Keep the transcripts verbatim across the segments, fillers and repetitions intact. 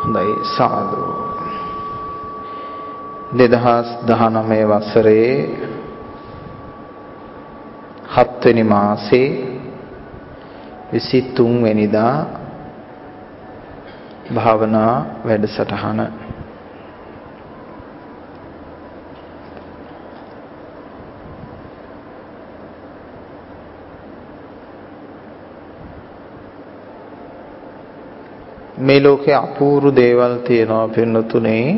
හොඳයි සාදු. දෙදහස් දහනවය වසරේ හත්වෙනි මාසේ විසිතුන් වෙනිදා භාවනා වැඩසටහන මේ ලෝකේ අපූර්ව දේවල් තියෙනවා පින්නතුනේ.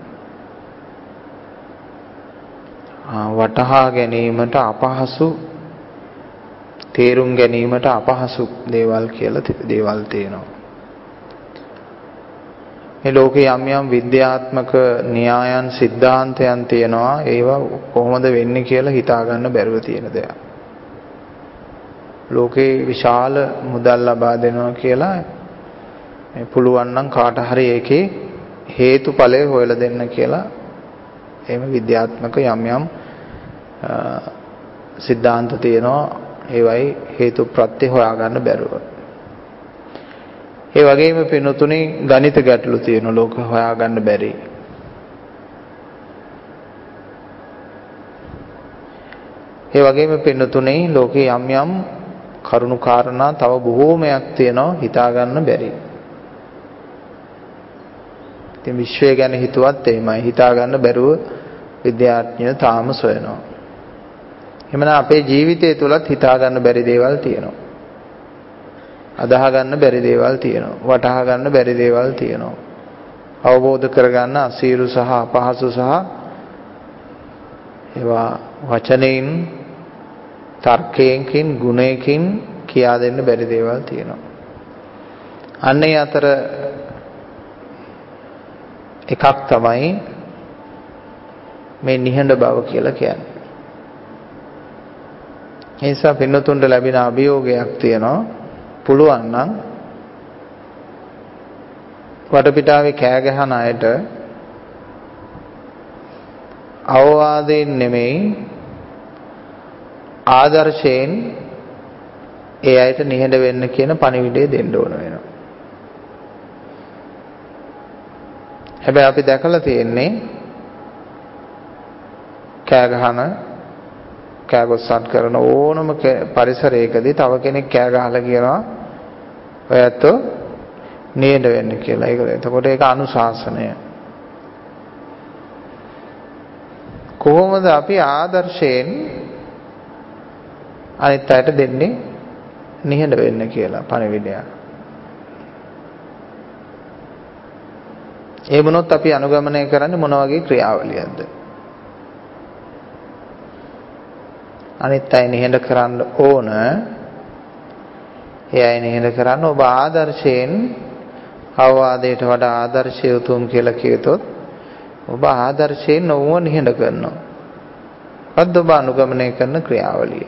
වටහා ගැනීමට අපහසු, තේරුම් ගැනීමට අපහසු දේවල් කියලා දේවල් තියෙනවා. මේ ලෝකේ යම් යම් විද්‍යාත්මක න්‍යායන් સિદ્ધාන්තයන් තියෙනවා. ඒවා කොහොමද වෙන්නේ කියලා හිතා ගන්න බැරුව තියෙන දෙයක්. ලෝකේ විශාල මුදල් ලබා දෙනවා කියලා මේ පුළුවන් නම් කාට හරි ඒකේ හේතුඵලය හොයලා දෙන්න කියලා එහෙම විද්‍යාත්මක යම් යම් સિદ્ધාන්ත තියෙනවා. ඒවයි හේතු ප්‍රත්‍ය හොයාගන්න බැරුව. ඒ වගේම පින්නතුනේ ගණිත ගැටලු තියෙන ලෝක හොයාගන්න බැරි. ඒ වගේම පින්නතුනේ ලෝකේ යම් යම් කරුණු කාරණා තව බොහෝමයක් තියෙනවා හිතාගන්න බැරි. ඉතින් විශ්වය ගැන හිතුවත් එහෙමයි, හිතාගන්න බැරුව විද්‍යාඥයෝ තාම සොයනවා. එහෙමනම් අපේ ජීවිතය තුලත් හිතාගන්න බැරි දේවල් තියෙනවා. අදාහ ගන්න බැරි දේවල් තියෙනවා. වටහා ගන්න බැරි දේවල් තියෙනවා. අවබෝධ කරගන්න අසීරු සහ අපහසු සහ ඒවා වචනයෙන්, තර්කයෙන්, ගුණයකින් කියා දෙන්න බැරි දේවල් තියෙනවා. අන්නේ අතර එකක් තමයි මේ නිහඬ බව කියලා කියන්නේ. ඒ නිසා පින්නතුන්ට ලැබෙන අභියෝගයක් තියෙනවා. පුළුවන් නම් වටපිටාවේ කෑ ගහන අයට අවවාදයෙන් නෙමෙයි ආදර්ශයෙන් ඒ අයට නිහඬ වෙන්න කියන පණිවිඩය දෙන්න ඕන වෙනවා. හැබැයි අපි දැකලා තියෙන්නේ කෑ ගහන, කෑගොස්සන් කරන ඕනම පරිසරයකදී තව කෙනෙක් කෑ ගහලා කියනවා ඔයත් නිහඬ වෙන්න කියලා. ඒක එතකොට ඒක අනුශාසනය. කොහොමද අපි ආදර්ශයෙන් අනිත් අයට දෙන්නේ නිහඬ වෙන්න කියලා පණිවිඩය? ඒ මොනොත් අපි අනුගමනය කරන්නේ මොන වගේ ක්‍රියාවලියක්ද? අනිත් අය නිහඬ කරන්න ඕන. ඒ අය නිහඬ කරන්න ඔබ ආදර්ශයෙන්, අවවාදයට වඩා ආදර්ශය උතුම් කියලා කියතොත් ඔබ ආදර්ශයෙන් ඔවුව නිහඬ කරනවා. අද ඔබ අනුගමනය කරන ක්‍රියාවලිය.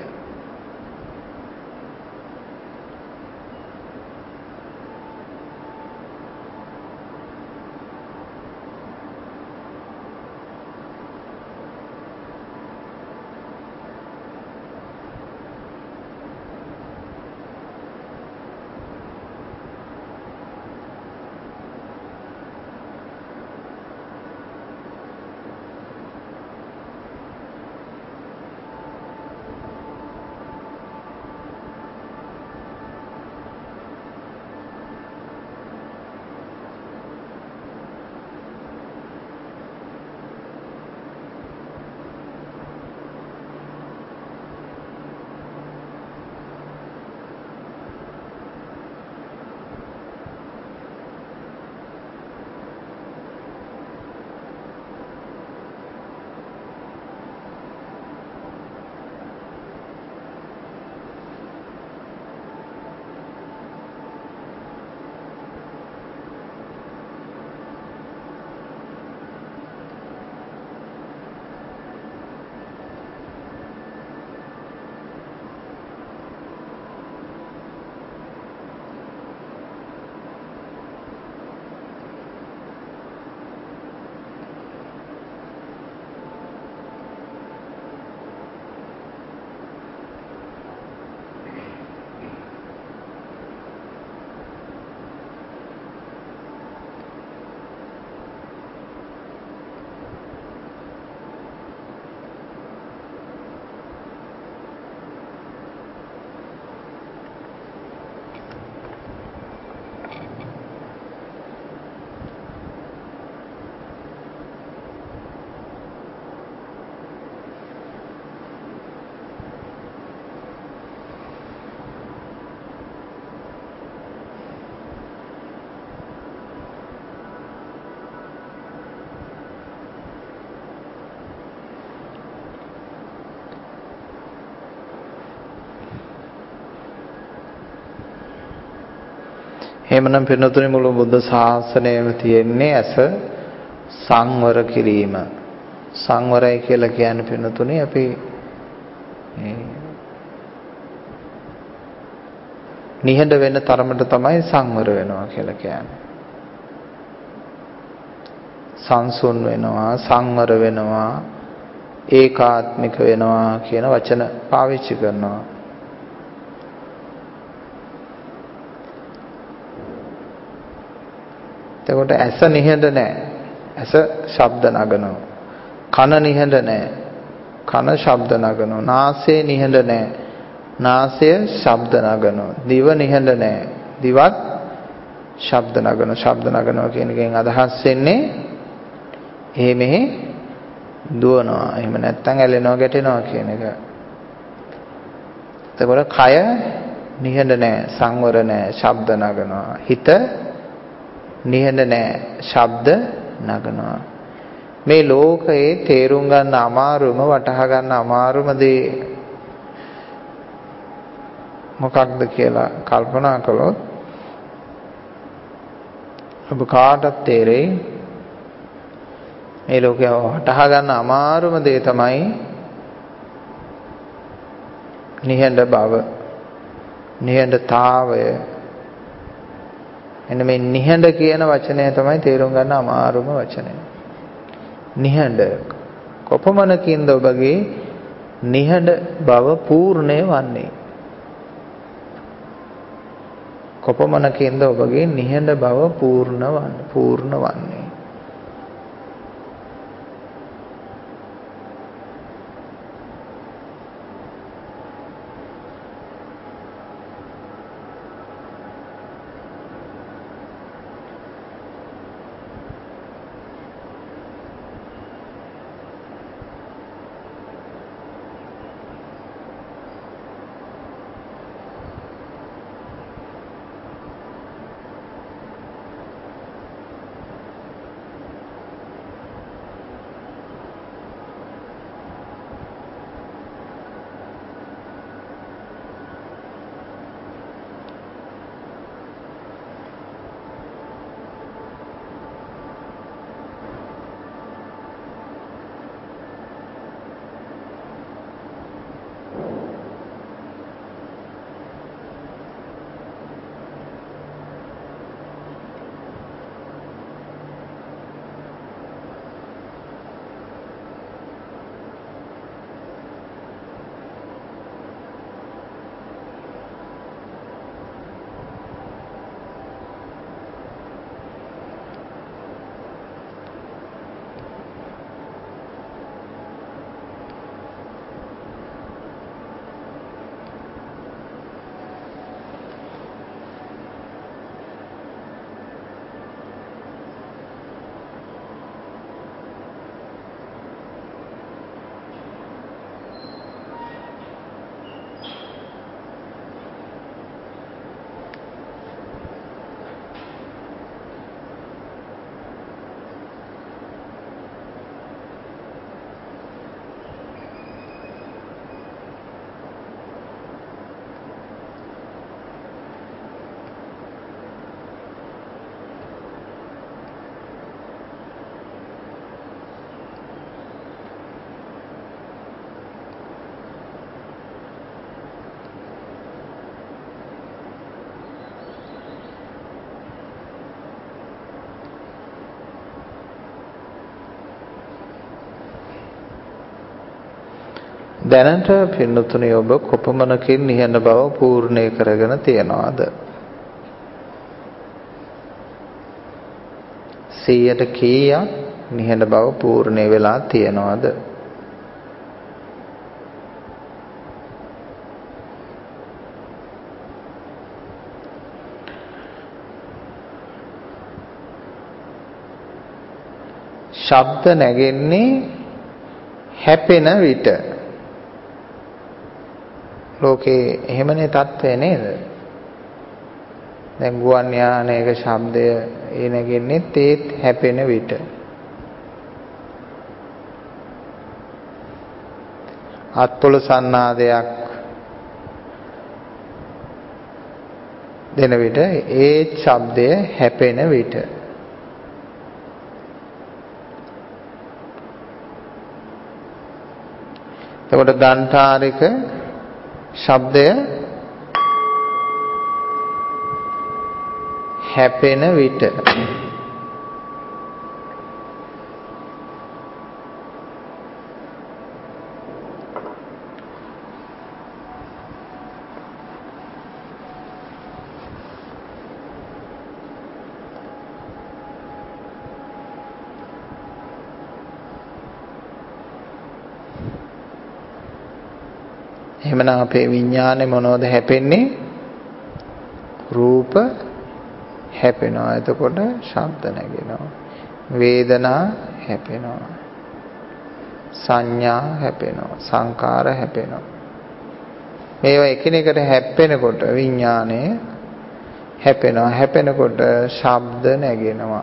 එහෙමනම් පින්නතුනි මුළු බුද්ධ ශාසනයම තියෙන්නේ ඇස සංවර කිරීම. සංවරයි කියලා කියන්නේ පින්නතුනි අපි නිහඬ වෙන තරමට තමයි සංවර වෙනවා කියලා කියන්නේ. සංසුන් වෙනවා, සංවර වෙනවා, ඒකාත්මික වෙනවා කියන වචන පාවිච්චි කරනවා. එතකොට ඇස නිහඬ නැහැ. ඇස ශබ්ද නගනවා. කන නිහඬ නැහැ. කන ශබ්ද නගනවා. නාසය නිහඬ නැහැ. නාසය ශබ්ද නගනවා. දිව නිහඬ නැහැ. දිවත් ශබ්ද නගනවා. ශබ්ද නගනවා කියන එකෙන් අදහස් වෙන්නේ එහෙ මෙහෙ දුවනවා. එහෙම නැත්නම් ඇලෙනවා ගැටෙනවා කියන එක. එතකොට කය නිහඬ නැහැ. සංවර නැහැ. ශබ්ද නගනවා. හිත නිහඬ නැහැ. ශබ්ද නගනවා. මේ ලෝකයේ තේරුම් ගන්න අමාරුම වටහා ගන්න අමාරුම දේ මොකක්ද කියලා කල්පනා කළොත් ඔබ කාටත් තේරෙයි මේ ලෝකය වටහා ගන්න අමාරුම දේ තමයි නිහඬ බව, නිහඬතාවය. එන්න මේ නිහඬ කියන වචනය තමයි තේරුම් ගන්න අමාරුම වචනය. නිහඬ කොපමණකින්ද ඔබගේ නිහඬ බව පූර්ණේ වන්නේ? කොපමණකින්ද ඔබගේ නිහඬ බව පූර්ණ වන්නේ? පූර්ණ වන්නේ? දැනට පින්නතුනේ ඔබ කොපමණකින් නිහඬ බව පූර්ණේ කරගෙන තියනවාද? සියයට කීයක් නිහඬ බව පූර්ණේ වෙලා තියනවාද? ශබ්ද නැගෙන්නේ හැපෙන විට. ලෝකේ එහෙමනේ තත්ත්වය නේද? දැන් ගුවන් යානයක ශබ්දය ඒ නැගෙන්නේ තේත් හැපෙන විට. අත්පොළ සන්නාදයක් දෙන විට ඒ ශබ්දය හැපෙන විට එතකොට ගන්ඨාරික ශබ්දය හැපෙන විට එහෙමනම් අපේ විඥානේ මොනවද හැපෙන්නේ? රූප හැපෙනවා. එතකොට ශබ්ද නැගෙනවා. වේදනා හැපෙනවා. සංඥා හැපෙනවා. සංකාර හැපෙනවා. මේවා එකිනෙකට හැප්පෙනකොට විඥානය හැපෙනවා. හැපෙනකොට ශබ්ද නැගෙනවා.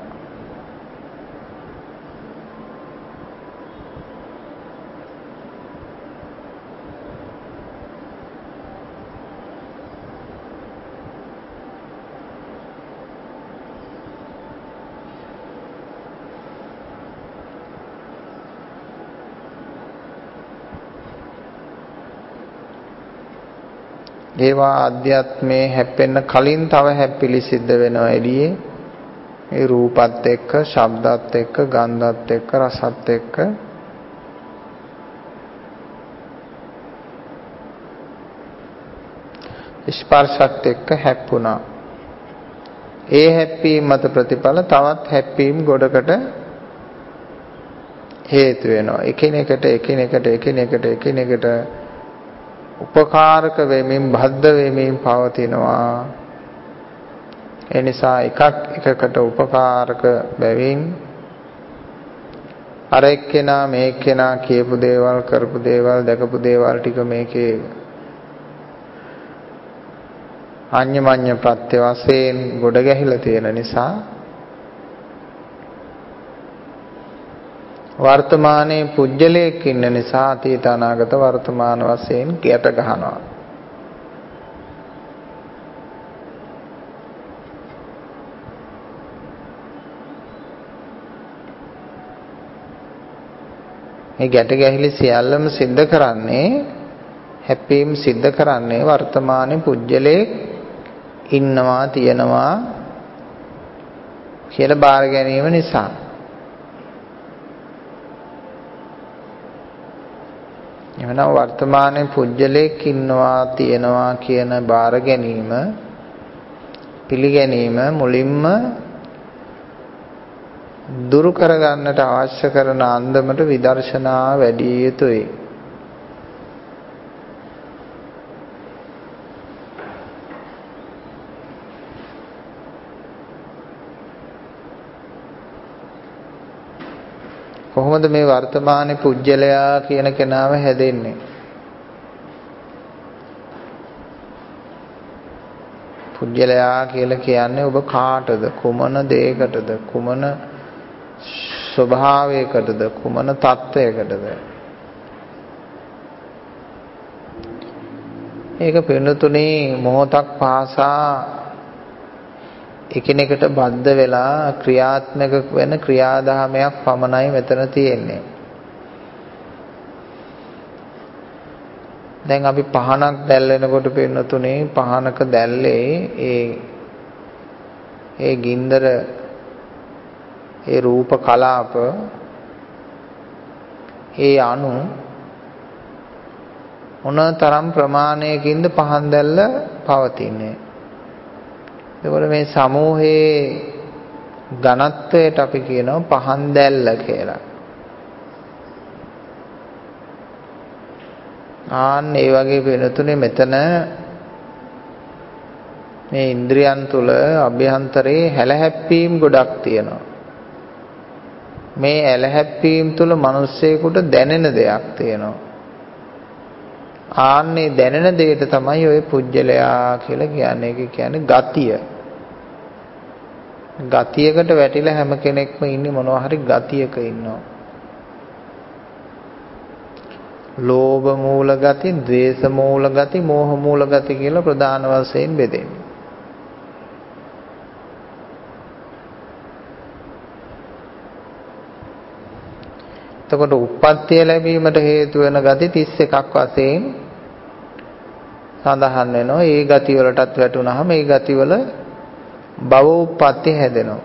ඒවා අධ්‍යාත්මේ හැප්පෙන්න කලින් තව හැප්පිලි සිද්ධ වෙනවා එළියේ. ඒ රූපත් එක්ක, ශබ්දත් එක්ක, ගන්ධත් එක්ක, රසත් එක්ක ස්පර්ශත් එක්ක හැප්පුණා. ඒ හැප්පීම මත ප්‍රතිඵල තවත් හැප්පීම් ගොඩකට හේතු වෙනවා. එකිනෙකට එකිනෙකට එකිනෙකට එකිනෙකට උපකාරක වෙමින් බද්ධ වෙමින් පවතිනවා. ඒ නිසා එකක් එකකට උපකාරක බැවින් අර එක්කෙනා මේ එක්කෙනා කියපු දේවල් කරපු දේවල් දැකපු දේවල් ටික මේකේ අඤ්ඤමඤ්ඤ ප්‍රත්‍ය වශයෙන් ගොඩ ගැහිලා තියෙන නිසා වර්තමානයේ පුජ්‍යලයක් ඉන්න නිසා අතීත අනාගත වර්තමාන වශයෙන් ගැට ගන්නවා. මේ ගැට ගැහිලි සියල්ලම සිද්ධ කරන්නේ හැප්පීම් සිද්ධ කරන්නේ වර්තමානයේ පුජ්‍යලයක් ඉන්නවා තියෙනවා කියලා බාර ගැනීම නිසා. එවනම් වර්තමානයේ පුජ්‍යලයක් ඉන්නවා තියෙනවා කියන බාර ගැනීම පිළිගැනීම මුලින්ම දුරු කරගන්නට අවශ්‍ය කරන අන්දමට විදර්ශනා වැඩි යුතුයි. කොහොමද මේ වර්තමානයේ පුජ්‍යලයා කියන කෙනාව හැදෙන්නේ? පුජ්‍යලයා කියලා කියන්නේ ඔබ කාටද, කුමන දෙයකටද, කුමන ස්වභාවයකටද, කුමන තත්වයකටද? ඒක පින්නතුනේ මොහොතක් පාසා එකිනෙකට බද්ධ වෙලා ක්‍රියාත්මක වෙන ක්‍රියාදාමයක් පමණයි මෙතන තියෙන්නේ. දැන් අපි පහනක් දැල්වෙනකොට පින්නතුනේ පහනක දැල්ලේ ඒ ඒ ගින්දර ඒ රූප කලාප ඒ අණු මොනතරම් ප්‍රමාණයකින්ද පහන් දැල්ල පවතින්නේ. එතකොට මේ සමූහයේ ඝනත්වයට අපි කියනවා පහන් දැල්ල කියලා. ආන් ඒ වගේ වෙනතුනේ මෙතන මේ ඉන්ද්‍රියන් තුල අභ්‍යන්තරේ හැලහැප්පීම් ගොඩක් තියෙනවා. මේ හැලහැප්පීම් තුල මිනිස්සෙකුට දැනෙන දෙයක් තියෙනවා. ආන්නේ දැනෙන දෙයට තමයි ඔය පුජ්‍යලයා කියලා කියන්නේ. ඒක කියන්නේ ගතිය. ගතියකට වැටිලා හැම කෙනෙක්ම ඉන්නේ මොනවා හරි ගතියක ඉන්නවා. ලෝභ මූල ගති, ද්වේෂ මූල ගති, මෝහ මූල ගති කියලා ප්‍රධාන වශයෙන් බෙදෙන්නේ. එතකොට උප්පත්තිය ලැබීමට හේතු වෙන ගති තිස් එකක් වශයෙන් සඳහන් වෙනවා. ඒ ගති වලටත් වැටුනහම ඒ ගති වල භව උප්පත්ති හැදෙනවා.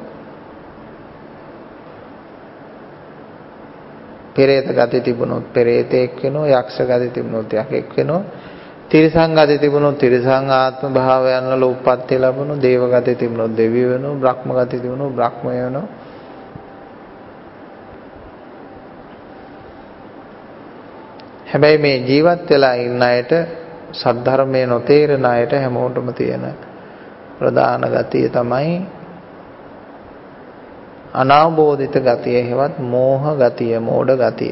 පෙරේත ගති තිබුණොත් පෙරේතෙක් වෙනවා, යක්ෂ ගති තිබුණොත් යකෙක් වෙනවා, තිරිසන් ගති තිබුණොත් තිරිසන් ආත්ම භාවයන් වල උප්පත්ති ලැබෙනවා, දේව ගති තිබුණොත් දෙවියෝ වෙනවා, බ්‍රහ්ම ගති තිබුණොත් බ්‍රහ්මය වෙනවා. හැබැයි මේ ජීවත් වෙලා ඉන්න අයට, සද්ධර්මයේ නොතේරෙන අයට හැමෝටම තියෙන ප්‍රධාන ගතිය තමයි අනාවබෝධිත ගතිය, හේවත් මෝහ ගතිය, මෝඩ ගතිය.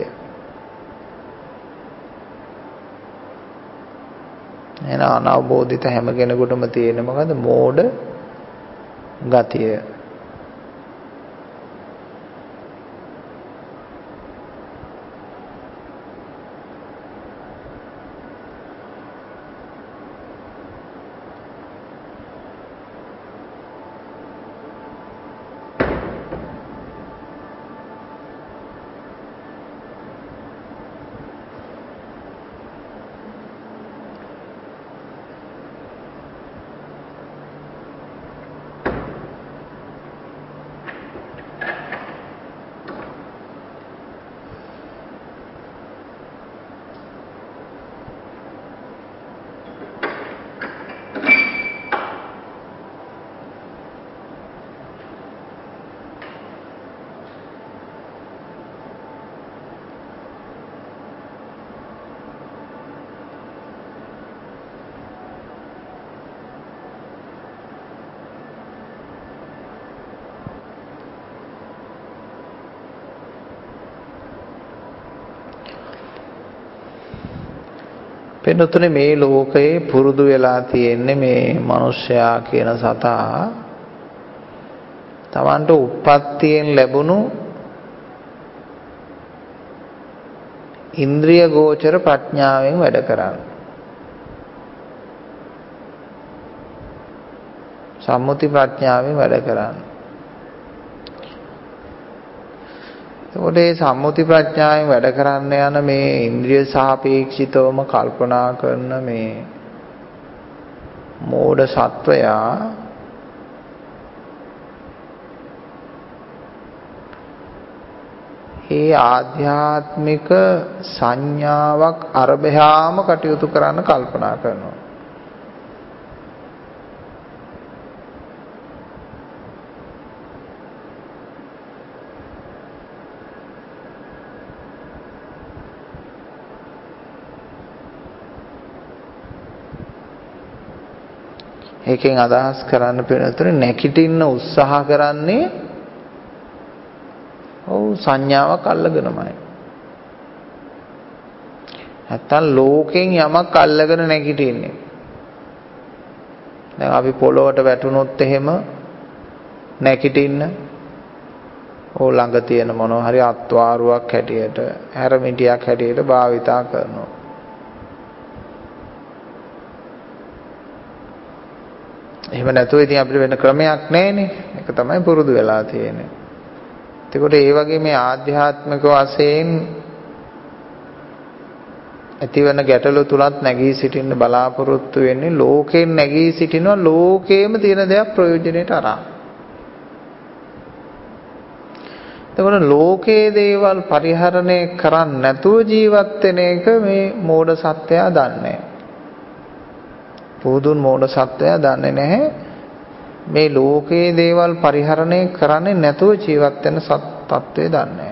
එන අනාවබෝධිත හැම කෙනෙකුටම තියෙන මොකද? මෝඩ ගතිය. පින්නතුනේ මේ ලෝකයේ පුරුදු වෙලා තියෙන්නේ මේ මිනිස්යා කියන සතා Tamanට උප්පත්තියෙන් ලැබුණු ඉන්ද්‍රිය ගෝචර ප්‍රඥාවෙන් වැඩ කරන්නේ. සම්මුති ප්‍රඥාවෙන් වැඩ කරන්නේ. ඒකට මේ සම්මුති ප්‍රඥාවෙන් වැඩ කරන්න යන මේ ඉන්ද්‍රිය සාපේක්ෂිතවම කල්පනා කරන මේ මෝඩ සත්වයා ඒ ආධ්‍යාත්මික සංඥාවක් අරබයාම කටයුතු කරන්න කල්පනා කරනවා. ඒකෙන් අදහස් කරන්න පිළිතුරේ නැකිටින්න උත්සාහ කරන්නේ ඔව් සංඥාවක් අල්ලගෙනමයි. නැත්තම් ලෝකෙන් යමක් අල්ලගෙන නැකිටින්නේ. දැන් අපි පොළොවට වැටුනොත් එහෙම නැකිටින්න ඕ ළඟ තියෙන මොනවා හරි අත්වාරුවක් හැටියට, හැරමිටියක් හැටියට භාවිතා කරනවා. එහෙම නැතුව ඉතින් අපිට වෙන ක්‍රමයක් නැහැනේ. ඒක තමයි පුරුදු වෙලා තියෙන්නේ. එතකොට ඒ වගේ මේ ආධ්‍යාත්මික වශයෙන් ඇතිවන ගැටලු තුලත් නැගී සිටින්න බලාපොරොත්තු වෙන්නේ ලෝකයෙන් නැගී සිටිනවා ලෝකේම තියෙන දේක් ප්‍රයෝජනෙට අරන්. එතකොට ලෝකයේ දේවල් පරිහරණය කරන්නේ නැතුව ජීවත් වෙන එක මේ මෝඩ සත්‍යය දන්නේ. පුදුන් මෝඩ සත්‍යය දන්නේ නැහැ. මේ ලෝකයේ දේවල් පරිහරණය කරන්නේ නැතුව ජීවත් වෙන තත්ත්වය දන්නේ.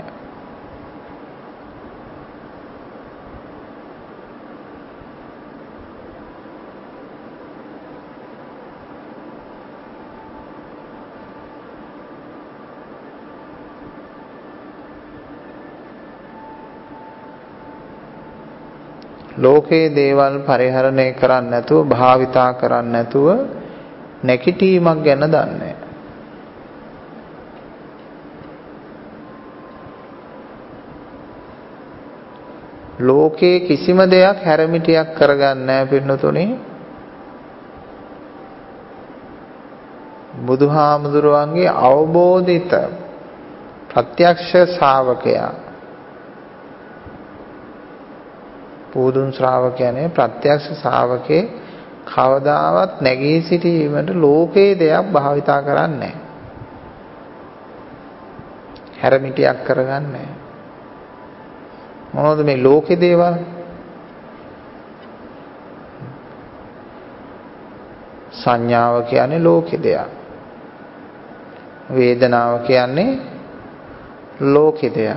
ලෝකයේ දේවල් පරිහරණය කරන්නේ නැතුව භාවිතා කරන්නේ නැතුව නැකිටීමක් ගැන දන්නේ. ලෝකයේ කිසිම දෙයක් හැරමිටියක් කරගන්නේ නැහැ පින්නතුනේ. බුදුහාමුදුරුවන්ගේ අවබෝධිත ප්‍රත්‍යක්ෂ ශ්‍රාවකයා පූදුන් ශ්‍රාවකයනේ ප්‍රත්‍යක්ෂ ශ්‍රාවකේ කවදාවත් නැගී සිටීමට ලෝකේ දෙයක් භාවිතා කරන්නේ නැහැ. හැරමිටියක් කරගන්නේ නැහැ. මොනවද මේ ලෝකේ දේවල්? සංඥාව කියන්නේ ලෝකේ දෙයක්. වේදනාව කියන්නේ ලෝකේ දෙයක්.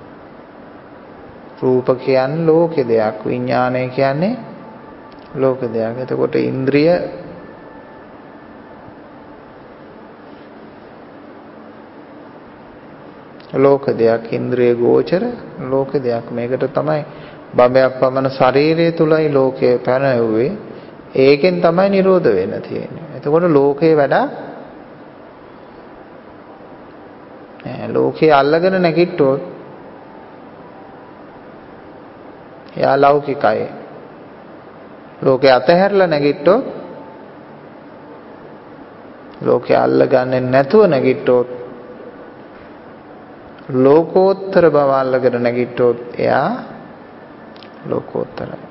රූප කියන්නේ ලෝකේ දෙයක්. විඥානය කියන්නේ ලෝකේ දෙයක්. එතකොට ඉන්ද්‍රිය ලෝක දෙයක්, ඉන්ද්‍රිය ගෝචර ලෝක දෙයක්. මේකට තමයි බඹයක් පමණ ශරීරය තුලයි ලෝකය පැනවෙන්නේ. ඒකෙන් තමයි නිරෝධ වෙන්න තියෙන්නේ. එතකොට ලෝකේ වැඩ නෑ. ලෝකේ අල්ලගෙන නැගිට්ටොත් එයා ලෞකිකයි. ලෝකේ අතහැරලා නැගිට්ටොත් ලෝකේ අල්ලගන්නේ නැතුව නැගිට්ටොත් ලෝකෝත්තර බව අල්ලගෙන නැගිට්ටොත් එයා ලෝකෝත්තරයි.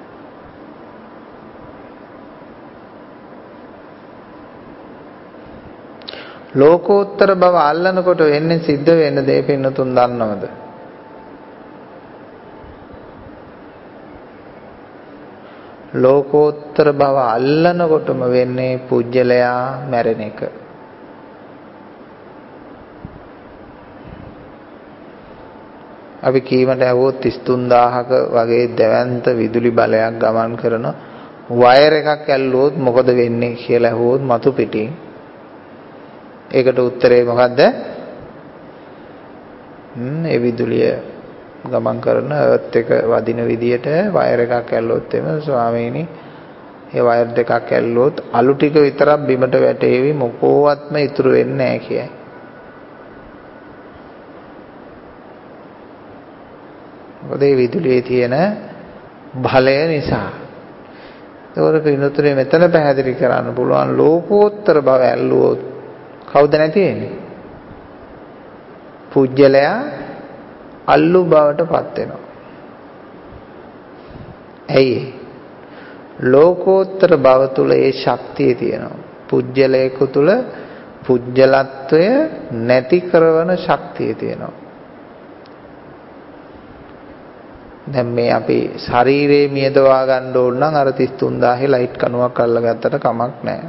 ලෝකෝත්තර බව අල්ලනකොට වෙන්නේ සිද්ධ වෙන දේ පින්නතුන් දන්නවද? ලෝකෝත්තර බව අල්ලනකොටම වෙන්නේ පුජ්‍යලයා මැරෙන එක. අපි කීමට ඇහුවොත් තිස් තුන් දාහක වගේ දැවැන්ත විදුලි බලයක් ගමන් කරන වයර් එකක් ඇල්ලුවොත් මොකද වෙන්නේ කියලා ඇහුවොත් මතු පිටින් ඒකට උත්තරේ මොකද්ද? හ්ම් ඒ විදුලිය ගමන් කරන අර්ත් එක වදින විදියට වයර් එකක් ඇල්ලුවොත් එම ස්වාමීනි ඒ වයර් දෙකක් ඇල්ලුවොත් අලු ටික විතරක් බිමට වැටේවි මොකෝවත්ම ඉතුරු වෙන්නේ නැහැ කියයි. මොකද ඒ විදුලියේ තියෙන බලය නිසා. ඒවල පින්නතුනේ මෙතන පැහැදිලි කරන්න පුළුවන් ලෝකෝත්තර බව ඇල්ලුවොත් කවුද නැති වෙන්නේ? පුජ්‍යලයා අල්ලු බවට පත් වෙනවා. ඇයි? ලෝකෝත්තර බව තුල ඒ ශක්තිය තියෙනවා. පුජ්‍යලයක තුල පුජ්‍යලත්වය නැති කරන ශක්තිය තියෙනවා. දැන් මේ අපි ශරීරයේ මියදවා ගන්න ඕන නම් අර තිස් තුන් දාහේ ලයිට් කණුවක් අල්ලගත්තට කමක් නැහැ.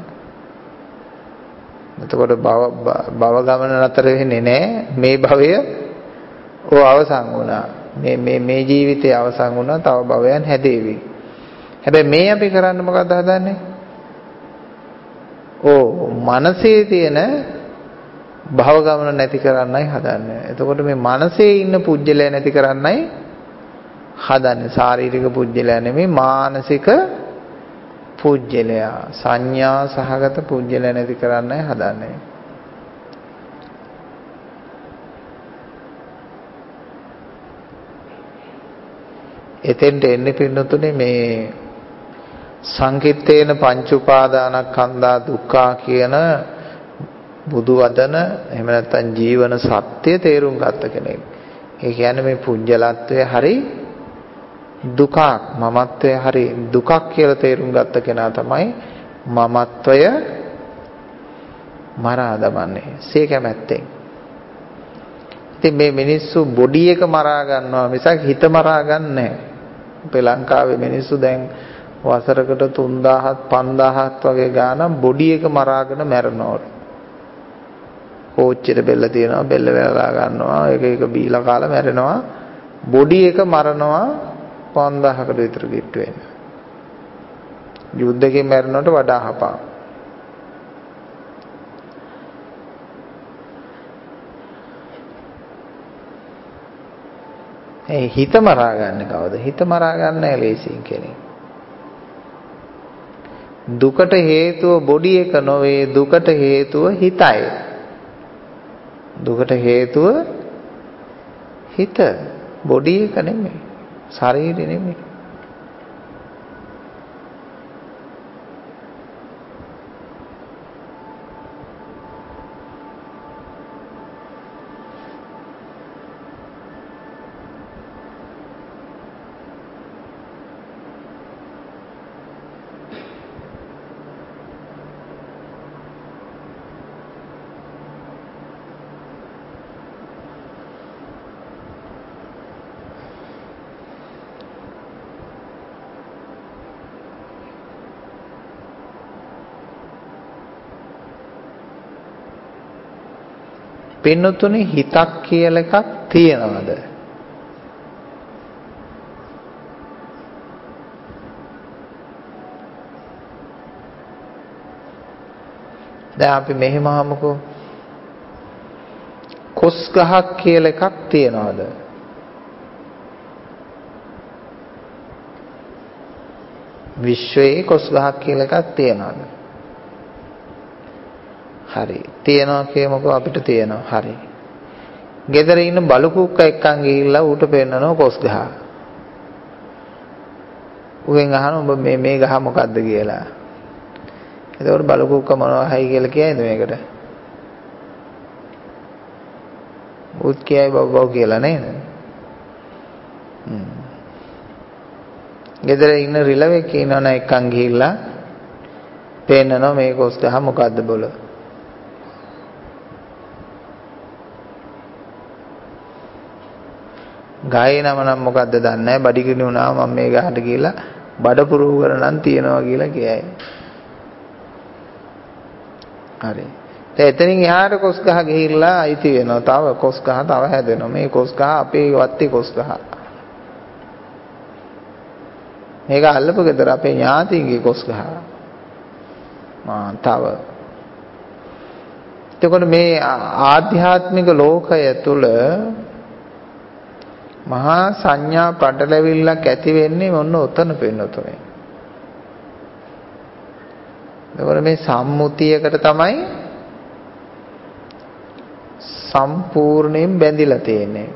එතකොට භව භව ගමන නතර වෙන්නේ නැහැ. මේ භවය ඕ අවසන් වුණා. මේ මේ මේ ජීවිතය අවසන් වුණා. තව භවයන් හැදේවි. හැබැයි මේ අපි කරන්න මොකද්ද හදන්නේ? ඕ මනසේ තියෙන භව ගමන නැති කරන්නයි හදන්නේ. එතකොට මේ මනසේ ඉන්න පුජ්‍යලය නැති කරන්නයි හදන්නේ. ශාරීරික පුජ්‍යලයා නෙමෙයි මානසික පුජ්‍යලයා. සංඥා සහගත පුජ්‍යලයා නැති කරන්නයි හදන්නේ. එතෙන්ට එන්නේ පින්නතුනේ මේ සංකිට්ඨේන පංච උපාදානස්කන්ධා දුක්ඛා කියන බුදු වදන එහෙම නැත්නම් ජීවන සත්‍ය තේරුම් ගත්ත කෙනෙක්. ඒ කියන්නේ මේ පුජ්‍යලත්වය හරි දුකක්, මමත්වය හරි දුකක් කියලා තේරුම් ගත්ත කෙනා තමයි මමත්වය මරා දමන්නේ. සිය කැමැත්තෙන්. ඉතින් මේ මිනිස්සු බොඩි එක මරා ගන්නවා මිසක් හිත මරා ගන්නෑ නැහැ. අපේ ලංකාවේ මිනිස්සු දැන් වසරකට තුන් දාහක් පන්දාහක් වගේ ගානක් බොඩි එක මරාගෙන මැරෙනවා. කෝච්චියට බෙල්ල තියනවා, බෙල්ල වැලලා ගන්නවා, එක එක බීලා කාලා මැරෙනවා. බොඩි එක මරනවා පන්දාහකට විතර කිට්ටු වෙන. යුද්ධකේ මැරෙනවට වඩා හපා. ඒ හිත මරා ගන්න කවද? හිත මරා ගන්න නෑ ලේසියෙන් කෙනෙක්. දුකට හේතුව බොඩි එක නොවේ, දුකට හේතුව හිතයි. දුකට හේතුව හිත, බොඩි එක නෙමෙයි, ශරීරය නෙමෙයි. පින්නතුනේ හිතක් කියලා එකක් තියෙනවද? දැන් අපි මෙහෙම අහමුකෝ. කොස් ගහක් කියලා එකක් තියෙනවද? විශ්වයේ කොස් ගහක් කියලා එකක් තියෙනවද? හරි. තියෙනවා කියමුකෝ අපිට තියෙනවා. හරි. ගෙදර ඉන්න බලු කුක්ක එක්කන් ගිහිල්ලා ඌට පෙන්නනවා කොස් ගහ. ඌෙන් අහනවා ඔබ මේ මේ ගහ මොකද්ද කියලා. එතකොට බලු කුක්ක මොනවා හයි කියලා කියයිද මේකට? ඌත් කියයි බව බව කියලා නේද? හ්ම්. ගෙදර ඉන්න රිලෙවෙක් ඉන්නවනේ එක්කන් ගිහිල්ලා පෙන්නනවා මේ කොස් ගහ මොකද්ද බොල. ගහේ නම නම් මොකද්ද දන්නේ නැහැ. බඩගිනි වුණා මම මේ ගහට ගිහිල්ලා බඩ පුරුව කරනන් තියනවා කියලා කියයි. හරි. දැන් එතනින් එහාට කොස් ගහ ගිහිල්ලා අයිති වෙනවා. තව කොස් ගහ තව හැදෙනවා. මේ කොස් ගහ අපේ වත්තේ කොස් ගහ. මේක අල්ලපු ගෙදර අපේ ඥාතිගේ කොස් ගහ. මා තව. එතකොට මේ ආධ්‍යාත්මික ලෝකය තුල මහා සංඥා පටලැවිල්ලක් ඇති වෙන්නේ මොන උතන පෙන්නතුනේ. එතකොට මේ සම්මුතියකට තමයි සම්පූර්ණයෙන් බැඳිලා තියෙන්නේ.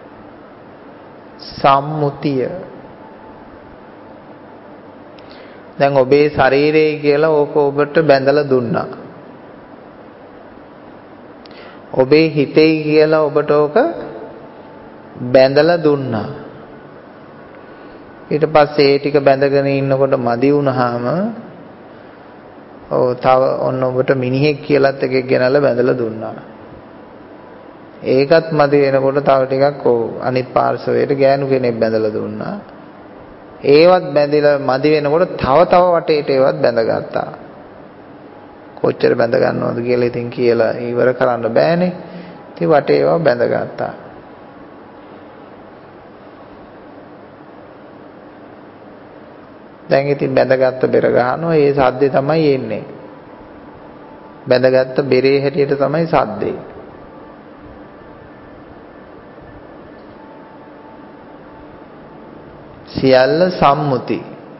සම්මුතිය. දැන් ඔබේ ශරීරය කියලා ඕක ඔබට බැඳලා දුන්නා. ඔබේ හිතේ කියලා ඔබට ඕක බැඳලා දුන්නා. ඊට පස්සේ ඒ ටික බැඳගෙන ඉන්නකොට මදි වුණාම ඔව් තව ඔන්න ඔබට මිනිහෙක් කියලාත් එකෙක් ගෙනල්ලා බැඳලා දුන්නා. ඒකත් මදි වෙනකොට තව ටිකක් ඔව් අනිත් පාර්ශවයට ගෑනු කෙනෙක් බැඳලා දුන්නා. ඒවත් බැඳිලා මදි වෙනකොට තව තව වටේට ඒවත් බැඳගත්තා. කොච්චර බැඳ ගන්නවද කියලා ඉතින් කියලා ඉවර කරන්න බෑනේ. ඉතින් වටේ ඒවා බැඳගත්තා. දැන් ඉතින් බැඳගත්ත බෙර ගහනවා. ඒ සද්දේ තමයි එන්නේ. බැඳගත්ත බෙරේ හැටියට තමයි සද්දේ. සියල්ල සම්මුති.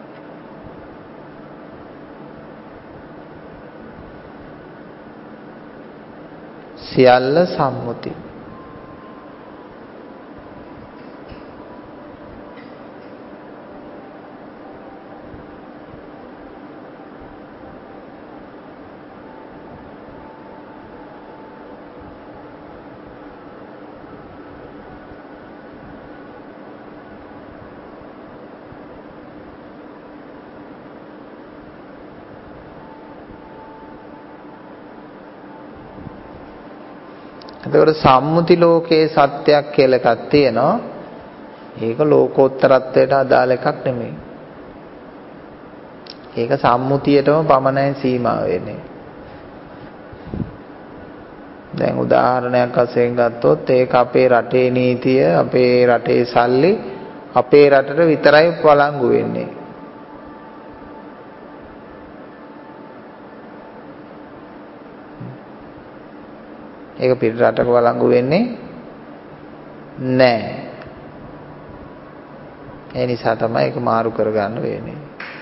සියල්ල සම්මුති. එතකොට සම්මුති ලෝකයේ සත්‍යයක් කියලා එකක් තියෙනවා. ඒක ලෝකෝත්තරත්වයට අදාළ එකක් නෙමෙයි. ඒක සම්මුතියටම පමණයි සීමා වෙන්නේ. දැන් උදාහරණයක් වශයෙන් ගත්තොත් ඒක අපේ රටේ නීතිය, අපේ රටේ සල්ලි අපේ රටට විතරයි වළංගු වෙන්නේ. ඒක පිට රටක වළංගු වෙන්නේ නැහැ. ඒ නිසා තමයි ඒක මාරු කරගන්න වෙන්නේ.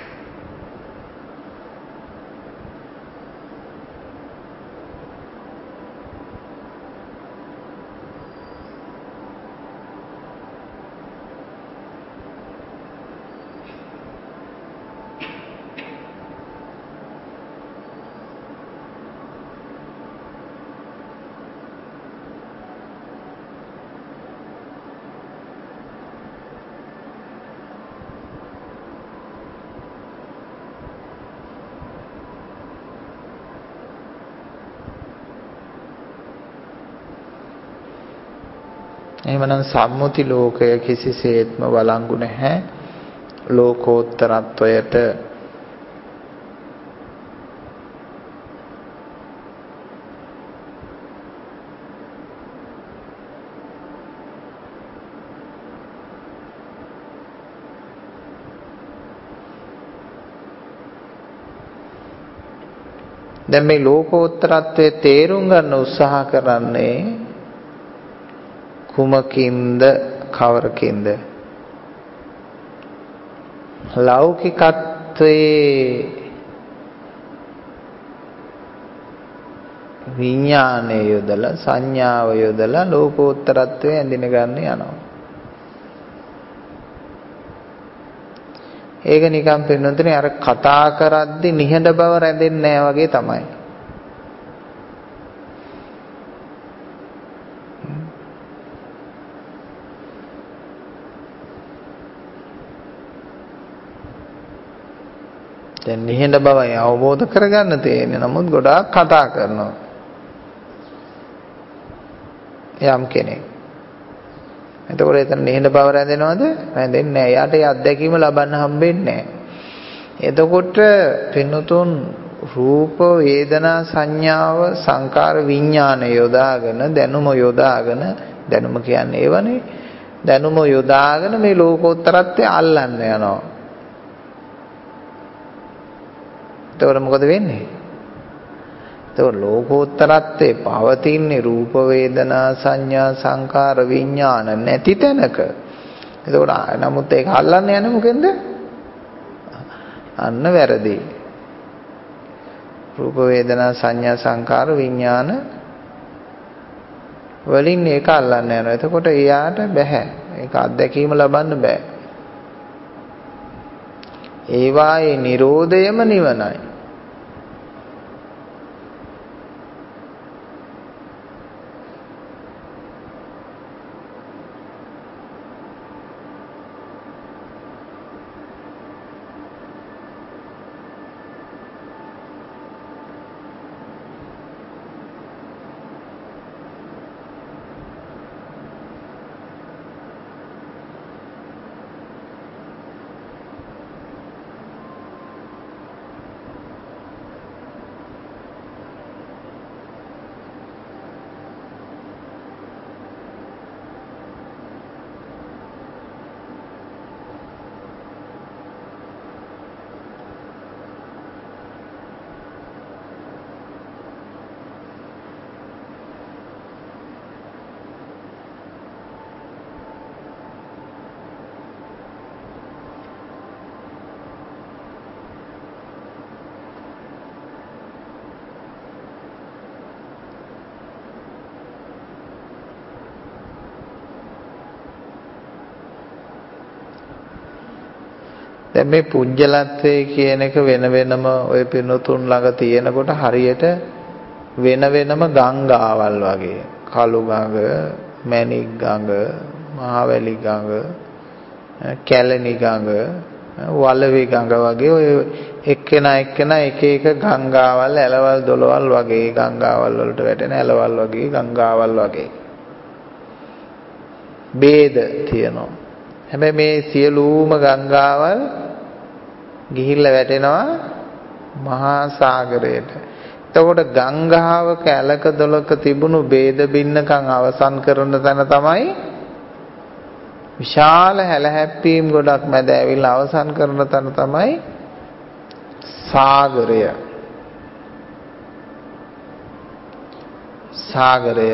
එහෙමනම් සම්මුති ලෝකය කිසිසේත්ම වළංගු නැහැ ලෝකෝත්තරත්වයට. දැන් මේ ලෝකෝත්තරත්වයේ තේරුම් ගන්න උත්සාහ කරන්නේ කුමකින්ද කවරකින්ද? ලෞකිකත්වයේ විඥානය යොදලා සංඥාව යොදලා ලෝකෝත්තරත්වයේ ඇඳින ගන්න යනවා. ඒක නිකන් පෙන්වන්නේ අර කතා කරද්දි නිහඬ බව රැඳෙන්නේ නැහැ වගේ තමයි. දැන් නිහඬ බවයි අවබෝධ කරගන්න තියෙන්නේ. නමුත් ගොඩාක් කතා කරනවා. යම් කෙනෙක්. එතකොට එතන නිහඬ බව රැඳෙනවද? රැඳෙන්නේ නැහැ. යාට ඒ අත්දැකීම ලබන්න හම්බෙන්නේ නැහැ. එතකොට පින්නතුන් රූප වේදනා සංඥාව සංකාර විඥාන යොදාගෙන දැනුම යොදාගෙන දැනුම කියන්නේ ඒවනේ. දැනුම යොදාගෙන මේ ලෝකෝත්තරත්වය අල්ලන්න යනවා. එතකොට මොකද වෙන්නේ? එතකොට ලෝකෝත්තරත්වයේ පවතින්නේ රූප වේදනා සංඥා සංකාර විඥාන නැති තැනක. එතකොට නමුත් ඒක අල්ලන්න යන්නේ මොකෙන්ද? අන්න වැරදි. රූප වේදනා සංඥා සංකාර විඥාන වලින් ඒක අල්ලන්න යනවා. එතකොට එයාට බෑ. ඒක අත්දැකීම ලබන්න බෑ. ඒවායේ නිරෝධයම නිවනයි. දැන් මේ පුජ්‍යලත්වයේ කියන එක වෙන වෙනම ඔය පින්නතුන් ළඟ තියෙනකොට හරියට වෙන වෙනම ගංගාවල් වගේ කළු ගඟ, මැණික් ගඟ, මහවැලි ගඟ, කැලණි ගඟ, වලවි ගඟ වගේ ඔය එක්කෙනා එක්කෙනා එක එක ගංගාවල් ඇලවල් දොළවල් වගේ ගංගාවල් වලට වැටෙන ඇලවල් වගේ ගංගාවල් වගේ ભેද තියෙනවා. හැබැයි මේ සියලුම ගංගාවල් ගිහිල්ලා වැටෙනවා මහා සාගරයට. එතකොට ගංගාවක ඇලක දොලක තිබුණු ભેද බින්නකම් අවසන් කරන තැන තමයි විශාල හැලහැප්පීම් ගොඩක් මැද ඇවිල්ලා අවසන් කරන තැන තමයි සාගරය. සාගරය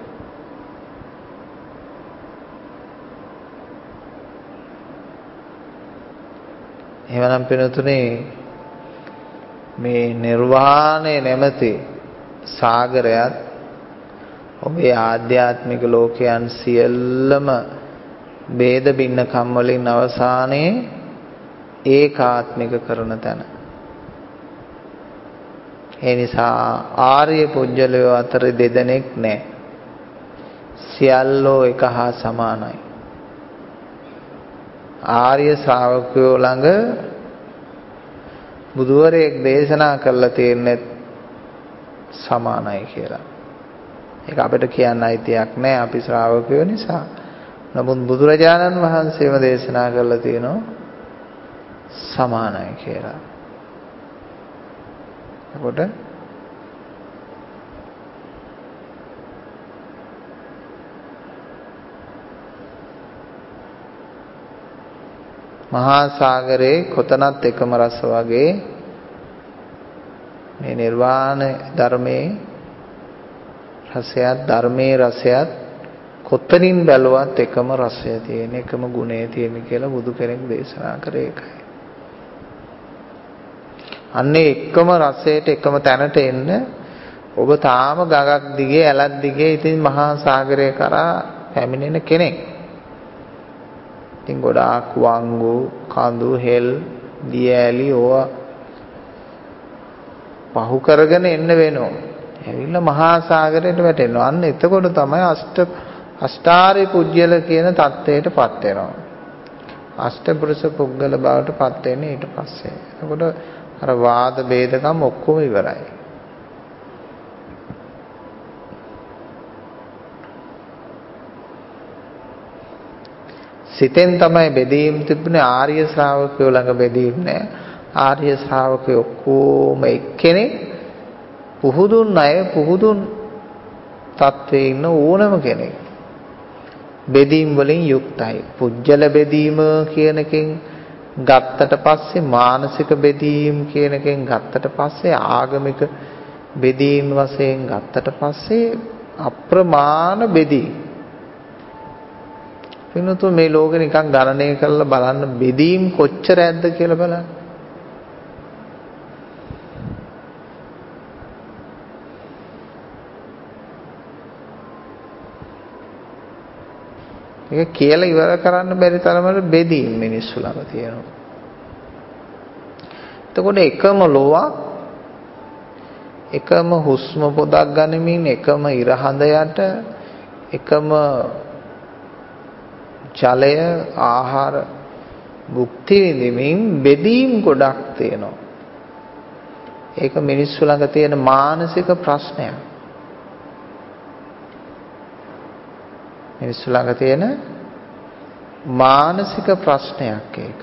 එවනම් පිනතුනේ මේ නිර්වාණය නැමැති සාගරයත් ඔබේ ආධ්‍යාත්මික ලෝකයන් සියල්ලම ભેද බින්නකම් වලින් අවසානයේ ඒකාත්මික කරන තැන. ඒ නිසා ආර්ය පුජ්‍යලයෝ අතර දෙදෙනෙක් නැහැ. සියල්ලෝ එක හා සමානයි. ආර්ය ශ්‍රාවකයෝ ළඟ බුදුවරයෙක් දේශනා කරලා තියෙන්නේ සමානයි කියලා. ඒක අපිට කියන්න අයිතියක් නැහැ අපි ශ්‍රාවකයෝ නිසා. නමුත් බුදුරජාණන් වහන්සේම දේශනා කරලා තියෙනවා සමානයි කියලා. එතකොට මහා සාගරේ කොතනත් එකම රස වගේ මේ නිර්වාණ ධර්මයේ රසයත් ධර්මයේ රසයත් කොතනින් බැලුවත් එකම රසය තියෙන එකම ගුණය තියෙන කියලා බුදු කෙනෙක් දේශනා කරේ ඒකයි. අන්නේ එකම රසයට එකම තැනට එන්න ඔබ තාම ගඟක් දිගේ ඇලක් දිගේ ඉතින් මහා සාගරය කරා පැමිණෙන කෙනෙක්. ඉතින් ගොඩාක් වංගු කඳු හෙල් දියඇලි ඕවා පහු කරගෙන එන්න වෙනවා. ඇවිල්ලා මහා සාගරයට වැටෙනවා. අන්න එතකොට තමයි අෂ්ට අෂ්ටාරි පුජ්‍යල කියන தත්ත්වයටපත් වෙනවා. අෂ්ටපුරුෂ පුද්ගල බවටපත් වෙන්නේ ඊට පස්සේ. එතකොට අර වාද ભેදකම් ඔක්කොම ඉවරයි. සිතෙන් තමයි බෙදීම් තිබුණේ. ආර්ය ශ්‍රාවකයෝ ළඟ බෙදීම් නැහැ. ආර්ය ශ්‍රාවකයෝ ඔක්කොම එක්කෙනෙක්. පුහුදුන් අය පුහුදුන් තත්ත්වයේ ඉන්න ඕනම කෙනෙක් බෙදීම් වලින් යුක්තයි. පුජ්‍යල බෙදීම කියන එකෙන් ගත්තට පස්සේ මානසික බෙදීම් කියන එකෙන් ගත්තට පස්සේ ආගමික බෙදීම් වශයෙන් ගත්තට පස්සේ අප්‍රමාණ බෙදීම්. පින්නතු මේ ලෝකෙ නිකන් ගණනය කරලා බලන්න බෙදීම් කොච්චර ඇද්ද කියලා බලන්න. ඒක කියලා ඉවර කරන්න බැරි තරමට බෙදීම් මිනිස්සු ළඟ තියෙනවා. එතකොට එකම ලෝවා එකම හුස්ම පොදක් ගනිමින් එකම ඉරහඳ යට එකම ජලය ආහාර භුක්ති විඳින්මින් බෙදීම් ගොඩක් තියෙනවා. ඒක මිනිස්සු ළඟ තියෙන මානසික ප්‍රශ්නයක්. මිනිස්සු ළඟ තියෙන මානසික ප්‍රශ්නයක් ඒක.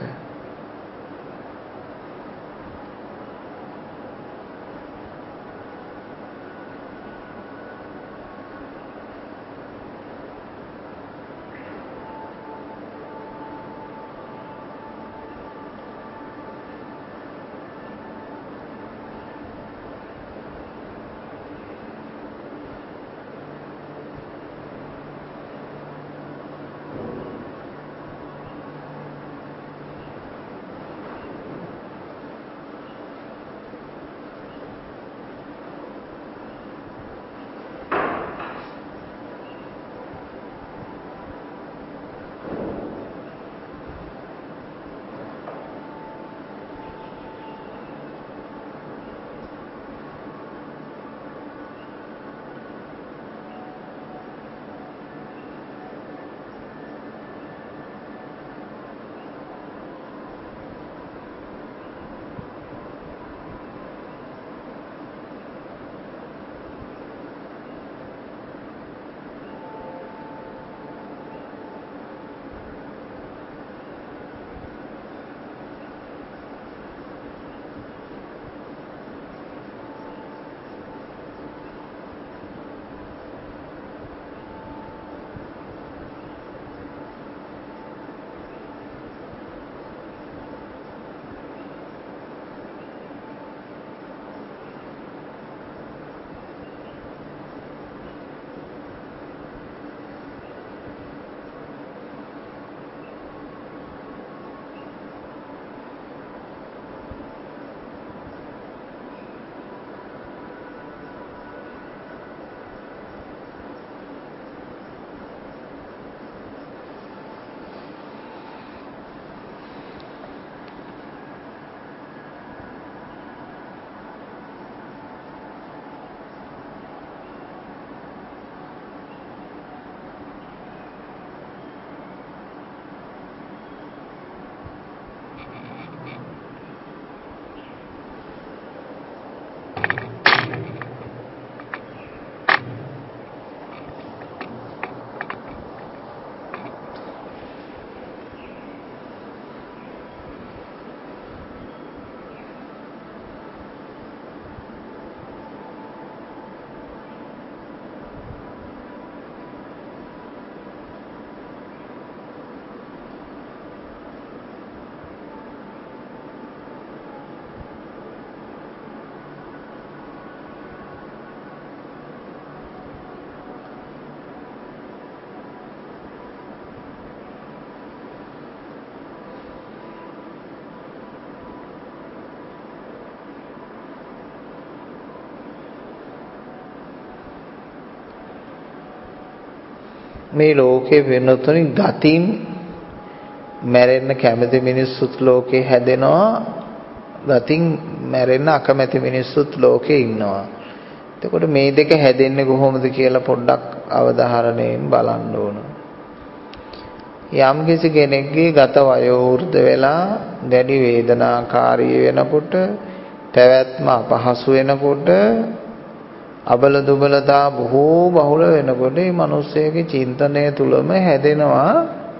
මේ ලෝකේ වෙනතුනි ගතින් මැරෙන්න කැමති මිනිස්සුත් ලෝකේ හැදෙනවා. ගතින් මැරෙන්න අකමැති මිනිස්සුත් ලෝකේ ඉන්නවා. එතකොට මේ දෙක හැදෙන්නේ කොහොමද කියලා පොඩ්ඩක් අවධාරණයෙන් බලන්න ඕන. යම් කිසි කෙනෙක්ගේ ගත වයෝවෘද්ධ වෙලා දැඩි වේදනාකාරී වෙනකොට, පැවැත්ම අපහසු වෙනකොට, අබල දුබලතා බොහෝ බහුල වෙනකොට මේ මිනිස්සෙගේ චින්තනය තුලම හැදෙනවා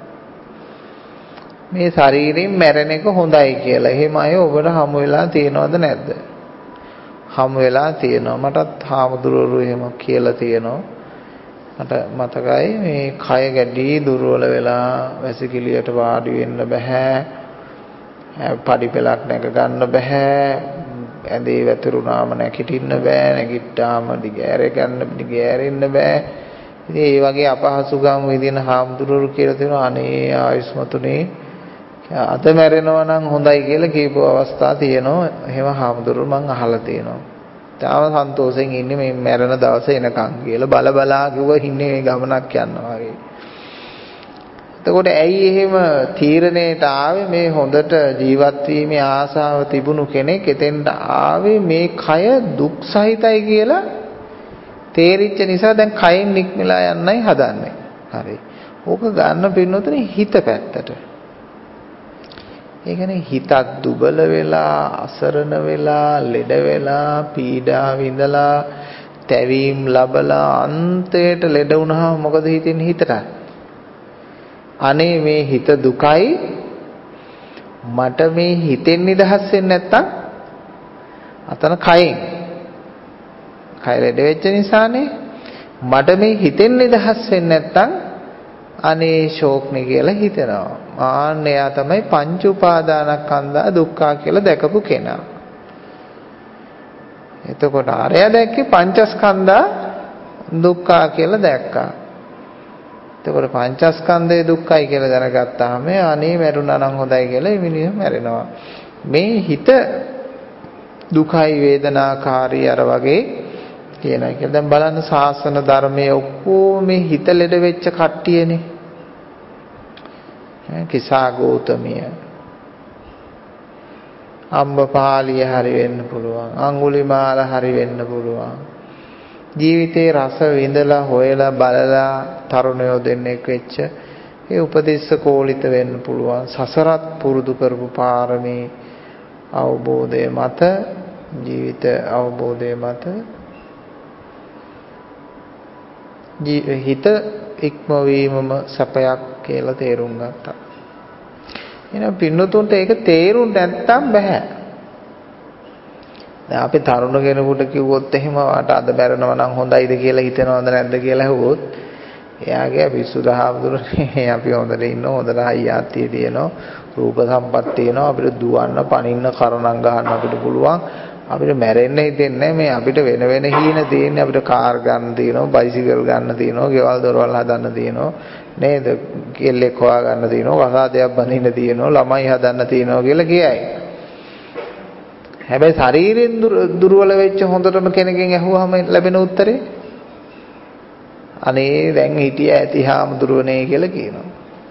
මේ ශරීරයෙන් මැරෙන එක හොඳයි කියලා. එහෙම අය ඔබට හමු වෙලා තියෙනවද නැද්ද? හමු වෙලා තියෙනවා. මටත් හාමුදුරුවෝ එහෙම කියලා තියෙනවා. මට මතකයි මේ කය ගැඩි දුර්වල වෙලා වැසිකිළියට වාඩි වෙන්න බෑ. පඩි පෙලක් නැග ගන්න බෑ. ඇඳේ වැතිරුණාම නැගිටින්න බෑ. නැගිට්ටාම දිගෑර ගන්න දිගෑරෙන්න බෑ. ඉතින් ඒ වගේ අපහසුකම් විඳින හාමුදුරුවෝ කියලා තියෙනවා අනේ ආයුෂ්මතුනේ අද මැරෙනවා නම් හොඳයි කියලා කියපු අවස්ථා තියෙනවා. එහෙම හාමුදුරුවෝ මං අහලා තියෙනවා. තාම සන්තෝෂෙන් ඉන්නේ මේ මැරෙන දවස එනකන් කියලා බල බලා කිව්වා ඉන්නේ මේ ගමනක් යනවා වගේ. එතකොට ඇයි එහෙම තීරණයට ආවේ? මේ හොඳට ජීවත් වීමේ ආසාව තිබුණු කෙනෙක් එතෙන්ට ආවේ මේ කය දුක් සහිතයි කියලා තේරිච්ච නිසා දැන් කයෙන් නික්මලා යන්නයි හදන්නේ. හරි. ඕක ගන්න පින්නොතනේ හිත පැත්තට. ඒ කියන්නේ හිතත් දුබල වෙලා, අසරණ වෙලා, ලෙඩ වෙලා, පීඩා විඳලා, තැවීම් ලබලා අන්තයට ලෙඩ වුණාම මොකද හිතෙන්නේ හිතට? අනේ මේ හිත දුකයි, මට මේ හිතෙන් නිදහස් වෙන්නේ නැත්තම් අතන කයෙන් කය ලෙඩ වෙච්ච නිසානේ මට මේ හිතෙන් නිදහස් වෙන්නේ නැත්තම් අනේ ශෝක්නේ කියලා හිතනවා. ආන්න එයා තමයි පංච උපාදානස්කන්ධා දුක්ඛ කියලා දැකපු කෙනා. එතකොට ආරය දැක්කේ පංචස්කන්ධා දුක්ඛ කියලා දැක්කා. එතකොට පංචස්කන්ධයේ දුක්ඛයි කියලා දැනගත්තාම අනේ මැරුණා නම් හොඳයි කියලා මිනිහ මැරෙනවා. මේ හිත දුකයි වේදනාකාරී අර වගේ කියනවා කියලා. දැන් බලන්න ශාසන ධර්මයේ ඔක්කොම මේ හිත ලෙඩ වෙච්ච කට්ටියනේ. කිසා ගෞතමිය අම්බපාලිය හරි වෙන්න පුළුවන්, අඟුලිමාල හරි වෙන්න පුළුවන්. ජීවිතේ රස විඳලා හොයලා බලලා තරුණයෝ දෙන්නෙක් වෙච්ච ඒ උපදේශ කෝලිත වෙන්න පුළුවන්. සසරත් පුරුදු කරපු පාරමී අවබෝධය මත, ජීවිත අවබෝධය මත හිත ඉක්මවීමම සැපයක් කියලා තේරුම් ගත්තා. එහෙනම් පින්නතුන්ට ඒක තේරුම් නැත්තම් බෑ. දැන් අපි තරුණ කෙනෙකුට කිව්වොත් එහෙම වාට අද බැරනවා නම් හොඳයිද කියලා හිතනවද නැද්ද කියලා ඇහුවොත් එයාගේ පිස්සුදහවදුරනේ අපි හොඳට ඉන්නවා, හොඳට හයියාත්තිය තියෙනවා, රූප සම්පත් තියෙනවා, අපිට දුවන්න, පනින්න, කරණම් ගහන්න අපිට පුළුවන්. අපිට මැරෙන්න හිතෙන්නේ නැහැ. මේ අපිට වෙන වෙන හීන තියෙන්නේ. අපිට කාර් ගන්න තියෙනවා, බයිසිකල් ගන්න තියෙනවා, ගෙවල් දොරවල් හදන්න තියෙනවා නේද? කෙල්ලෙක් හොයා ගන්න තියෙනවා, කසාදයක් බඳින්න තියෙනවා, ළමයි හදන්න තියෙනවා කියලා කියයි. හැබැයි ශරීරයෙන් දුර්වල වෙච්ච හොඳටම කෙනකින් ඇහුවාම ලැබෙන උත්තරේ අනේ දැන් හිටිය ඇති හාමුදුරුවනේ කියලා කියනවා.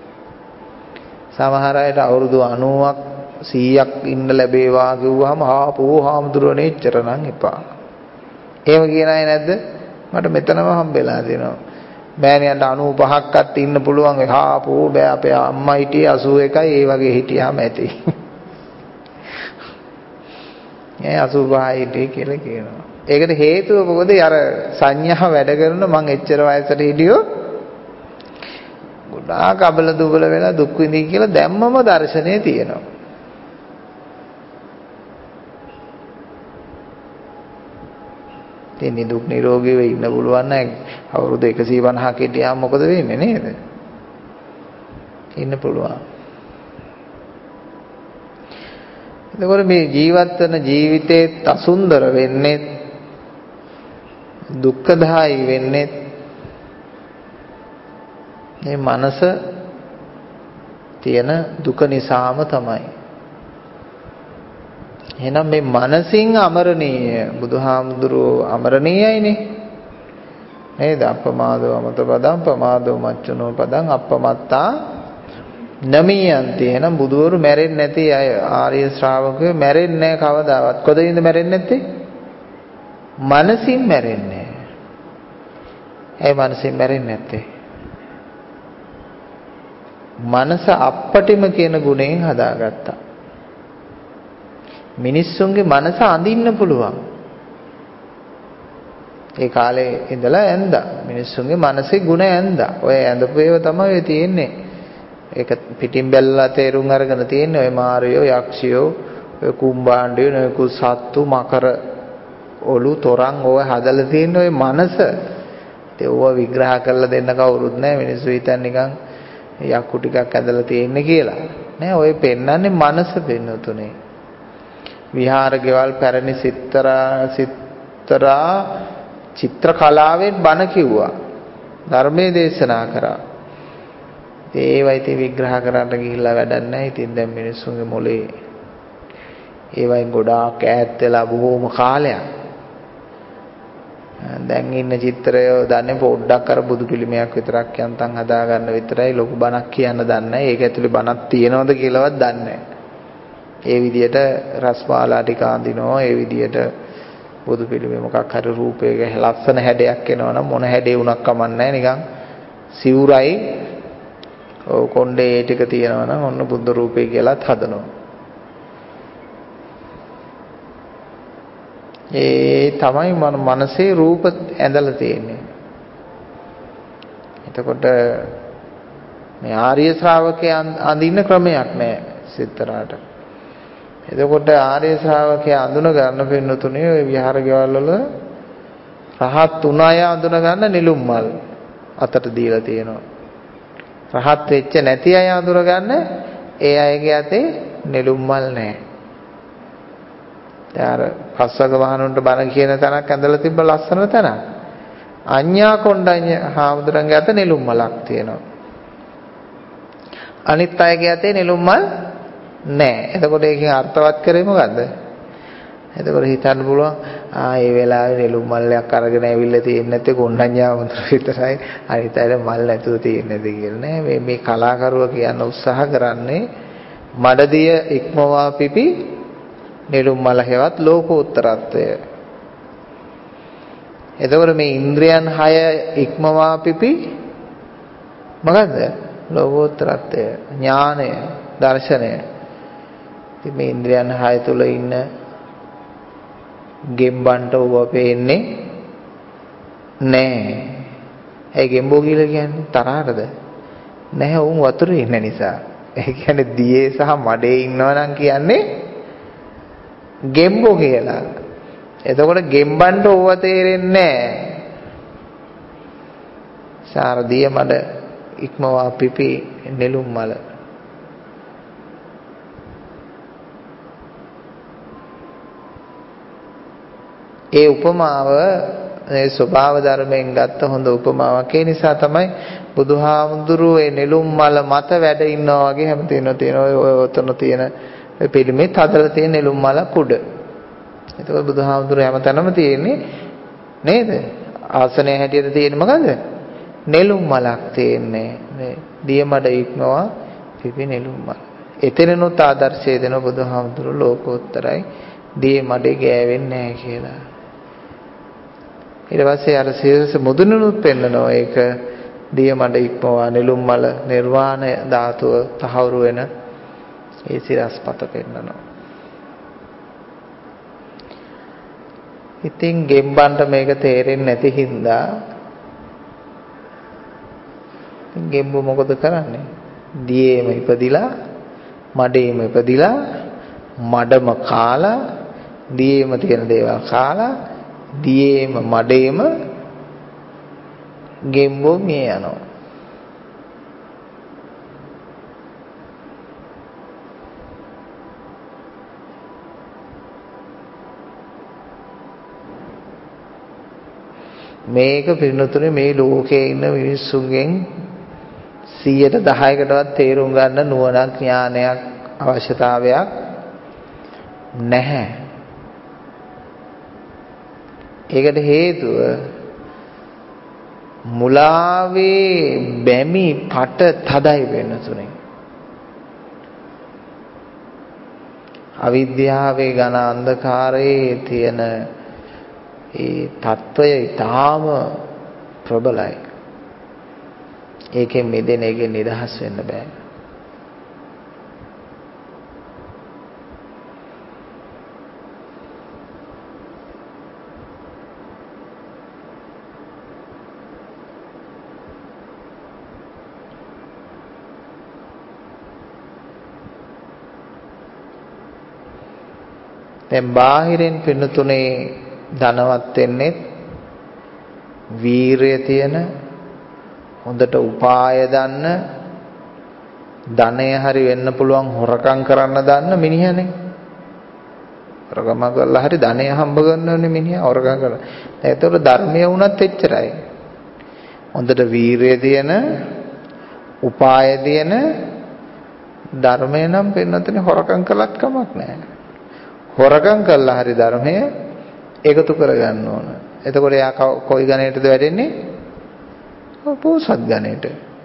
සමහර අයට අවුරුදු අනූවක් සීයක් ඉන්න ලැබේවා කිව්වහම ආපෝ හාමුදුරුවනේ එච්චර නම් එපා. එහෙම කියන අය නැද්ද? මට මෙතනම හම්බෙලා දෙනවා. මෑණියන්ට අනූපහක්වත් ඉන්න පුළුවන්. ආපෝ බෑ අපේ අම්මා හිටියේ අසූ එකයි ඒ වගේ හිටියාම ඇති. ඒ අසූ පහයි හිටියේ කියලා කියනවා. ඒකට හේතුව මොකද? අර සංඥා වැඩ කරන මං එච්චර වයසට හිටියෝ ගොඩාක් අබල දුබල වෙලා දුක් විඳින් කියලා දැම්මම දර්ශනේ තියෙනවා. ඉතින් දුක් නිරෝගීව ඉන්න පුළුවන් නම් අවුරුදු එකසිය පනහක හිටියාම මොකද වෙන්නේ නේද? ඉන්න පුළුවන්. එතකොට මේ ජීවත් වෙන ජීවිතේ අසුන්දර වෙන්නේ, දුක්ඛදායි වෙන්නේ මේ මනස තියෙන දුක නිසාම තමයි. එහෙනම් මේ මනසින් අමරණීය බුදුහාමුදුරුවෝ අමරණීයයිනේ. නේද? අපමාදෝ අමත පදං පමාදෝ මච්චුනෝ පදං අපමත්තා නමියන්ති. එහෙනම් බුදුවරු මැරෙන්නේ නැති අය ආර්ය ශ්‍රාවකයෝ මැරෙන්නේ නැහැ කවදාවත්. කොතනින්ද මැරෙන්නේ නැත්තේ? මනසින් මැරෙන්නේ. ඒ මනසින් මැරෙන්නේ නැත්තේ. මනස අප්පටිම කියන ගුණයෙන් හදාගත්තා. මිනිස්සුන්ගේ මනස අඳින්න පුළුවන්. ඒ කාලේ ඉඳලා ඇඳා. මිනිස්සුන්ගේ මනසේ ගුණ ඇඳා. ඔය ඇඳපු ඒවා තමයි ඔය තියෙන්නේ. ඒක පිටින් බැලලා තේරුම් අරගෙන තියෙන්නේ ඔය මාරයෝ, යක්ෂයෝ, ඔය කුම්බාණ්ඩයෝ, නොයෙකු සත්තු, මකර ඔලු, තොරන් ඔය හදලා තියෙන ඔය මනස. ඒ ඕවා විග්‍රහ කරලා දෙන්න කවුරුත් නැහැ. මිනිස්සු හිතන්නේ නිකන් යක්කු ටිකක් ඇදලා තියෙන්නේ කියලා. නෑ, ඔය පෙන්වන්නේ මනස පෙන්වතුනේ. විහාර ගෙවල් පැරණි සිත්තරා සිත්තරා චිත්‍ර කලාවෙන් බණ කිව්වා. ධර්මයේ දේශනා කරා. ඒවා ඉතින් විග්‍රහ කරන්න ගිහිල්ලා වැඩක් නැහැ. ඉතින් දැන් මිනිස්සුන්ගේ මොලේ ඒවයින් ගොඩාක් ඈත් වෙලා බොහෝම කාලයක්. දැන් ඉන්න චිත්‍රය දන්නේ පොඩ්ඩක් අර බුදු පිළිමයක් විතරක් යන්තම් හදා ගන්න විතරයි. ලොකු බණක් කියන්න දන්නේ නැහැ. ඒක ඇතුලේ බණක් තියනවද කියලාවත් දන්නේ නැහැ. ඒ විදියට රස්මාලා ටික අඳිනවා. ඒ විදියට බුදු පිළිමේ මොකක් හරි රූපයක ලස්සන හැඩයක් එනවනම් මොන හැඩේ වුණක් කමන්නේ නැහැ. නිකන් සිවුරයි ඔව් කොණ්ඩේ ටික තියෙනවනම් ඔන්න බුද්ධ රූපේ කියලාත් හදනවා. ඒ තමයි මනසේ රූප ඇඳලා තියෙන්නේ. එතකොට මේ ආර්ය ශ්‍රාවකයන් අඳින්න ක්‍රමයක් නැහැ සිත්තරාට. එතකොට ආර්ය ශ්‍රාවකයා අඳුන ගන්න පින්නතුනේ ওই විහාර ගෙවල් වල රහත් උන අය අඳුන ගන්න නිලුම් මල් අතට දීලා තියෙනවා. රහත් වෙච්ච නැති අය අඳුන ගන්න ඒ අයගේ අතේ නිලුම් මල් නැහැ. දැන් පස්වග මහණුන්ට බණ කියන තැනක් ඇඳලා තිබ්බ ලස්සන තැනක්. අඤ්ඤා කොණ්ඩඤ්ඤ හාමුදුරන්ගේ අත නෙළුම් මලක් තියෙනවා. අනිත් අයගේ අතේ නෙළුම් මල් නැහැ. එතකොට ඒකෙන් අර්ථවත් කරේ මොකද්ද? එතකොට හිතන්න පුළුවන් ආ මේ වෙලාවේ නෙළුම් මල්ලයක් අරගෙන ඇවිල්ලා තියෙන්නේ නැත්තේ කොණ්ඩඤ්ඤ හාමුදුරුවෝ විතරයි. අනිත් අය මල් නැතුව තියෙන්නේ කියලා නෑ. මේ මේ කලාකරුවා කියන්න උත්සාහ කරන්නේ මඩදිය ඉක්මවා පිපි නෙළුම් මල හේවත් ලෝකෝත්තරත්වය. එතකොට මේ ඉන්ද්‍රයන් හය ඉක්මවා පිපි මොකද්ද? ලෝකෝත්තරත්වය, ඥානය, දර්ශනය. ඉතින් මේ ඉන්ද්‍රයන් හය තුල ඉන්න ගෙම්බන්ට ඌව පේන්නේ නෑ. ඒ ගෙම්බෝ කියලා කියන්නේ තරහටද? නැහැ, උන් වතුරේ ඉන්න නිසා. ඒ කියන්නේ දියේ සහ මඩේ ඉන්නවා නම් කියන්නේ ගෙම්බෝ කියලා. එතකොට ගෙම්බන්ට ඕව තේරෙන්නේ නැහැ. සාරදිය මඩ ඉක්මවා පිපි නෙළුම් මල. ඒ උපමාව ඒ ස්වභාව ධර්මයෙන් ගත්ත හොඳ උපමාවක්. ඒ නිසා තමයි බුදුහාමුදුරුවෝ ඒ නෙළුම් මල මත වැඩ ඉන්නවා වගේ හැම තැනම තියෙන ඔය ඔතන තියෙන පිළිමෙත් හදලා තියෙන නෙළුම් මල කුඩ. එතකොට බුදුහාමුදුරුවෝ හැම තැනම තියෙන්නේ නේද? ආසනය හැටියට තියෙන්නේ මොකද? නෙළුම් මලක් තියෙන්නේ. නේ. දිය මඩ ඉක්මවා පිපි නෙළුම් මල. එතනනොත් ආදර්ශය දෙන බුදුහාමුදුරුවෝ ලෝකෝත්තරයි. දිය මඩේ ගෑවෙන්නේ නැහැ කියලා. ඊට පස්සේ අර සීරස මුදුනුනුත් පෙන්නනවා ඒක දිය මඩ ඉක්මවා නෙළුම් මල නිර්වාණ ධාතුව තහවුරු වෙන ඒ සිරස්පත පෙන්නනවා. ඉතින් ගෙම්බන්ට මේක තේරෙන්නේ නැති හින්දා ගෙම්බ මොකද කරන්නේ? දියේම ඉපදිලා මඩේම ඉපදිලා මඩම කාලා දියේම තියෙන දේවල් කාලා දියේම මඩේම ගෙම්බෝ මිය යනවා. මේක පින්නතුනේ මේ ලෝකයේ ඉන්න මිනිස්සුන්ගෙන් සියයට දහයකටවත් තේරුම් ගන්න නුවණක් ඥානයක් අවශ්‍යතාවයක් නැහැ. ඒකට හේතුව මුලාවේ බැමි පට තදයි වෙන තුනේ. අවිද්‍යාවේ ඝන අන්ධකාරයේ තියෙන ඒ తত্ত্বය ඊටාම ප්‍රබලයි. ඒකෙන් මිදෙන්න, ඒකෙන් නිදහස් වෙන්න බෑ. දැන් බාහිරින් පින්නතුනේ ධනවත් වෙන්නේ වීරය තියෙන, හොඳට උපාය දන්න, ධනය හරි වෙන්න පුළුවන් හොරකම් කරන්න දන්න මිනිහනේ. හොරකම කරලා හරි ධනය හම්බ කරනවනේ මිනිහා හොරකම් කරලා. දැන් ඒතකොට ධර්මය වුණත් එච්චරයි. හොඳට වීරය තියෙන, උපාය තියෙන ධර්මය නම් පින්නතුනේ හොරකම් කළත් කමක් නැහැ. හොරකම් කළා හරි ධර්මය එකතු කරගන්න ඕන. එතකොට එයා කොයි ගණේටද වැටෙන්නේ? පෝසත් ගණේට.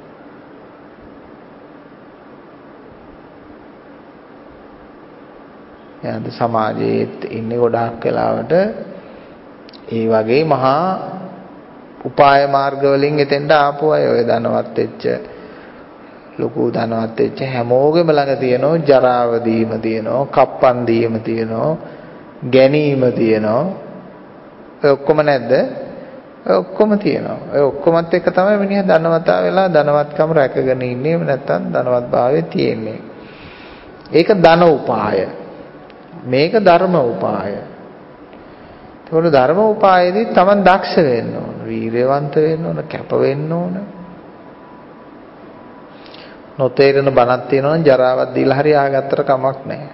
එයාද සමාජයේත් ඉන්නේ ගොඩාක් වෙලාවට ඒ වගේ මහා උපාය මාර්ග වලින් එතෙන්ට ආපු අය, ඔය ධනවත් වෙච්ච, ලොකු ධනවත් වෙච්ච හැමෝගෙම ළඟ තියෙනවා ජරාව දීම තියෙනවා, කප්පන් දීම තියෙනවා, ගැනීම තියෙනවා. ඔය ඔක්කොම නැද්ද? ඔය ඔක්කොම තියෙනවා. ඔය ඔක්කොමත් එක්ක තමයි මිනිහා ධනවතා වෙලා ධනවත්කම රැකගෙන ඉන්නේ. එහෙම නැත්නම් ධනවත් භාවයේ තියෙන්නේ. ඒක ධන උපාය. මේක ධර්ම උපාය. ඒකවල ධර්ම උපායේදී Taman දක්ෂ වෙන්න ඕන, වීරයවන්ත වෙන්න ඕන, කැප වෙන්න ඕන. නොතේරෙන බණක් තියෙනවා නම් ජරාවක් දීලා හරි ආගත්තට කමක් නැහැ.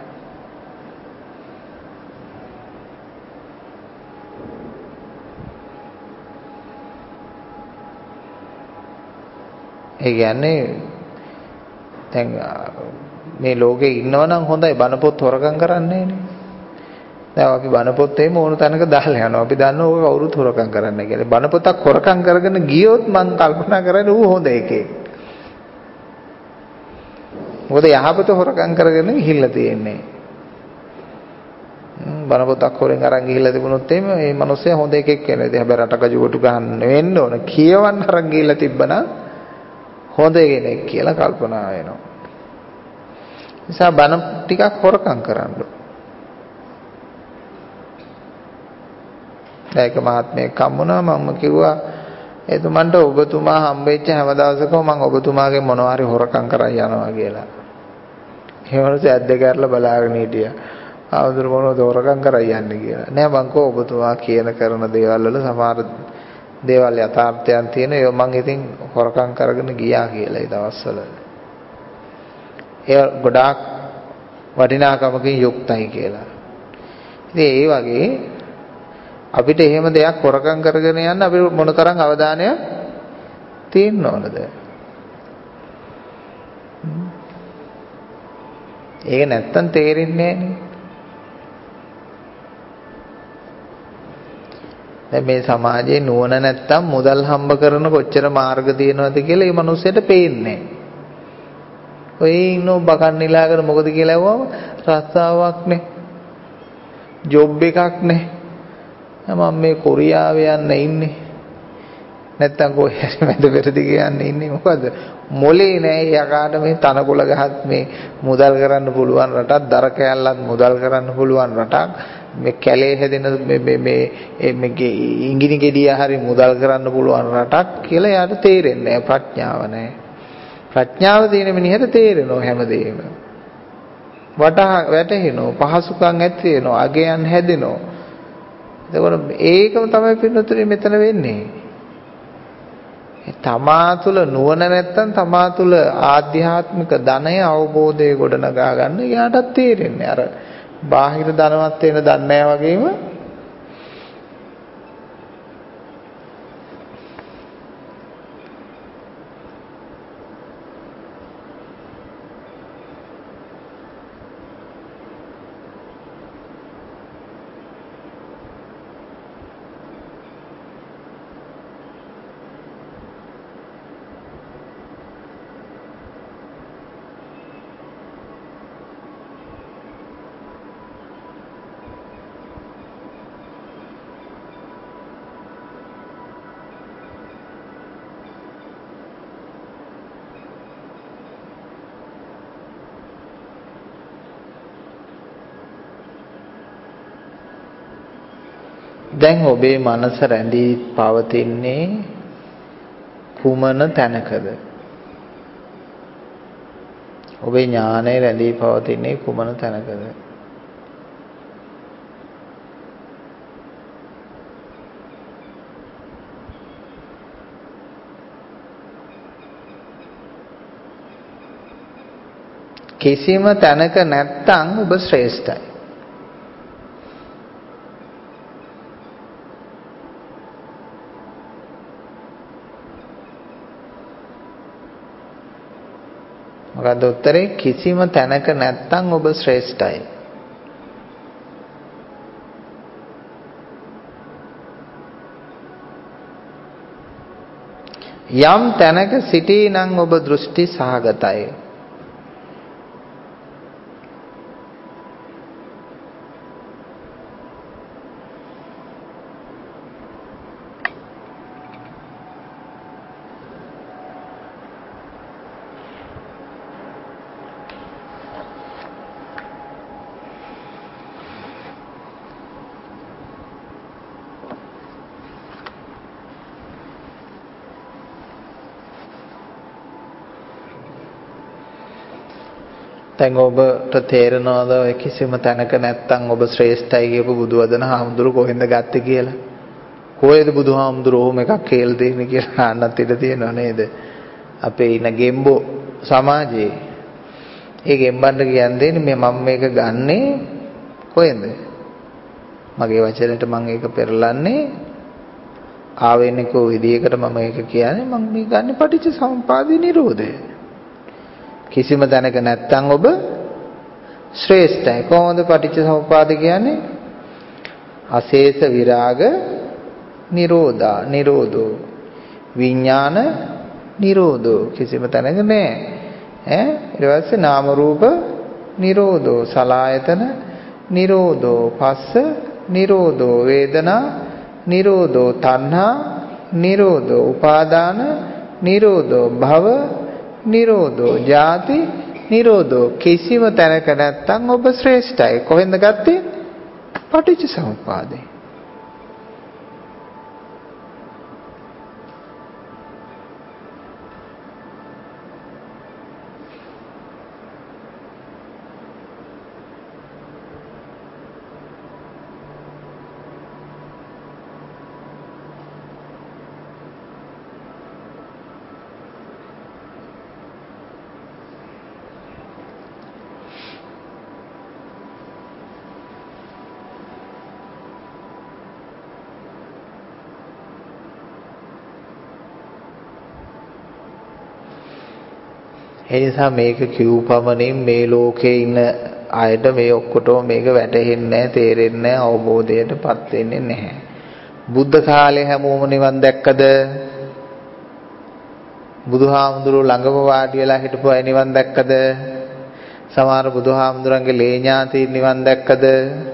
ඒ කියන්නේ දැන් මේ ලෝකේ ඉන්නවනම් හොඳයි, බණ පොත් හොරකම් කරන්නේ නේ. දැන් අපි බණ පොත් එහෙම ඕන තැනක දාලා යනවා. අපි දන්නවා ඕක කවුරුත් හොරකම් කරන්නේ කියලා. බණ පොතක් හොරකම් කරගෙන ගියොත් මං කල්පනා කරන්නේ ඌ හොඳ එකේ. මොකද යහපත හොරකම් කරගෙන ගිහිල්ලා තියෙන්නේ. බණ පොතක් හොරෙන් අරන් ගිහිල්ලා තිබුණොත් එහෙම මේ මිනිස්සයා හොඳ එකෙක් වෙනවා. ඉතින් හැබැයි රටක ජුවටු ගන්න වෙන්න ඕන. කියවන්න අරන් ගිහිල්ලා තිබ්බනම් හොඳ කෙනෙක් කියලා කල්පනා වෙනවා. නිසා බණ ටිකක් හොරකම් කරන්න. ඒක මහත්මයෙක් හම්බුණා. මම කිව්වා එතුමන්ට ඔබතුමා හම්බෙච්ච හැම දවසකම මම ඔබතුමාගේ මොනවා හරි හොරකම් කරන් යනවා කියලා. ඒ වගේ ඇද්ද කරලා බලාගෙන හිටියා. ආවුදුර මොනවද හොරකම් කරන් යන්නේ කියලා. නෑ මං කෝ ඔබතුමා කියන කරන දේවල් වල සමහර දේවල් යථාර්ථයන් තියෙන ඒවා මං ඉතින් හොරකම් කරගෙන ගියා කියලා ඒ දවස්වල. ඒ ගොඩාක් වටිනාකමකින් යුක්තයි කියලා. ඉතින් ඒ වගේ අපිට එහෙම දෙයක් හොරකම් කරගෙන යන්න අපි මොනතරම් අවධානයක් තියෙන්න ඕනද? ඒක නැත්තම් තේරෙන්නේ නෑනේ. දැන් මේ සමාජයේ නුවණ නැත්තම් මුදල් හම්බ කරන කොච්චර මාර්ග තියෙනවද කියලා මේ මිනිස්සුන්ට පේන්නේ නෑ. ඔය ඉන්නෝ බකන් නිලාගෙන මොකද කියලා ඇහුවම රස්සාවක් නේ. ජොබ් එකක් නේ. මම මේ කොරියාවේ යන්න ඉන්නේ. නැත්තම් කොහේ මැද පෙරදිග යන්න ඉන්නේ. මොකද මොලේ නෑ යකාට මේ තනකොළ ගහත් මේ මුදල් කරන්න පුළුවන් රටක්, දර කෑල්ලත් මුදල් කරන්න පුළුවන් රටක්, මේ කැලේ හැදෙන මේ මේ මේ ඉංගිනි ගෙඩිය හරි මුදල් කරන්න පුළුවන් රටක් කියලා යාට තේරෙන්නේ නෑ. ප්‍රඥාව නෑ. ප්‍රඥාව තියෙන මිනිහට තේරෙනවා හැමදේම. වටහා වැටහෙනවා, පහසුකම් ඇති වෙනවා, අගයන් හැදෙනවා. එතකොට ඒකම තමයි පින්නතුනේ මෙතන වෙන්නේ. තමා තුළ නුවණ නැත්තම් තමා තුළ ආධ්‍යාත්මික ධනය අවබෝධය ගොඩනගා ගන්න යාටත් තේරෙන්නේ. අර බාහිර ධනවත් වෙන දන්නේ නැහැ වගේම දැන් ඔබේ මනස රැඳී පවතින්නේ කුමන තැනකද? ඔබේ ඥානය රැඳී පවතින්නේ කුමන තැනකද? කිසිම තැනක නැත්තම් ඔබ ශ්‍රේෂ්ඨයි. මොකද උත්තරේ? කිසිම තැනක නැත්තම් ඔබ ශ්‍රේෂ්ඨයි. යම් තැනක සිටී නම් ඔබ දෘෂ්ටි සහගතයි. දැන් ඔබට තේරෙනවද ඔය කිසිම තැනක නැත්තම් ඔබ ශ්‍රේෂ්ඨයි කියපු බුදුවදන හාමුදුරු කොහෙන්ද ගත්තේ කියලා? කොහෙද බුදුහාමුදුරු ඕම එකක් කියලා දෙන්නේ කියලා අහන්නත් ඉඩ තියෙනව නේද? අපේ ඉන ගෙම්බෝ සමාජයේ. ඒ ගෙම්බන්ට කියන්නේ මේ මම මේක ගන්නෙ කොහෙන්ද? මගේ වචනෙට මම ඒක පෙරලන්නේ ආවෙනිකෝ විදියකට මම ඒක කියන්නේ මම මේ ගන්න පටිච්ච සමුප්පාදේ නිරෝධය. කිසිම තැනක නැත්තම් ඔබ ශ්‍රේෂ්ඨයි. කොහොමද පටිච්ච සමුප්පාද කියන්නේ? අශේෂ විරාග නිරෝධා නිරෝධෝ විඥාන නිරෝධෝ. කිසිම තැනක නෑ. ඈ ඊට පස්සේ නාම රූප නිරෝධෝ සලආයතන නිරෝධෝ පස්ස නිරෝධෝ වේදනා නිරෝධෝ තණ්හා නිරෝධෝ උපාදාන නිරෝධෝ භව නිරෝධෝ ජාති නිරෝධෝ. කිසිම තැනක නැත්තම් ඔබ ශ්‍රේෂ්ඨයි. කොහෙන්ද ගත්තේ? පටිච්ච සමුප්පාදේ. ඒ නිසා මේක කිව්පමණින් මේ ලෝකේ ඉන්න අයට මේ ඔක්කොටම මේක වැටහෙන්නේ නැහැ, තේරෙන්නේ නැහැ, අවබෝධයටපත් වෙන්නේ නැහැ. බුද්ධ කාලේ හැමෝම නිවන් දැක්කද? බුදුහාමුදුරුවෝ ළඟම වාඩි වෙලා හිටපු අය නිවන් දැක්කද? සමහර බුදුහාමුදුරන්ගේ ලේ ඥාතීන් නිවන් දැක්කද?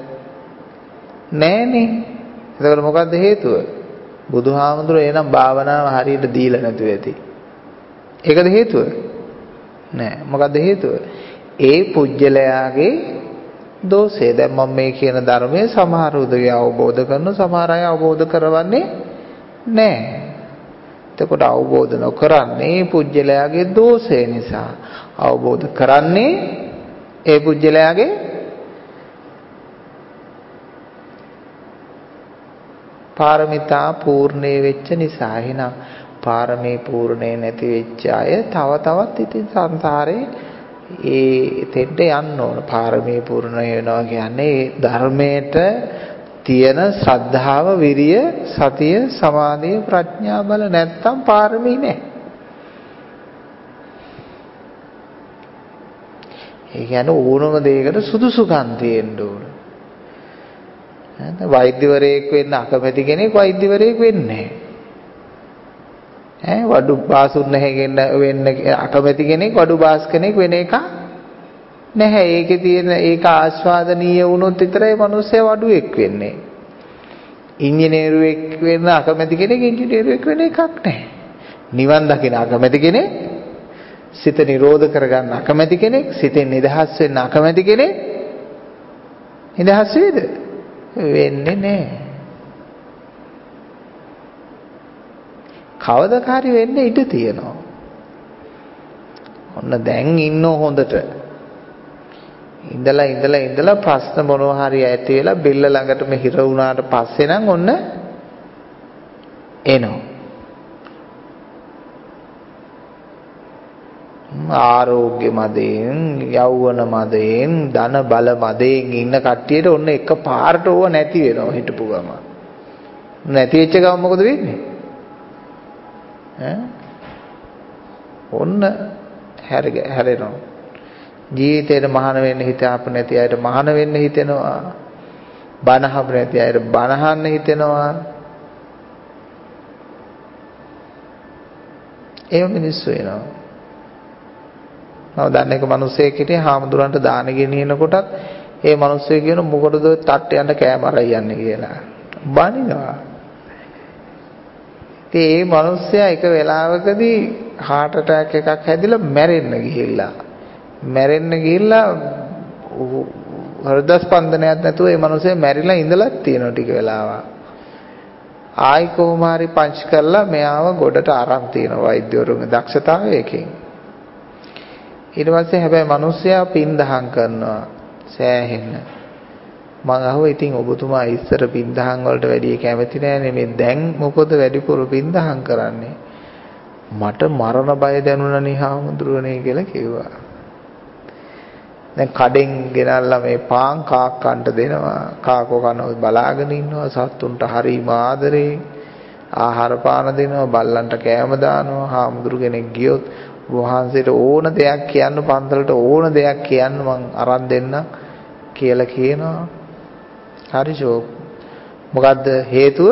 නෑනේ. ඒකට මොකද්ද හේතුව? බුදුහාමුදුරුවෝ එනම් භාවනාව හරියට දීලා නැතුව ඇති. ඒකද හේතුව? නෑ. මොකද්ද හේතුව? ඒ පුජ්‍යලයාගේ දෝෂය. දැන් මම මේ කියන ධර්මයේ සමහර උදවිය අවබෝධ කරන සමහර අය අවබෝධ කරවන්නේ නෑ. එතකොට අවබෝධ නොකරන්නේ පුජ්‍යලයාගේ දෝෂය නිසා. අවබෝධ කරන්නේ ඒ පුජ්‍යලයාගේ පාරමිතා පූර්ණේ වෙච්ච නිසා. එහෙනම් පාරමී පූර්ණේ නැති වෙච්ච අය තව තවත් ඉතින් සංසාරේ ඒ තෙන්ට යන්න ඕන. පාරමී පූර්ණ වෙනවා කියන්නේ ධර්මයට තියෙන ශ්‍රද්ධාව, විරිය, සතිය, සමාධිය, ප්‍රඥා බල නැත්තම් පාරමී නැහැ. ඒ කියන්නේ ඕනම දෙයකට සුදුසුකම් තියෙන්න ඕන. වෛද්‍යවරයෙක් වෙන්න අකමැති කෙනෙක් වෛද්‍යවරයෙක් වෙන්නේ නැහැ. ඈ වඩු බාසුන් නැහැගෙන වෙන්න අකමැති කෙනෙක් වඩු බාස් කෙනෙක් වෙන එක නැහැ. ඒකේ තියෙන ඒක ආස්වාදනීය වුණොත් විතරයි මිනිස්සයා වඩුවෙක් වෙන්නේ. ඉංජිනේරුවෙක් වෙන්න අකමැති කෙනෙක් ඉංජිනේරුවෙක් වෙන එකක් නැහැ. නිවන් දකින්න අකමැති කෙනෙක්, සිත නිරෝධ කරගන්න අකමැති කෙනෙක්, සිතෙන් නිදහස් වෙන්න අකමැති කෙනෙක් නිදහස් වේද? වෙන්නේ නැහැ. කවදාකාරී වෙන්න ඉඩ තියෙනවා. ඔන්න දැන් ඉන්න හොඳට. ඉඳලා ඉඳලා ඉඳලා ප්‍රශ්න මොනවා හරි ඇති වෙලා බෙල්ල ළඟටම හිර වුණාට පස්සේ නම් ඔන්න එනවා. ආරෝග්‍ය මදයෙන්, යෞවන මදයෙන්, ධන බල මදයෙන් ඉන්න කට්ටියට ඔන්න එක පාරට ඕව නැති වෙනවා හිටපු ගම. නැති වෙච්ච ගම මොකද වෙන්නේ? ඈ ඔන්න හැරෙනවා. ජීවිතේට මහාන වෙන්න හිතාපු නැති අයට මහාන වෙන්න හිතෙනවා. බණ අහපු නැති අයට බණ අහන්න හිතෙනවා. ඒ මිනිස්සු වෙනවා. මම දන්න එක මිනිස්සෙක් හිටියේ හාමුදුරන්ට දාන ගෙනියනකොටත් ඒ මිනිස්සු කියන මොකටද ඔය තට්ට යන්න කෑම අරයි යන්නේ කියලා. බනිනවා. ඉතින් ඒ මිනිස්සයා එක වෙලාවකදී heart attack එකක් හැදිලා මැරෙන්න ගිහිල්ලා. මැරෙන්න ගිහිල්ලා හෘද ස්පන්දනයක් නැතුව ඒ මිනිස්සයා මැරිලා ඉඳලා තියෙනවා ටික වෙලාවක්. ආයි කොහොම හරි පංච් කරලා මෙයාව ගොඩට අරන් තියෙනවා වෛද්‍යවරුන්ගේ දක්ෂතාවයකින්. ඊට පස්සේ හැබැයි මිනිස්සයා පින් දහම් කරනවා සෑහෙන්න. මම අහුවා ඉතින් ඔබතුමා ඉස්සර පින් දහම් වලට වැඩි කැමති නෑනේ මේ දැන් මොකද වැඩිපුර පින් දහම් කරන්නේ? මට මරණ බය දැනුණා හාමුදුරුවනේ කියලා කිව්වා. දැන් කඩෙන් ගෙනල්ලා මේ පාන් කාක් කන්න දෙනවා. කාකෝ කනවා බලාගෙන ඉන්නවා. සත්තුන්ට හරිම ආදරේ. ආහාර පාන දෙනවා. බල්ලන්ට කෑම දානවා. හාමුදුරු කෙනෙක් ගියොත් වහන්සේට ඕන දෙයක් කියන්න පන්සලට ඕන දෙයක් කියන්න මං අරන් දෙන්න කියලා කියනවා. හරි ෂෝක්. මොකද්ද හේතුව?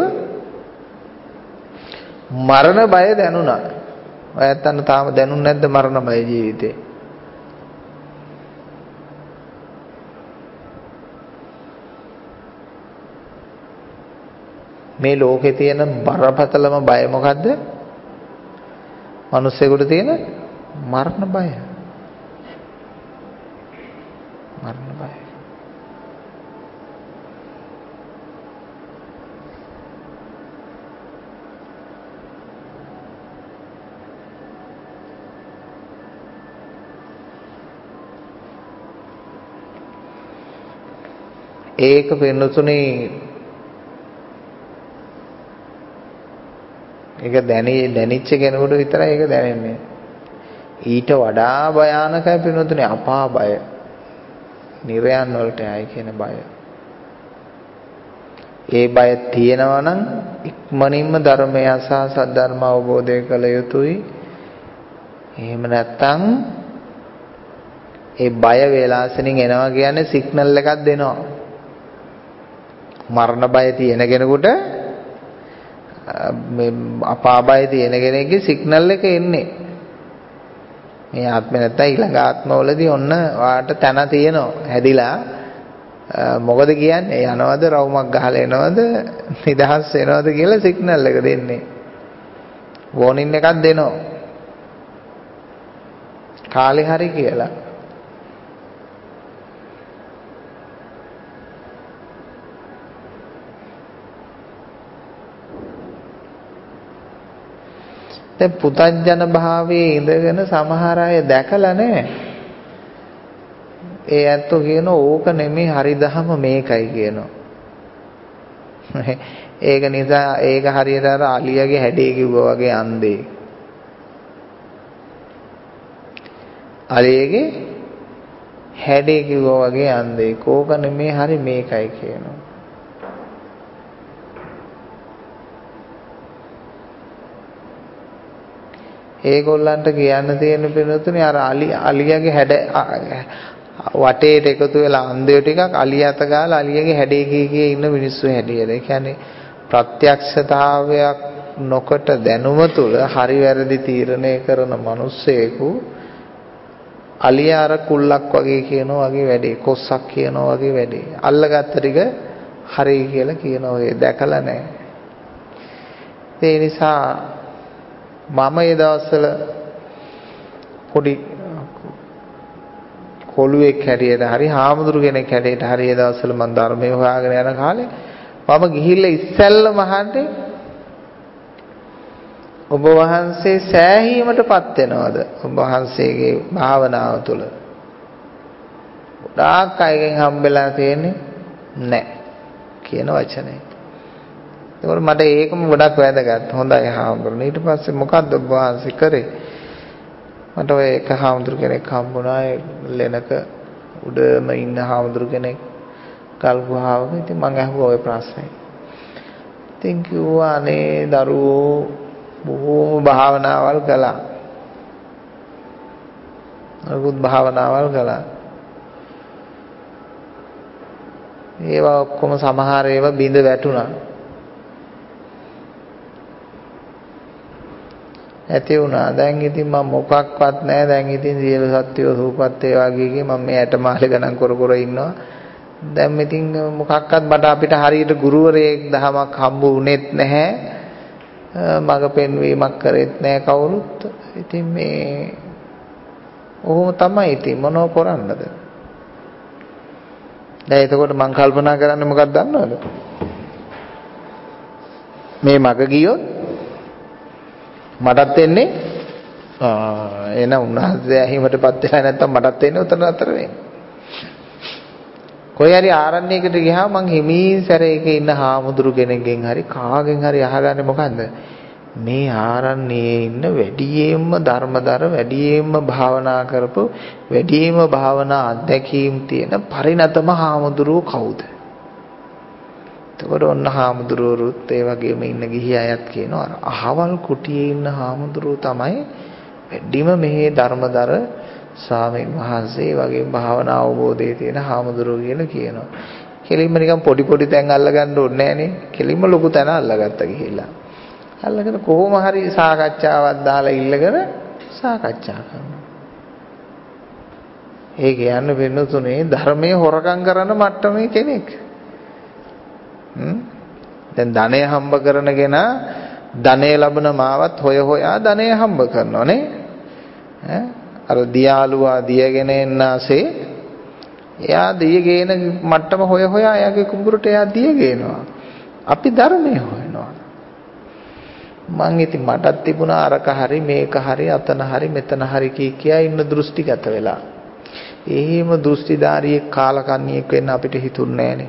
මරණ බය දැනුණා. ඔයත් අන්න තාම දැනුන්නේ නැද්ද මරණ බය ජීවිතේ? මේ ලෝකේ තියෙන බරපතලම බය මොකද්ද? මිනිස්සුෙකුට තියෙන මරණ බය. මරණ බය. ඒක වෙනතුනේ ඒක දැනි දැනිච්ච කෙනෙකුට විතරයි ඒක දැනෙන්නේ. ඊට වඩා භයානකයි පිනොතුනේ අපා බය. නිර්යන් වලට යයි කියන බය. ඒ බය තියෙනවා නම් ඉක්මනින්ම ධර්මය අසා සද්ධර්ම අවබෝධය කළ යුතුයි. එහෙම නැත්නම් ඒ බය වේලාසනින් එනවා කියන්නේ සිග්නල් එකක් දෙනවා. මරණ බය තියෙන කෙනෙකුට මේ අපාබය තියෙන කෙනෙක්ගේ සිග්නල් එක එන්නේ. මේ ආත්මේ නැත්තම් ඊළඟ ආත්මවලදී ඔන්න වාට තන තියෙනවා. හැදිලා මොකද කියන්නේ? යනවද රවුමක් ගහලා එනවද නිදහස් වෙනවද කියලා සිග්නල් එක දෙන්නේ. වෝනින් එකක් දෙනවා. කාලේ හරි කියලා. දැන් පුතඥන භාවයේ ඉඳගෙන සමහර අය දැකලා නැහැ. ඒ ඇත්තෝ කියන ඕක නෙමෙයි හරිදහම මේකයි කියනවා. ඒක නිසා ඒක හරියට අර අලියගේ හැඩේ කිව්වා වගේ අන්දේ. අලියගේ හැඩේ කිව්වා වගේ අන්දේ. කෝක නෙමෙයි හරි මේකයි කියනවා. ඒගොල්ලන්ට කියන්න තියෙන පිළිතුරේ අර අලි අලියගේ හැඩ වටේට එකතු වෙලා අන්දේ ටිකක් අලිය අත ගාලා අලියගේ හැඩේ කී කී ඉන්න මිනිස්සු හැටියට. ඒ කියන්නේ ප්‍රත්‍යක්ෂතාවයක් නොකොට දැනුම තුල හරි වැරදි තීරණය කරන මිනිස්සෙකු අලිය අර කුල්ලක් වගේ කියනවා වගේ වැඩේ, කොස්සක් කියනවා වගේ වැඩේ. අල්ලගත්ත ටික හරි කියලා කියනවා. ඒ දැකලා නැහැ. ඒ නිසා මම ඒ දවස්වල පොඩි කොළුවෙක් හැටියට හරි හාමුදුරු කෙනෙක් හැටියට හරි ඒ දවස්වල මම ධර්මය හොයාගෙන යන කාලේ මම ගිහිල්ලා ඉස්සෙල්ලම අහන්නේ ඔබ වහන්සේ සෑහීමටපත් වෙනවද ඔබ වහන්සේගේ භාවනාව තුළ? ගොඩාක් අයගෙන් හම්බෙලා තියෙන්නේ නැහැ කියන වචනේ. ඒකවල මට ඒකම ගොඩක් වැදගත්. හොඳයි හාමුදුරනේ. ඊට පස්සේ මොකද්ද ඔබ වහන්සේ කරේ? මට ඔය එක හාමුදුර කෙනෙක් හම්බුණා. ඒ ලෙනක උඩම ඉන්න හාමුදුර කෙනෙක් කල් ගුහාවක. ඉතින් මම අහුවා ඔය ප්‍රශ්නේ. ඉතින් කිව්වා අනේ දරුවෝ බොහෝම භාවනාවල් කළා. අරුත් භාවනාවල් කළා. ඒවා ඔක්කොම සමහර ඒවා බිඳ වැටුණා. ඇති වුණා. දැන් ඉතින් මම මොකක්වත් නැහැ. දැන් ඉතින් සියලු සත්‍යෝ සූපත් වේවා කිය මම මේ ඇටමාලේ ගණන් කර කර ඉන්නවා. දැන් ඉතින් මොකක්වත් මට අපිට හරියට ගුරුවරයෙක් දහමක් හම්බ වුණෙත් නැහැ. මග පෙන්වීමක් කරෙත් නැහැ කවුරුත්. ඉතින් මේ ඔහොම තමයි ඉතින් මොනව කරන්නද? දැන් එතකොට මම කල්පනා කරන්නේ මොකක්ද දන්නවද? මේ මග ගියොත් මටත් එන්නේ ආ එන උන්වහන්සේ ඇහිමටපත් වෙලා නැත්තම් මටත් එන්නේ උතන අතර වෙන්නේ. කොයි හරි ආරණ්‍යයකට ගියාම මං හිමීන් සැරේක ඉන්න හාමුදුරු කෙනෙක්ගෙන් හරි කාගෙන් හරි අහගන්නේ මොකන්ද? මේ ආරණ්‍යයේ ඉන්න වැඩියෙන්ම ධර්මදර වැඩියෙන්ම භාවනා කරපු වැඩියෙන්ම භාවනා අත්දැකීම් තියෙන පරිණතම හාමුදුරුවෝ කවුද? එතකොට ඔන්න හාමුදුරුවෝරුත් ඒ වගේම ඉන්න ගිහි අයත් කියනවා අර අහවල් කුටියේ ඉන්න හාමුදුරුවෝ තමයි වැඩිම මේ ධර්මදර ස්වාමීන් වහන්සේ වගේ භාවනා අවබෝධයේ තියෙන හාමුදුරුවෝ කියලා කියනවා. කෙලින්ම නිකන් පොඩි පොඩි තැන් අල්ලගන්න ඕනේ නෑනේ. කෙලින්ම ලොකු තැන අල්ලගත්තා ගිහිල්ලා. අල්ලගෙන කොහොම හරි සාකච්ඡාවක් දාලා ඉල්ලගෙන සාකච්ඡා කරනවා. ඒ කියන්නේ වෙන තුනේ ධර්මයේ හොරකම් කරන මට්ටමේ කෙනෙක්. හ්ම් දැන් ධනය හම්බ කරනගෙන ධනය ලැබන මාවත් හොය හොයා ධනය හම්බ කරනවනේ. ඈ අර දියාලුවා දියගෙන එන්නාසේ එයා දිය ගේන මට්ටම හොය හොයා එයාගේ කුඹුරට එයා දිය ගේනවා. අපි ධර්මයේ හොයනවා. මං ඉතින් මටත් තිබුණා අරක හරි මේක හරි අතන හරි මෙතන හරි කී කියා ඉන්න දෘෂ්ටිගත වෙලා. එහෙම දෘෂ්ටිධාරියෙක් කාලකන්ණියෙක් වෙන්න අපිට හිතුන්නේ නැහනේ.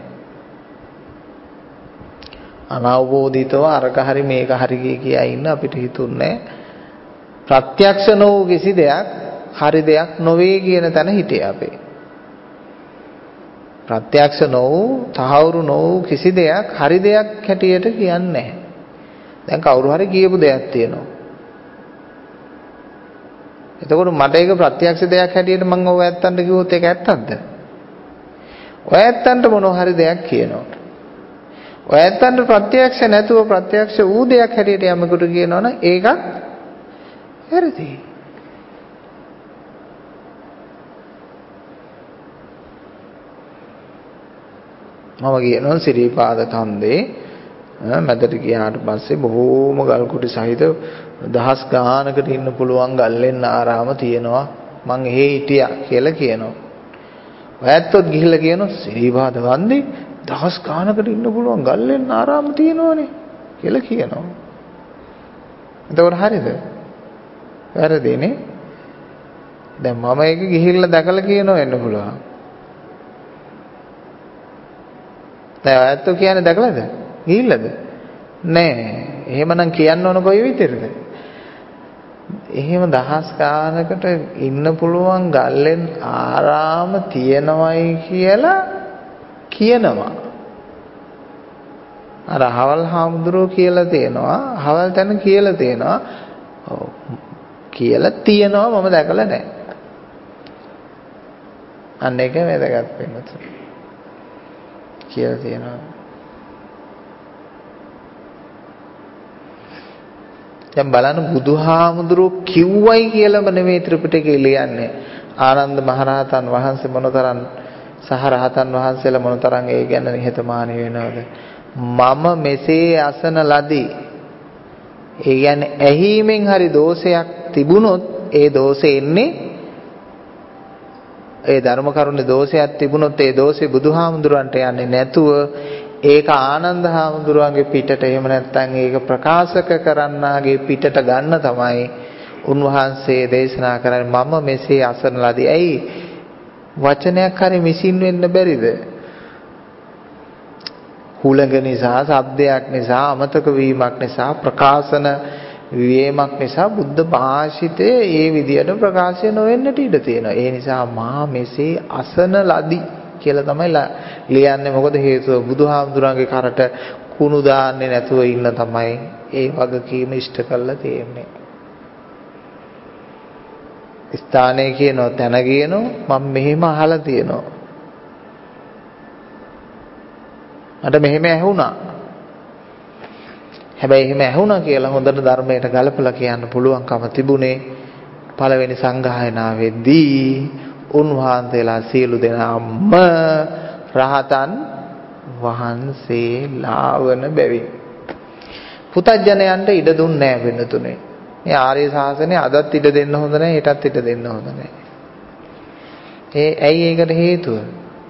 අනවබෝධිතව අරක හරි මේක හරි කී කියා ඉන්න අපිට හිතුන්නේ ප්‍රත්‍යක්ෂ නොවූ කිසි දෙයක් හරි දෙයක් නොවේ කියන තැන හිටියේ අපේ. ප්‍රත්‍යක්ෂ නොවූ තහවුරු නොවූ කිසි දෙයක් හරි දෙයක් හැටියට කියන්නේ නැහැ. දැන් කවුරු හරි කියපු දෙයක් තියෙනවා. එතකොට මට ඒක ප්‍රත්‍යක්ෂ දෙයක් හැටියට මම ඔය ඇත්තන්ට කිව්වොත් ඒක ඇත්තක්ද? ඔය ඇත්තන්ට මොනවා හරි දෙයක් කියනවා. ඔය ඇත්තන්ට ප්‍රත්‍යක්ෂ නැතුව ප්‍රත්‍යක්ෂ වූ දෙයක් හැටියට යමකට කියනවනම් ඒකත් වැරදි. මම කියනවා සිරිපාද කන්දේ මැදට ගියාට පස්සේ බොහෝම ගල් කුටි සහිත දහස් ගානකට ඉන්න පුළුවන් ගල්ලෙන් ආරාම තියෙනවා මං එහෙ හිටියා කියලා කියනවා. ඔයත්ොත් ගිහිල්ලා කියනවා සිරිපාද කන්දේ දහස් ගානකට ඉන්න පුළුවන් ගල්ලෙන් ආරාම තියෙනවනේ කියලා කියනවා. එතකොට හරියද? වැරදිනේ. දැන් මම ඒක ගිහිල්ලා දැකලා කියනවා වෙන්න පුළුවන්. දැන් ඔයත්ෝ කියන්නේ දැකලාද? ගිහිල්ලාද? නෑ. එහෙමනම් කියන්න ඕන කොයි විදිහටද? එහෙම දහස් ගානකට ඉන්න පුළුවන් ගල්ලෙන් ආරාම තියෙනවයි කියලා කියනවා. අර හවල් හාමුදුරුවෝ කියලා තියෙනවා. හවල් තැන කියලා තියෙනවා. ඔව්. කියලා තියෙනවා මම දැකලා නෑ. අන්න ඒක වැදගත් වෙනත. කියලා තියෙනවා. දැන් බලන්න බුදුහාමුදුරුවෝ කිව්වයි කියලාම නෙමෙයි ත්‍රිපිටකේ ලියන්නේ. ආනන්ද මහරහතන් වහන්සේ මොනතරම් සහ රහතන් වහන්සේලා මොනතරම් ඒ ගැන නිහතමානී වෙනවද? මම මෙසේ අසන ලදී. ඒ කියන්නේ ඇහිීමෙන් හරි දෝෂයක් තිබුණොත් ඒ දෝෂෙ එන්නේ ඒ ධර්ම කරුණේ දෝෂයක් තිබුණොත් ඒ දෝෂේ බුදුහාමුදුරන්ට යන්නේ නැතුව ඒක ආනන්ද හාමුදුරුවන්ගේ පිටට එහෙම නැත්නම් ඒක ප්‍රකාශක කරන්නාගේ පිටට ගන්න තමයි උන්වහන්සේ දේශනා කරන්නේ මම මෙසේ අසන ලදී. ඇයි වචනයක් හරි මිසින් වෙන්න බැරිද? හුලඟ නිසා, ශබ්දයක් නිසා, අමතක වීමක් නිසා, ප්‍රකාශන වීමක් නිසා බුද්ධ භාෂිතයේ ඒ විදියට ප්‍රකාශය නොවෙන්නට ඉඩ තියෙනවා. ඒ නිසා මා මෙසේ අසන ලදී කියලා තමයි ලියන්නේ. මොකද හේතුව බුදුහාමුදුරන්ගේ කරට කුණු දාන්නේ නැතුව ඉන්න තමයි ඒ වගකීම ඉෂ්ට කරලා තියෙන්නේ. ස්ථානයේ කියනවා තැන කියනවා මම මෙහෙම අහලා තියෙනවා. මට මෙහෙම ඇහුණා. හැබැයි එහෙම ඇහුණා කියලා හොඳට ධර්මයට ගලපලා කියන්න පුළුවන්කම තිබුණේ පළවෙනි සංගායනාවේදී උන්වහන්සේලා සියලු දෙනාම රහතන් වහන්සේලා වන බැවින් පුතඥයන්ට ඉඩ දුන්නේ නැහැ වෙනතුනේ. මේ ආර්ය ශාසනය අදත් ඉඩ දෙන්න හොඳ නැහැ, හෙටත් ඉඩ දෙන්න හොඳ නැහැ. ඒ ඇයි ඒකට හේතුව?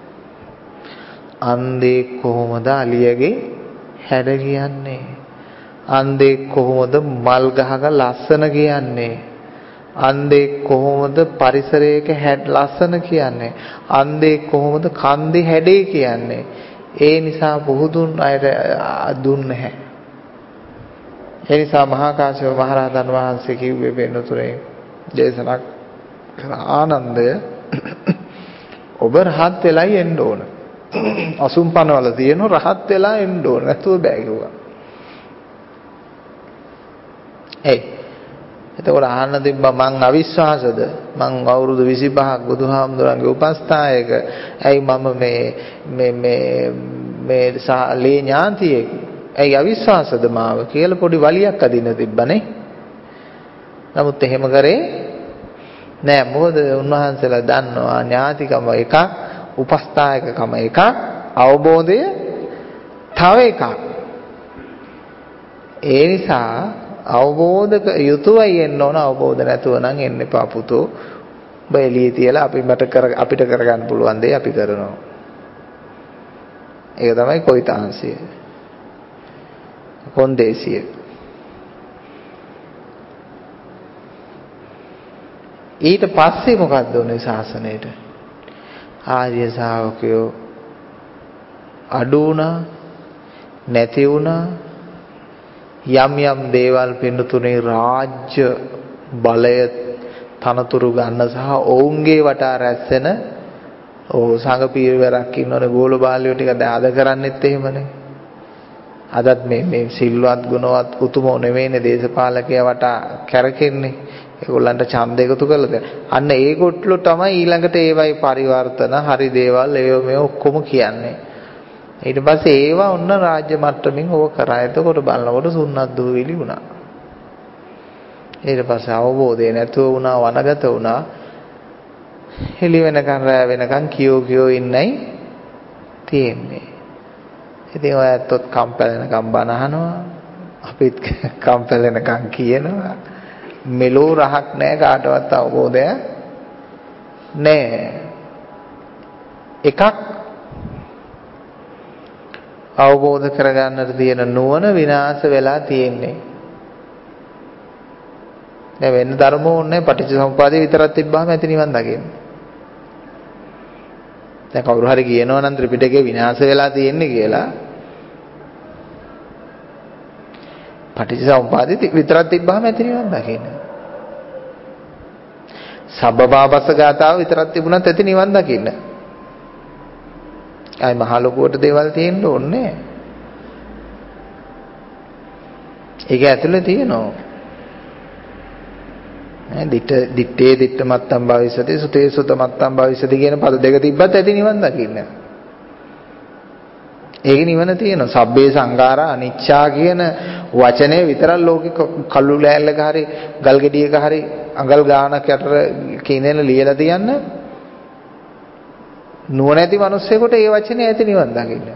අන්දේ කොහොමද අලියගේ හැඩ කියන්නේ? අන්දේ කොහොමද මල් ගහක ලස්සන කියන්නේ? අන්දේ කොහොමද පරිසරයක හැඩ ලස්සන කියන්නේ? අන්දේ කොහොමද කන්දේ හැඩේ කියන්නේ? ඒ නිසා පුහුදුන් අයට දුන්නේ නැහැ. ඒ නිසා මහා කාශ්‍යප මහ රහතන් වහන්සේ කිව්වේ වෙනතුනේ දේශනා කර ආනන්දය ඔබ රහත් වෙලයි එන්න ඕන. අසුම්පනවල තියෙන රහත් වෙලා එන්න ඕන. නැතුව බෑ කිව්වා. ඒ එතකොට අහන්න තිබ්බා මං අවිශ්වාසද? මං අවුරුදු විසිපහක් බුදුහාමුදුරන්ගේ උපස්ථායක. ඇයි මම මේ මේ මේ මේ සාලේ ඥාතියෙක්? ඇයි අවිශ්වාසද මාව කියලා පොඩි වලියක් අදින්න තිබ්බනේ. නමුත් එහෙම කරේ නෑ. මොකද උන්වහන්සේලා දන්නවා ඥාතිකම එකක්, උපස්ථායකකම එකක්, අවබෝධය තව එකක්. ඒ නිසා අවබෝධක යුතුවයි එන්න ඕන. අවබෝධ නැතුව නම් එන්න එපා පුතෝ. ඔබ එළියේ තියලා අපි මට කර අපිට කරගන්න පුළුවන් දේ අපි කරනවා. ඒක තමයි කොයිතාංශය. කොන්දේසිය. ඊට පස්සේ මොකක්ද උනේ ශාසනයට? ආර්ය ශ්‍රාවකයෝ අඩු වුණා, නැති වුණා. යම් යම් දේවල් පින්නතුනේ රාජ්‍ය බලය තනතුරු ගන්න සහ ඔවුන්ගේ වටා රැස්සෙන ඕ සංඝ පීරවරක් ඉන්නවනේ ගෝල බාලයෝ ටික දාද කරන්නෙත් එහෙමනේ. අදත් මේ මේ සිල්වත් ගුණවත් උතුමෝ නෙවෙයිනේ දේශපාලකයා වටා කැරකෙන්නේ. ඒගොල්ලන්ට ඡන්ද එකතු කරලා දෙන. අන්න ඒගොල්ලෝ තමයි ඊළඟට ඒවයි පරිවර්තන හරි දේවල් ඒව මේ ඔක්කොම කියන්නේ. ඊට පස්සේ ඒවා ඔන්න රාජ්‍ය මට්ටමින් ඕක කරා. එතකොට බලනකොට සුන්නත් දුවිලි වුණා. ඊට පස්සේ අවබෝධය නැතුව වුණා, වනගත වුණා. හෙලි වෙනකන් රැ වෙනකන් කියෝ කියෝ ඉන්නයි තියෙන්නේ. ඉතින් ඔය ඇත්තොත් කම්පැලෙනකම් බන අහනවා. අපිත් කම්පැලෙනකම් කියනවා. මෙලෝ රහක් නැහැ, කාටවත් අවබෝධයක් නැහැ. එකක් අවබෝධ කරගන්නට තියෙන නුවණ විනාශ වෙලා තියෙන්නේ. දැන් වෙන ධර්ම ඕනේ පටිච්චසමුප්පාදේ විතරක් තිබ්බාම ඇති නිවන් දකින්න. දැන් කවුරු හරි කියනවා නම් ත්‍රිපිටකේ විනාශ වෙලා තියෙන්නේ කියලා. පටිච්චසමුප්පාදේ විතරක් තිබ්බාම ඇති නිවන් දකින්න. සබ්බපාපස්ස ගාතාව විතරක් තිබුණත් ඇති නිවන් දකින්න. අය මහ ලොකුවට දේවල් තියෙන්න ඕනේ. ඒක ඇතුලේ තියෙනවා. ඈ දිට දිත්තේ දිත්ත මත්තම් භවිසති සුතේ සුත මත්තම් භවිසති කියන පද දෙක තිබ්බත් ඇති නිවන් දකින්න. ඒක නිවන තියෙනවා. සබ්බේ සංඛාරා අනිච්චා කියන වචනේ විතරක් ලෝකෙ කළු ලෑල්ලක හරි ගල් ගෙඩියක හරි අඟල් ගානක් යටර කිනෙල ලියලා තියන්න නුවණැති මිනිස්සෙකුට ඒ වචනේ ඇති නිවන් දකින්න.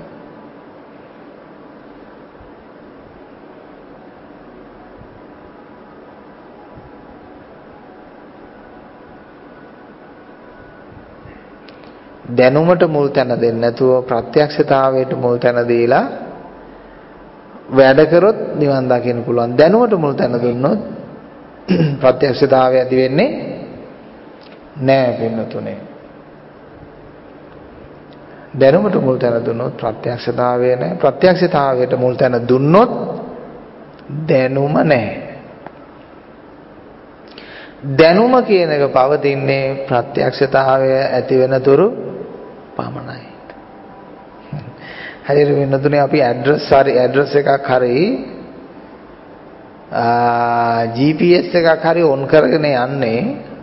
දැනුමට මුල් තැන දෙන්නේ නැතුව ප්‍රත්‍යක්ෂතාවයට මුල් තැන දීලා වැඩ කරොත් නිවන් දකින්න පුළුවන්. දැනුමට මුල් තැන දුන්නොත් ප්‍රත්‍යක්ෂතාවය ඇති වෙන්නේ නැහැ පින්නතුනේ. දැනුමට මුල් තැන දුන්නොත් ප්‍රත්‍යක්ෂතාවය නැහැ. ප්‍රත්‍යක්ෂතාවයට මුල් තැන දුන්නොත් දැනුම නැහැ. දැනුම කියන එක පවතින්නේ ප්‍රත්‍යක්ෂතාවය ඇති වෙන තුරු පමණයි. හරියට වෙනතුනේ අපි ඇඩ්‍රස් හරි ඇඩ්‍රස් එකක් හරි ජී පී එස් එකක් හරි ඔන් කරගෙන යන්නේ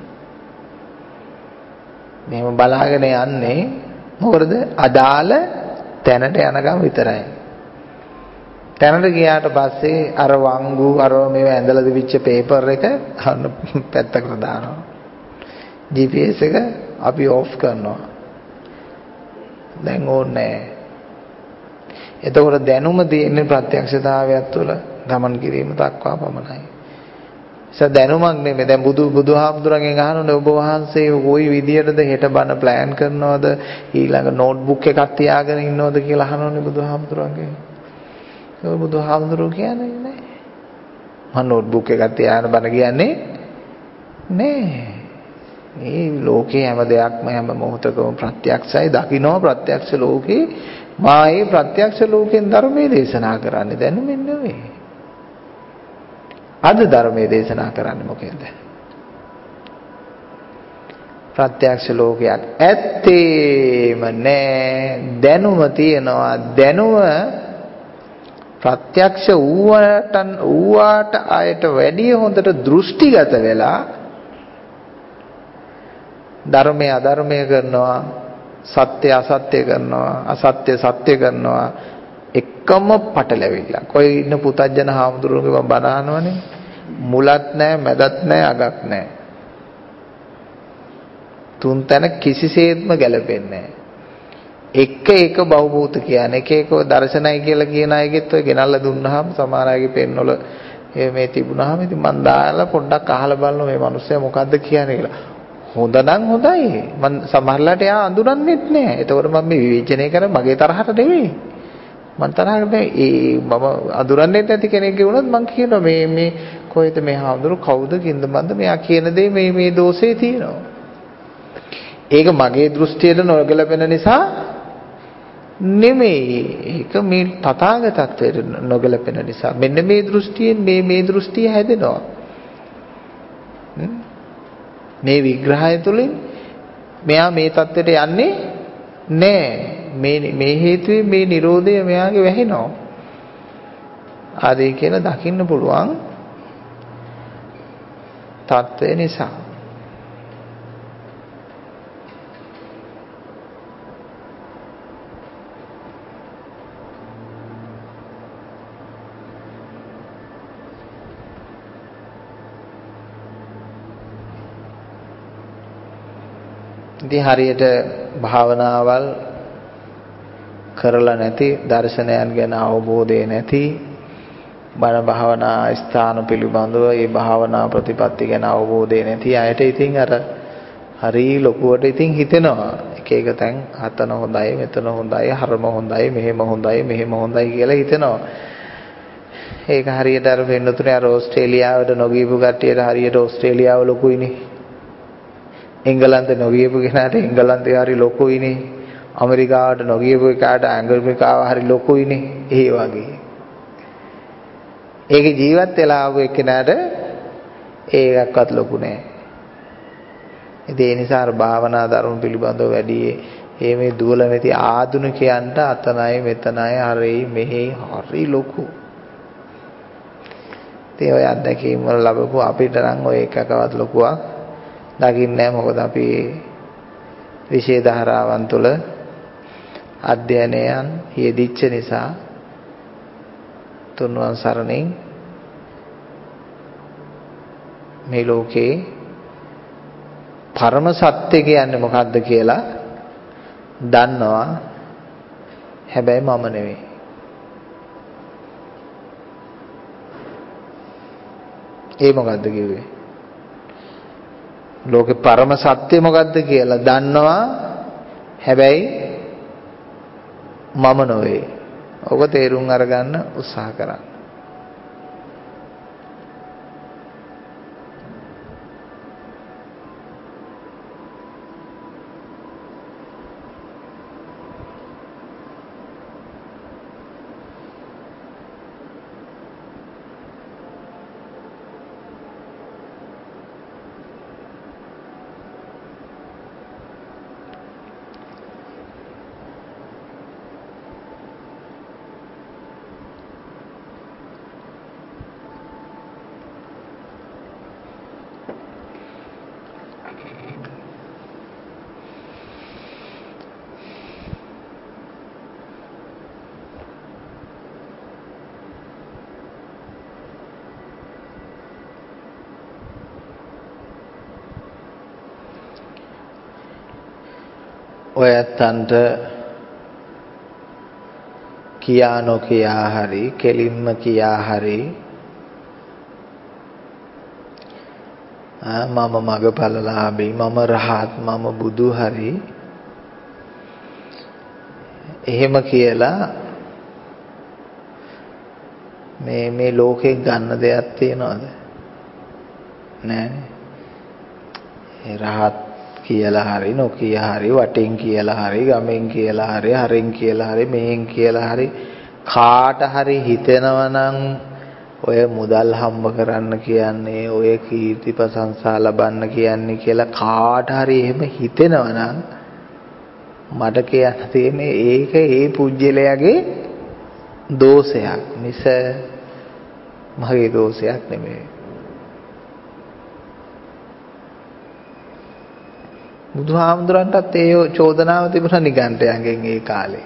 මෙහෙම බලාගෙන යන්නේ මොකද අදාළ තැනට යනකම් විතරයි. තැනට ගියාට පස්සේ අර වංගු අර මේව ඇඳලා දිවිච්ච පේපර් එක පැත්තකට දානවා. ජී පී එස් එක අපි ඔෆ් කරනවා. දැන් ඕනේ නැහැ. එතකොට දැනුම තියෙන ප්‍රත්‍යක්ෂතාවයක් තුළ ගමන් කිරීම දක්වා පමණයි. ඒක දැනුමක් නෙමෙයි. දැන් බුදු බුදුහාමුදුරන්ගෙන් අහනොනේ ඔබ වහන්සේ කොයි විදියටද හෙට බණ ප්ලෑන් කරනවද ඊළඟ නෝට්බුක් එකක් තියාගෙන ඉන්නවද කියලා අහනෝනේ බුදුහාමුදුරන්ගෙන්. ඒක බුදුහාමුදුරුවෝ කියන්නේ නැහැ. මම නෝට්බුක් එකක් තියාගෙන බණ කියන්නේ නැහැ. මේ ලෝකේ හැම දෙයක්ම හැම මොහොතකම ප්‍රත්‍යක්ෂයි. දකින්න ප්‍රත්‍යක්ෂ ලෝකේ මා ඒ ප්‍රත්‍යක්ෂ ලෝකෙන් ධර්මයේ දේශනා කරන්නේ දැනුමින් නෙවෙයි. අද ධර්මයේ දේශනා කරන්නේ මොකේද? ප්‍රත්‍යක්ෂ ලෝකයක් ඇත්තේම නෑ. දැනුම තියනවා. දැනුම ප්‍රත්‍යක්ෂ වූවට වූාට ආයට වැඩිය හොඳට දෘෂ්ටිගත වෙලා ධර්මයේ අධර්මයේ කරනවා, සත්‍ය අසත්‍ය කරනවා, අසත්‍ය සත්‍ය කරනවා. එකම පටලැවිල්ල. කොයි ඉන්න පුතජන හාමුදුරුවෝගේ මම බණ අහනවනේ. මුලත් නැහැ, මැදත් නැහැ, අගක් නැහැ. තුන් තැන කිසිසේත්ම ගැලපෙන්නේ නැහැ. එක එක බහූත කියන්නේ එක එක දර්ශනයි කියලා කියන අයගෙත් ඔය ගෙනල්ලා දුන්නාම සමහර අයගේ පෙන්නවල මේ තිබුණාම ඉතින් මම දාලා පොඩ්ඩක් අහලා බලනවා මේ මිනිස්සයා මොකද්ද කියන්නේ කියලා. හොඳ නම් හොඳයි. මම සමහරලාට එයා අඳුරන්නේත් නැහැ. ඒතකොට මම මේ විවේචනය කරන්නේ මගේ තරහට නෙවෙයි. මම තරහට ඒ මම අඳුරන්නේ නැති කෙනෙක්ගේ වුණත් මම කියනවා මේ මේ කොහෙද මේ හාමුදුරු කවුද කින්ද බන්ද මෙයා කියන දේ මේ මේ දෝෂේ තියෙනවා. ඒක මගේ දෘෂ්ටියට නොගැලපෙන නිසා නෙමෙයි. ඒක මේ තථාගතත්වයට නොගැලපෙන නිසා. මෙන්න මේ දෘෂ්ටියෙන් මේ මේ දෘෂ්ටිය හැදෙනවා. මේ විග්‍රහය තුළින් මෙයා මේ தත්ත්වයට යන්නේ නැහැ. මේ මේ හේතුවේ මේ Nirodhaය මෙයාගේ වැහෙනවා. ආදී කියලා දකින්න පුළුවන් தත්ත්වය නිසා. ඉතින් හරියට භාවනාවල් කරලා නැති දර්ශනයන් ගැන අවබෝධය නැති බණ භාවනා ස්ථාන පිළිබඳව ඒ භාවනා ප්‍රතිපත්ති ගැන අවබෝධය නැති අයට ඉතින් අර හරි ලොකුවට ඉතින් හිතෙනවා එක එක තැන් අතන හොඳයි මෙතන හොඳයි හරම හොඳයි මෙහෙම හොඳයි මෙහෙම හොඳයි කියලා හිතෙනවා. ඒක හරියට අර වෙනතුනේ අර ඕස්ට්‍රේලියාවට නොගියපු කට්ටියට හරියට ඕස්ට්‍රේලියාව ලොකුයිනේ. එංගලන්ත නොගියපු කෙනාට එංගලන්තේ හරි ලොකුයිනේ. ඇමරිකාවට නොගියපු එකාට ඇමරිකාව හරි ලොකුයිනේ. ඒ වගේ. ඒකේ ජීවත් වෙලා ආපු එක්කෙනාට ඒකක්වත් ලොකු නෑ. ඒ නිසා අර භාවනා ධර්ම පිළිබඳව වැඩි ඒ මේ දුවල නැති ආධුනිකයන්ට අතනයි මෙතනයි හරි මෙහි හරි ලොකු. ඒ ඔය අත්දැකීම් වල ලැබපු අපිට නම් ඔය එකකවත් ලොකුවක් දකින්නේ නැහැ. මොකද අපි විශේෂ ධාරාවන් තුළ අධ්‍යයනයන් යෙදිච්ච නිසා තුන්වන් සරණින් මේ ලෝකේ පරම සත්‍ය කියන්නේ මොකක්ද කියලා දන්නවා. හැබැයි මම නෙවෙයි. ඒ මොකද්ද කිව්වේ? ලෝකේ පරම සත්‍ය මොකද්ද කියලා දන්නවා. හැබැයි මම නොවේ. ඔබ තේරුම් අරගන්න උත්සාහ කරන්න. ඔය ඇත්තන්ට කියා නොකියා හරි කෙලින්ම කියා හරි මම මගපලලාභී මම රහත් මම බුදු හරි එහෙම කියලා මේ මේ ලෝකේ ගන්න දෙයක් තියනවද? නෑනේ. ඒ රහත් කියලා හරි නොකියා හරි වටින් කියලා හරි ගමෙන් කියලා හරි හරින් කියලා හරි මෙහෙන් කියලා හරි කාට හරි හිතෙනවා නම් ඔය මුදල් හම්බ කරන්න කියන්නේ ඔය කීර්ති ප්‍රශංසා ලබන්න කියන්නේ කියලා කාට හරි එහෙම හිතෙනවා නම් මට කියන්න තියෙන්නේ ඒක ඒ පුජ්‍යලයාගේ දෝෂයක් මිස මගේ දෝෂයක් නෙමෙයි. බුදුහාමුදුරන්ටත් ඒ චෝදනාව තිබුණා නිගණ්ඨයන්ගෙන් ඒ කාලේ.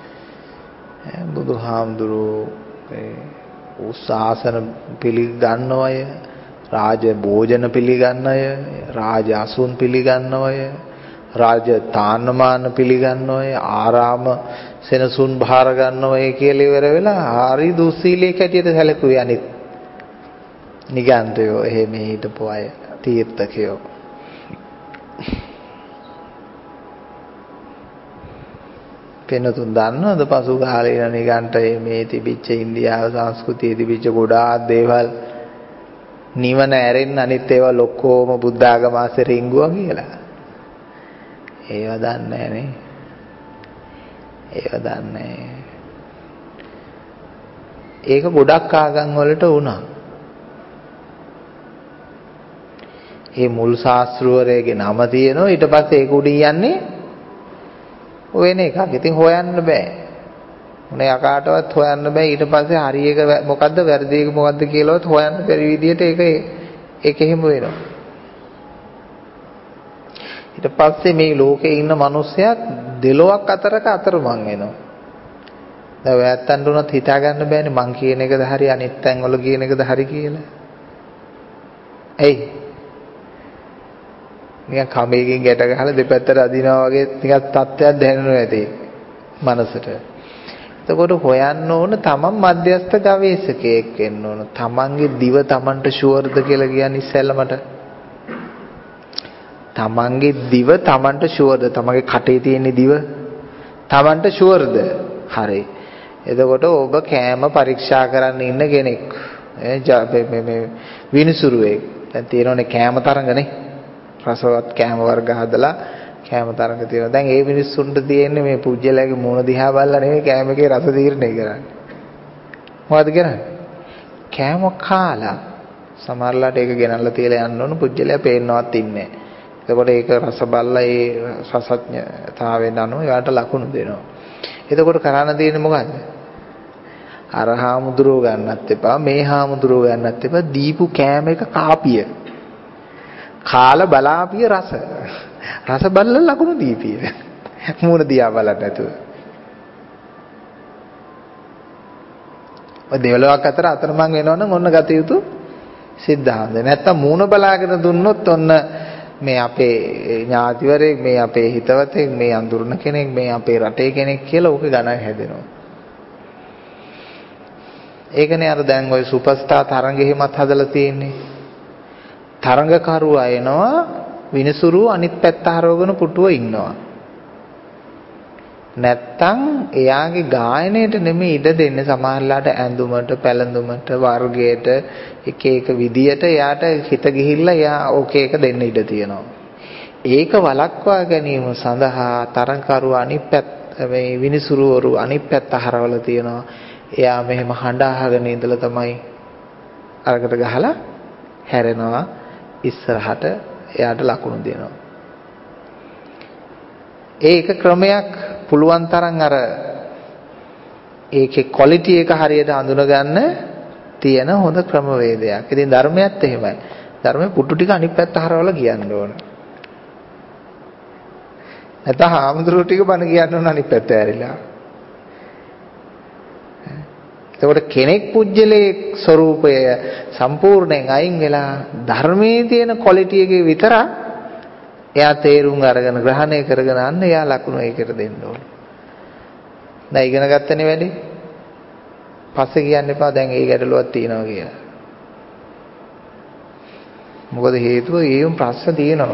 බුදුහාමුදුරෝ උසාසන පිළිගන්න අය, රාජ භෝජන පිළිගන්න අය, රාජ අසුන් පිළිගන්න අය, රාජ තාන්නමාන පිළිගන්න අය, ආරාම සෙනසුන් භාර ගන්න අය කියලා ඉවර වෙලා හරි දුස්සීලයක හැටියට සැලකුවේ අනිත් නිගණ්ඨයෝ එහෙම හිටපු අය තීර්ථකයෝ. වෙනතුන් දන්නවද පසු කාලේ නිගණ්ඨයේ මේ තිබිච්ච ඉන්දියාව සංස්කෘතියේ තිබිච්ච ගොඩාක් දේවල් නිවන ඇරෙන්න අනිත් ඒවා ලොක්කොම බුද්ධ ආගම ආශ්‍රේ රිංගුවා කියලා? ඒව දන්නේ නැහැ නේ. ඒව දන්නේ. ඒක ගොඩක් ආගම් වලට වුණා. ඒ මුල් ශාස්ත්‍රවරයාගේ නම තියෙනවා ඊට පස්සේ ඒක උඩින් යන්නේ වෙන එකක්. ඉතින් හොයන්න බෑ. මොනේ යකාටවත් හොයන්න බෑ. ඊට පස්සේ හරි එක මොකද්ද වැරදි එක මොකද්ද කියලාවත් හොයන්න බැරි විදියට ඒක ඒක එහෙම වෙනවා. ඊට පස්සේ මේ ලෝකේ ඉන්න මිනිස්සයා දෙලොවක් අතරක අතරමං වෙනවා. දැන් ඔය ඇත්තන්ට උනත් හිතා ගන්න බෑනේ මං කියන එකද හරි අනිත් තැන් වල කියන එකද හරි කියලා. එයි නිකන් කමේකින් ගැට ගහලා දෙපැත්තට අදිනවා වගේ නිකන් තත්ත්වයක් දැනෙනවා ඇති මනසට. එතකොට හොයන්න ඕන තමන් මධ්‍යස්ථ ගවේෂකයෙක් වෙන්න ඕන. තමන්ගේ දිව තමන්ට ෂුවර්ද කියලා කියන්නේ ඉස්සෙල්ලමට. තමන්ගේ දිව තමන්ට ෂුවර්ද? තමන්ගේ කටේ තියෙන දිව තමන්ට ෂුවර්ද? හරි. එතකොට ඔබ කෑම පරීක්ෂා කරන්න ඉන්න කෙනෙක්. ඈ මේ මේ විනිසුරුවෙක්. දැන් තියෙනවනේ කෑම තරඟනේ. රසවත් කෑම වර්ග හදලා කෑම තරඟ තියෙනවා. දැන් ඒ මිනිස්සුන්ට තියෙන්නේ මේ පුජ්‍යලයාගේ මූණ දිහා බලලා නෙවෙයි කෑම එකේ රස තීරණය කරන්නේ. මොකද කරන්නේ? කෑම කාලා සමහරලාට ඒක ගෙනල්ලා තියලා යන්න ඕන පුජ්‍යලයා පේන්නවත් ඉන්නේ නැහැ. එතකොට ඒක රස බලලා ඒ රසඥතාවයෙන් අනුව එයාට ලකුණු දෙනවා. එතකොට කරන්න තියෙන්නේ මොකද්ද? අර හාමුදුරුව ගන්නත් එපා මේ හාමුදුරුව ගන්නත් එපා දීපු කෑම එක කාපිය. කාල බලාපිය රස රස බලලා ලකුණු දීපිය මූණ දිහා බලන්න නැතුව ඔය දෙවලවක් අතර අතරමං වෙනවනම් ඔන්න ගත යුතු සිද්ධාන්ත. නැත්තම් මූණ බලාගෙන දුන්නොත් ඔන්න මේ අපේ ඥාතිවරයෙක් මේ අපේ හිතවතෙක් මේ අඳුරන කෙනෙක් මේ අපේ රටේ කෙනෙක් කියලා ඕක ගණන් හැදෙනවා. ඒකනේ අර දැන් ওই සුපර්ස්ටාර් තරඟ එහෙමත් හදලා තියෙන්නේ. තරඟකරුවා එනවා විනිසුරු අනිත් පැත්ත හරවගෙන පුටුව ඉන්නවා. නැත්තම් එයාගේ ගායනයට නෙමෙයි ඉඩ දෙන්නේ සමහරලාට ඇඳුමට, පැළඳුමට, වර්ගයට එක එක විදියට එයාට හිත ගිහිල්ලා එයා ඕකේ එක දෙන්න ඉඩ තියෙනවා. ඒක වළක්වා ගැනීම සඳහා තරංකරු අනිත් පැත්ත මේ විනිසුරුවරු අනිත් පැත්ත හරවල තියෙනවා. එයා මෙහෙම හඬ අහගෙන ඉඳලා තමයි අරකට ගහලා හැරෙනවා ඉස්සරහට එයාට ලකුණු දෙනවා. ඒක ක්‍රමයක් පුළුවන් තරම් අර ඒකේ ක්වොලිටි එක හරියට අඳුන ගන්න තියෙන හොඳ ක්‍රමවේදයක්. ඉතින් ධර්මයත් එහෙමයි. ධර්මයේ පුටු ටික අනිත් පැත්ත හරවලා කියන්න ඕන. නැත්නම් හාමුදුරුවෝ ටික බණ කියන්න ඕන අනිත් පැත්ත ඇරිලා. එතකොට කෙනෙක් පුජ්‍යලේ ස්වરૂපය සම්පූර්ණයෙන් අයින් වෙලා ධර්මයේ තියෙන ක්වොලිටි එකේ විතරක් එයා තේරුම් අරගෙන ග්‍රහණය කරගෙන අන්න එයා ලකුණු ඒකට දෙන්න ඕන. දැන් ඉගෙන ගත්තනේ වැඩි. පස්සේ කියන්න එපා දැන් ඒ ගැටලුවක් තියෙනවා කියලා. මොකද හේතුව ඒවුම් ප්‍රශ්න තියෙනවා.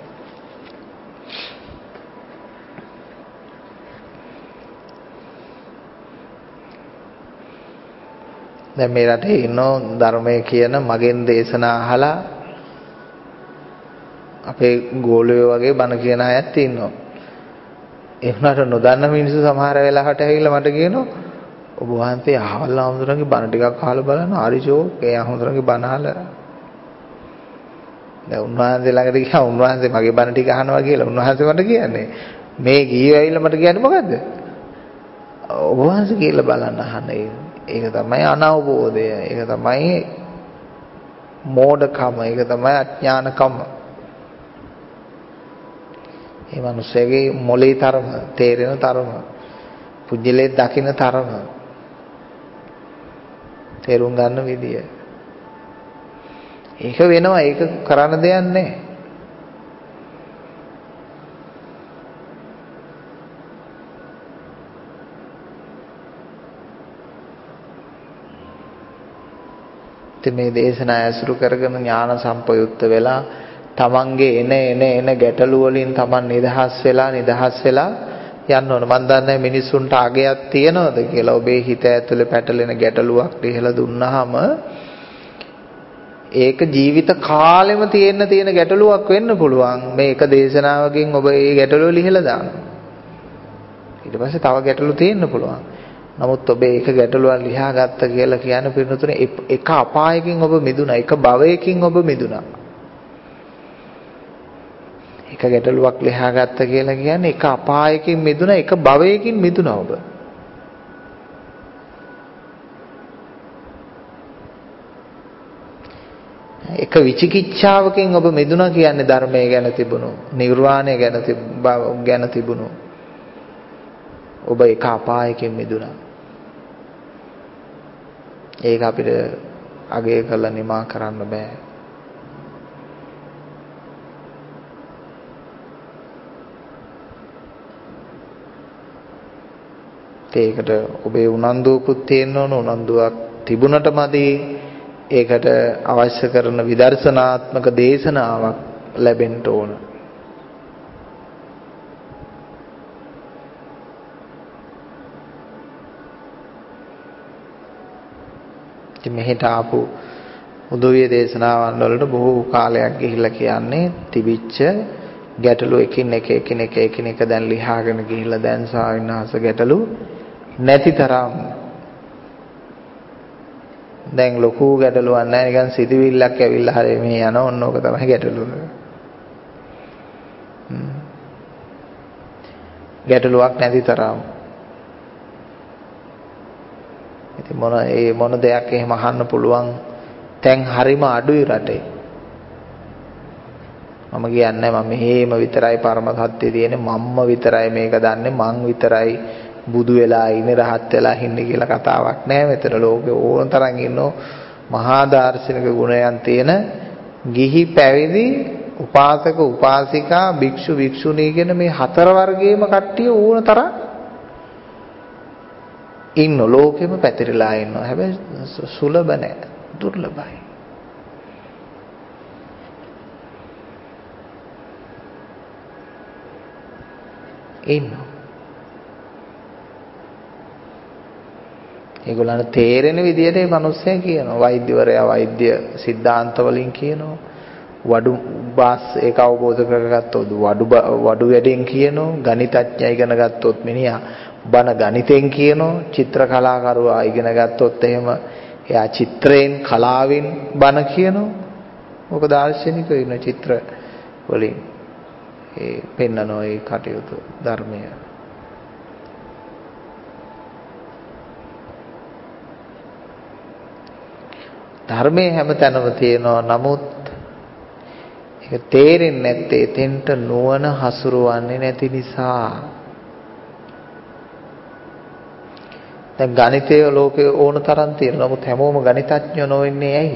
දැන් මේ රටේ ඉන්නෝ ධර්මයේ කියන මගෙන් දේශනා අහලා අපේ ගෝලයෝ වගේ බණ කියන අයත් ඉන්නවා. ඒ වුණාට නොදන්න මිනිස්සු සමහර වෙලාවට ඇවිල්ලා මට කියනවා ඔබ වහන්සේ අහවල් ආමුදුරන්ගේ බණ ටිකක් අහලා බලන්න හරිෂෝ ඒ ආමුදුරන්ගේ බණ අහලා දැන් උන්වහන්සේ ළඟට ගියා උන්වහන්සේ මගේ බණ ටික අහනවා කියලා උන්වහන්සේ මට කියන්නේ මේ ගිහිව ඇවිල්ලා මට කියන්නේ මොකද්ද? ඔබ වහන්සේ කියලා බලන්න අහන්නේ. ඒක තමයි අනවබෝධය. ඒක තමයි මෝඩකම. ඒක තමයි අඥානකම. මේ මිනිස්සෙගේ මොලේ තරම, තේරෙන තරම, පුජ්‍යලේ දකින්න තරම, තේරුම් ගන්න විදිය. ඒක වෙනවා. ඒක කරන්න දෙයක් නැහැ. මේ දේශනා ඇසුරු කරගෙන ඥාන සම්පයුක්ත වෙලා තමන්ගේ එන එන එන ගැටලු වලින් තමන් නිදහස් වෙලා නිදහස් වෙලා යන්න ඕන. මම දන්නේ මිනිස්සුන්ට අගයක් තියනවද කියලා. ඔබේ හිත ඇතුලේ පැටලෙන ගැටලුවක් ලිහලා දුන්නාම ඒක ජීවිත කාලෙම තියෙන්න තියෙන ගැටලුවක් වෙන්න පුළුවන්. මේ එක දේශනාවකින් ඔබ ඒ ගැටලුව ලිහලා දානවා. ඊට පස්සේ තව ගැටලු තියෙන්න පුළුවන්. නමුත් ඔබ ඒක ගැටලුවක් ලියා ගත්ත කියලා කියන්නේ පින්නතුනේ එක අපායකින් ඔබ මිදුණා. එක භවයකින් ඔබ මිදුණා. එක ගැටලුවක් ලියා ගත්ත කියලා කියන්නේ එක අපායකින් මිදුණා. එක භවයකින් මිදුණා ඔබ. එක විචිකිච්ඡාවකින් ඔබ මිදුණා කියන්නේ ධර්මය ගැන තිබුණු, නිර්වාණය ගැන ගැන තිබුණු. ඔබ එක අපායකින් මිදුණා. ඒක අපිට අගය කරලා නිමා කරන්න බෑ. ඒකට ඔබේ උනන්දුවකුත් තියෙන්න ඕන. උනන්දුවක් තිබුණට මදි. ඒකට අවශ්‍ය කරන විදර්ශනාත්මක දේශනාවක් ලැබෙන්න ඕන. ඉතින් මෙහෙට ආපු උදවිය දේශනාවන් වලට බොහෝ කාලයක් ගිහිල්ලා කියන්නේ තිබිච්ච ගැටලු එකින් එක එකින් එක එකින් එක දැන් ලියාගෙන ගිහිල්ලා දැන් සාවින්හස ගැටලු නැති තරම් දැන් ලොකු ගැටලුවක් නැහැ. නිකන් සිතවිල්ලක් ඇවිල්ලා හරි මේ යන ඕන ඕක තමයි ගැටලුව. ගැටලුවක් නැති තරම්. ඉතින් මොන ඒ මොන දෙයක් එහෙම අහන්න පුළුවන් තැන් හරිම අඩුයි රටේ. මම කියන්නේ මම මෙහෙම විතරයි පරම සත්‍ය තියෙන්නේ මම්ම විතරයි මේක දන්නේ මං විතරයි බුදු වෙලා ඉන්නේ රහත් වෙලා ඉන්නේ කියලා කතාවක් නෑ මෙතන. ලෝකේ ඕන තරම් ඉන්නෝ මහා දාර්ශනික ගුණයන් තියෙන ගිහි පැවිදි උපාසක උපාසිකා භික්ෂු භික්ෂුණී කියන මේ හතර වර්ගයේම කට්ටිය ඕන තරම් ඉන්න ලෝකෙම පැතිරලා ඉන්නවා. හැබැයි සුලභ නෑ, දුර්ලභයි. ඉන්නවා. ඒගොල්ලන්ට තේරෙන විදිහට මේ මිනිස්සයා කියනවා. වෛද්‍යවරයා වෛද්‍ය સિદ્ધාන්ත වලින් කියනවා. වඩු බාස් ඒක අවබෝධ කරගත්තොත් වඩු වඩු වැඩෙන් කියනවා. ගණිතඥය ඉගෙන ගත්තොත් මිනිහා බණ ගණිතෙන් කියනවා. චිත්‍ර කලාකරුවා ඉගෙන ගත්තොත් එහෙම එයා චිත්‍රයෙන් කලාවෙන් බණ කියනවා. ඔක දාර්ශනිකයෝ ඉන්න චිත්‍ර වලින් ඒ පෙන්නනෝ ඒ කටයුතු ධර්මය. ධර්මයේ හැමතැනම තියෙනවා. නමුත් ඒක තේරෙන්නේ නැත්තේ එතෙන්ට නුවණ හසුරවන්නේ නැති නිසා. දැන් ගණිතයේ ලෝකේ ඕන තරම් තියෙනවා. නමුත් හැමෝම ගණිතඥයෝ නොවෙන්නේ ඇයි?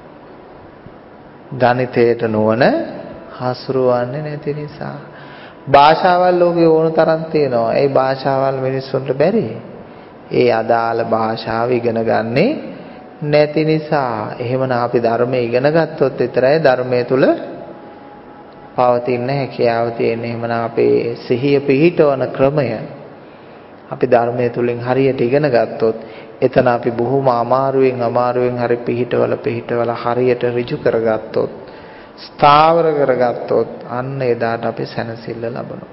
ගණිතයට නුවණ හසුරවන්නේ නැති නිසා. භාෂාවල් ලෝකේ ඕන තරම් තියෙනවා. ඒ භාෂාවල් මිනිස්සුන්ට බැරි. ඒ අදාළ භාෂාව ඉගෙන ගන්නේ නැති නිසා. එහෙමනම් අපි ධර්මයේ ඉගෙන ගත්තොත් විතරයි ධර්මයේ තුල පවතින හැකියාව තියෙන්නේ. එහෙමනම් අපේ සිහිය පිහිටවන ක්‍රමය අපි ධර්මයේ තුලින් හරියට ඉගෙන ගත්තොත් එතන අපි බොහොම අමාරුවෙන් අමාරුවෙන් හරි පිහිටවල පිහිටවල හරියට ඍජු කරගත්තොත් ස්ථාවර කරගත්තොත් අන්න එදාට අපි සැනසෙල්ල ලබනවා.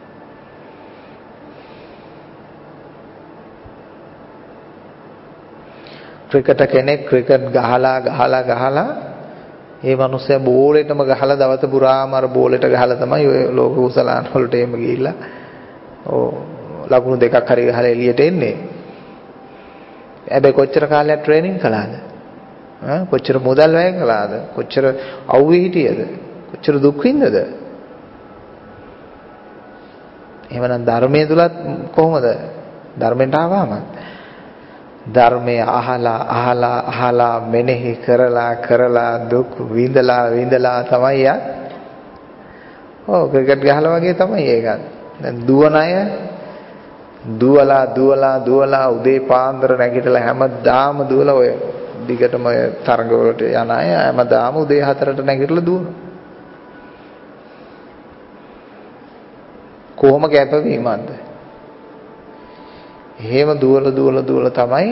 ක්‍රිකට් කෙනෙක් ක්‍රිකට් ගහලා ගහලා ගහලා ඒ මිනිස්සයා බෝලෙටම ගහලා දවස පුරාම අර බෝලෙට ගහලා තමයි ඔය ලෝක කුසලාන වලට එම ගිහිල්ලා ඕ ලකුණු දෙකක් හරි ගහලා එළියට එන්නේ. හැබැයි කොච්චර කාලයක් ට්‍රේනින් කළාද? ඈ කොච්චර මුදල් වැය කළාද? කොච්චර අවුවේ හිටියද? කොච්චර දුක් විඳද? එහෙමනම් ධර්මයේ තුලත් කොහොමද? ධර්මෙන්ට ආවම ධර්මය අහලා අහලා අහලා මෙනෙහි කරලා කරලා දුක් විඳලා විඳලා තමයි යා. ඔව් ක්‍රිකට් ගහලා වගේ තමයි ඒකත්. දැන් දුවන අය දුවලා දුවලා දුවලා උදේ පාන්දර නැගිටලා හැමදාම දුවලා ඔය දිගටම ඔය තරඟ වලට යන අය හැමදාම උදේ හතරට නැගිටලා දුවනවා. කොහොම කැපවීමක්ද? එහෙම දුවලා දුවලා දුවලා තමයි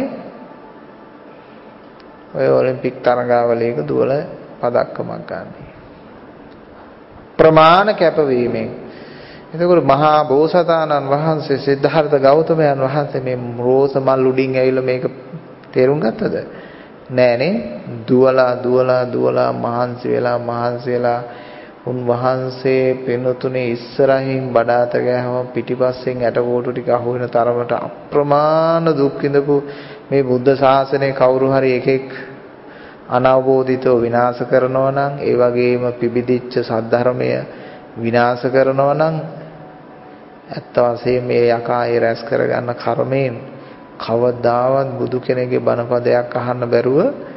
ඔය ඔලිම්පික් තරඟාවලියක දුවලා පදක්කමක් ගන්න. ප්‍රමාණ කැපවීමෙන්. එතකොට මහා බෝසතාණන් වහන්සේ සිද්ධාර්ථ ගෞතමයන් වහන්සේ මේ රෝස මල් උඩින් ඇවිල්ලා මේක තේරුම් ගත්තද? නෑනේ. දුවලා දුවලා දුවලා මහන්සි වෙලා මහන්සි වෙලා උන්වහන්සේ පින්තුනේ ඉස්සරහින් බඩාත ගෑවම පිටිපස්සෙන් ඇටකොටු ටික අහු වෙන තරමට අප්‍රමාණ දුක් විඳපු මේ බුද්ධ ශාසනය කවුරු හරි එකෙක් අනවබෝධිතව විනාශ කරනවා නම් ඒ වගේම පිබිදිච්ච සද්ධර්මය විනාශ කරනවා නම් ඇත්ත වශයෙන්ම මේ යකා ඒ රැස් කරගන්න කර්මයෙන් කවදාවත් බුදු කෙනෙක්ගේ බණපදයක් අහන්න බැරුව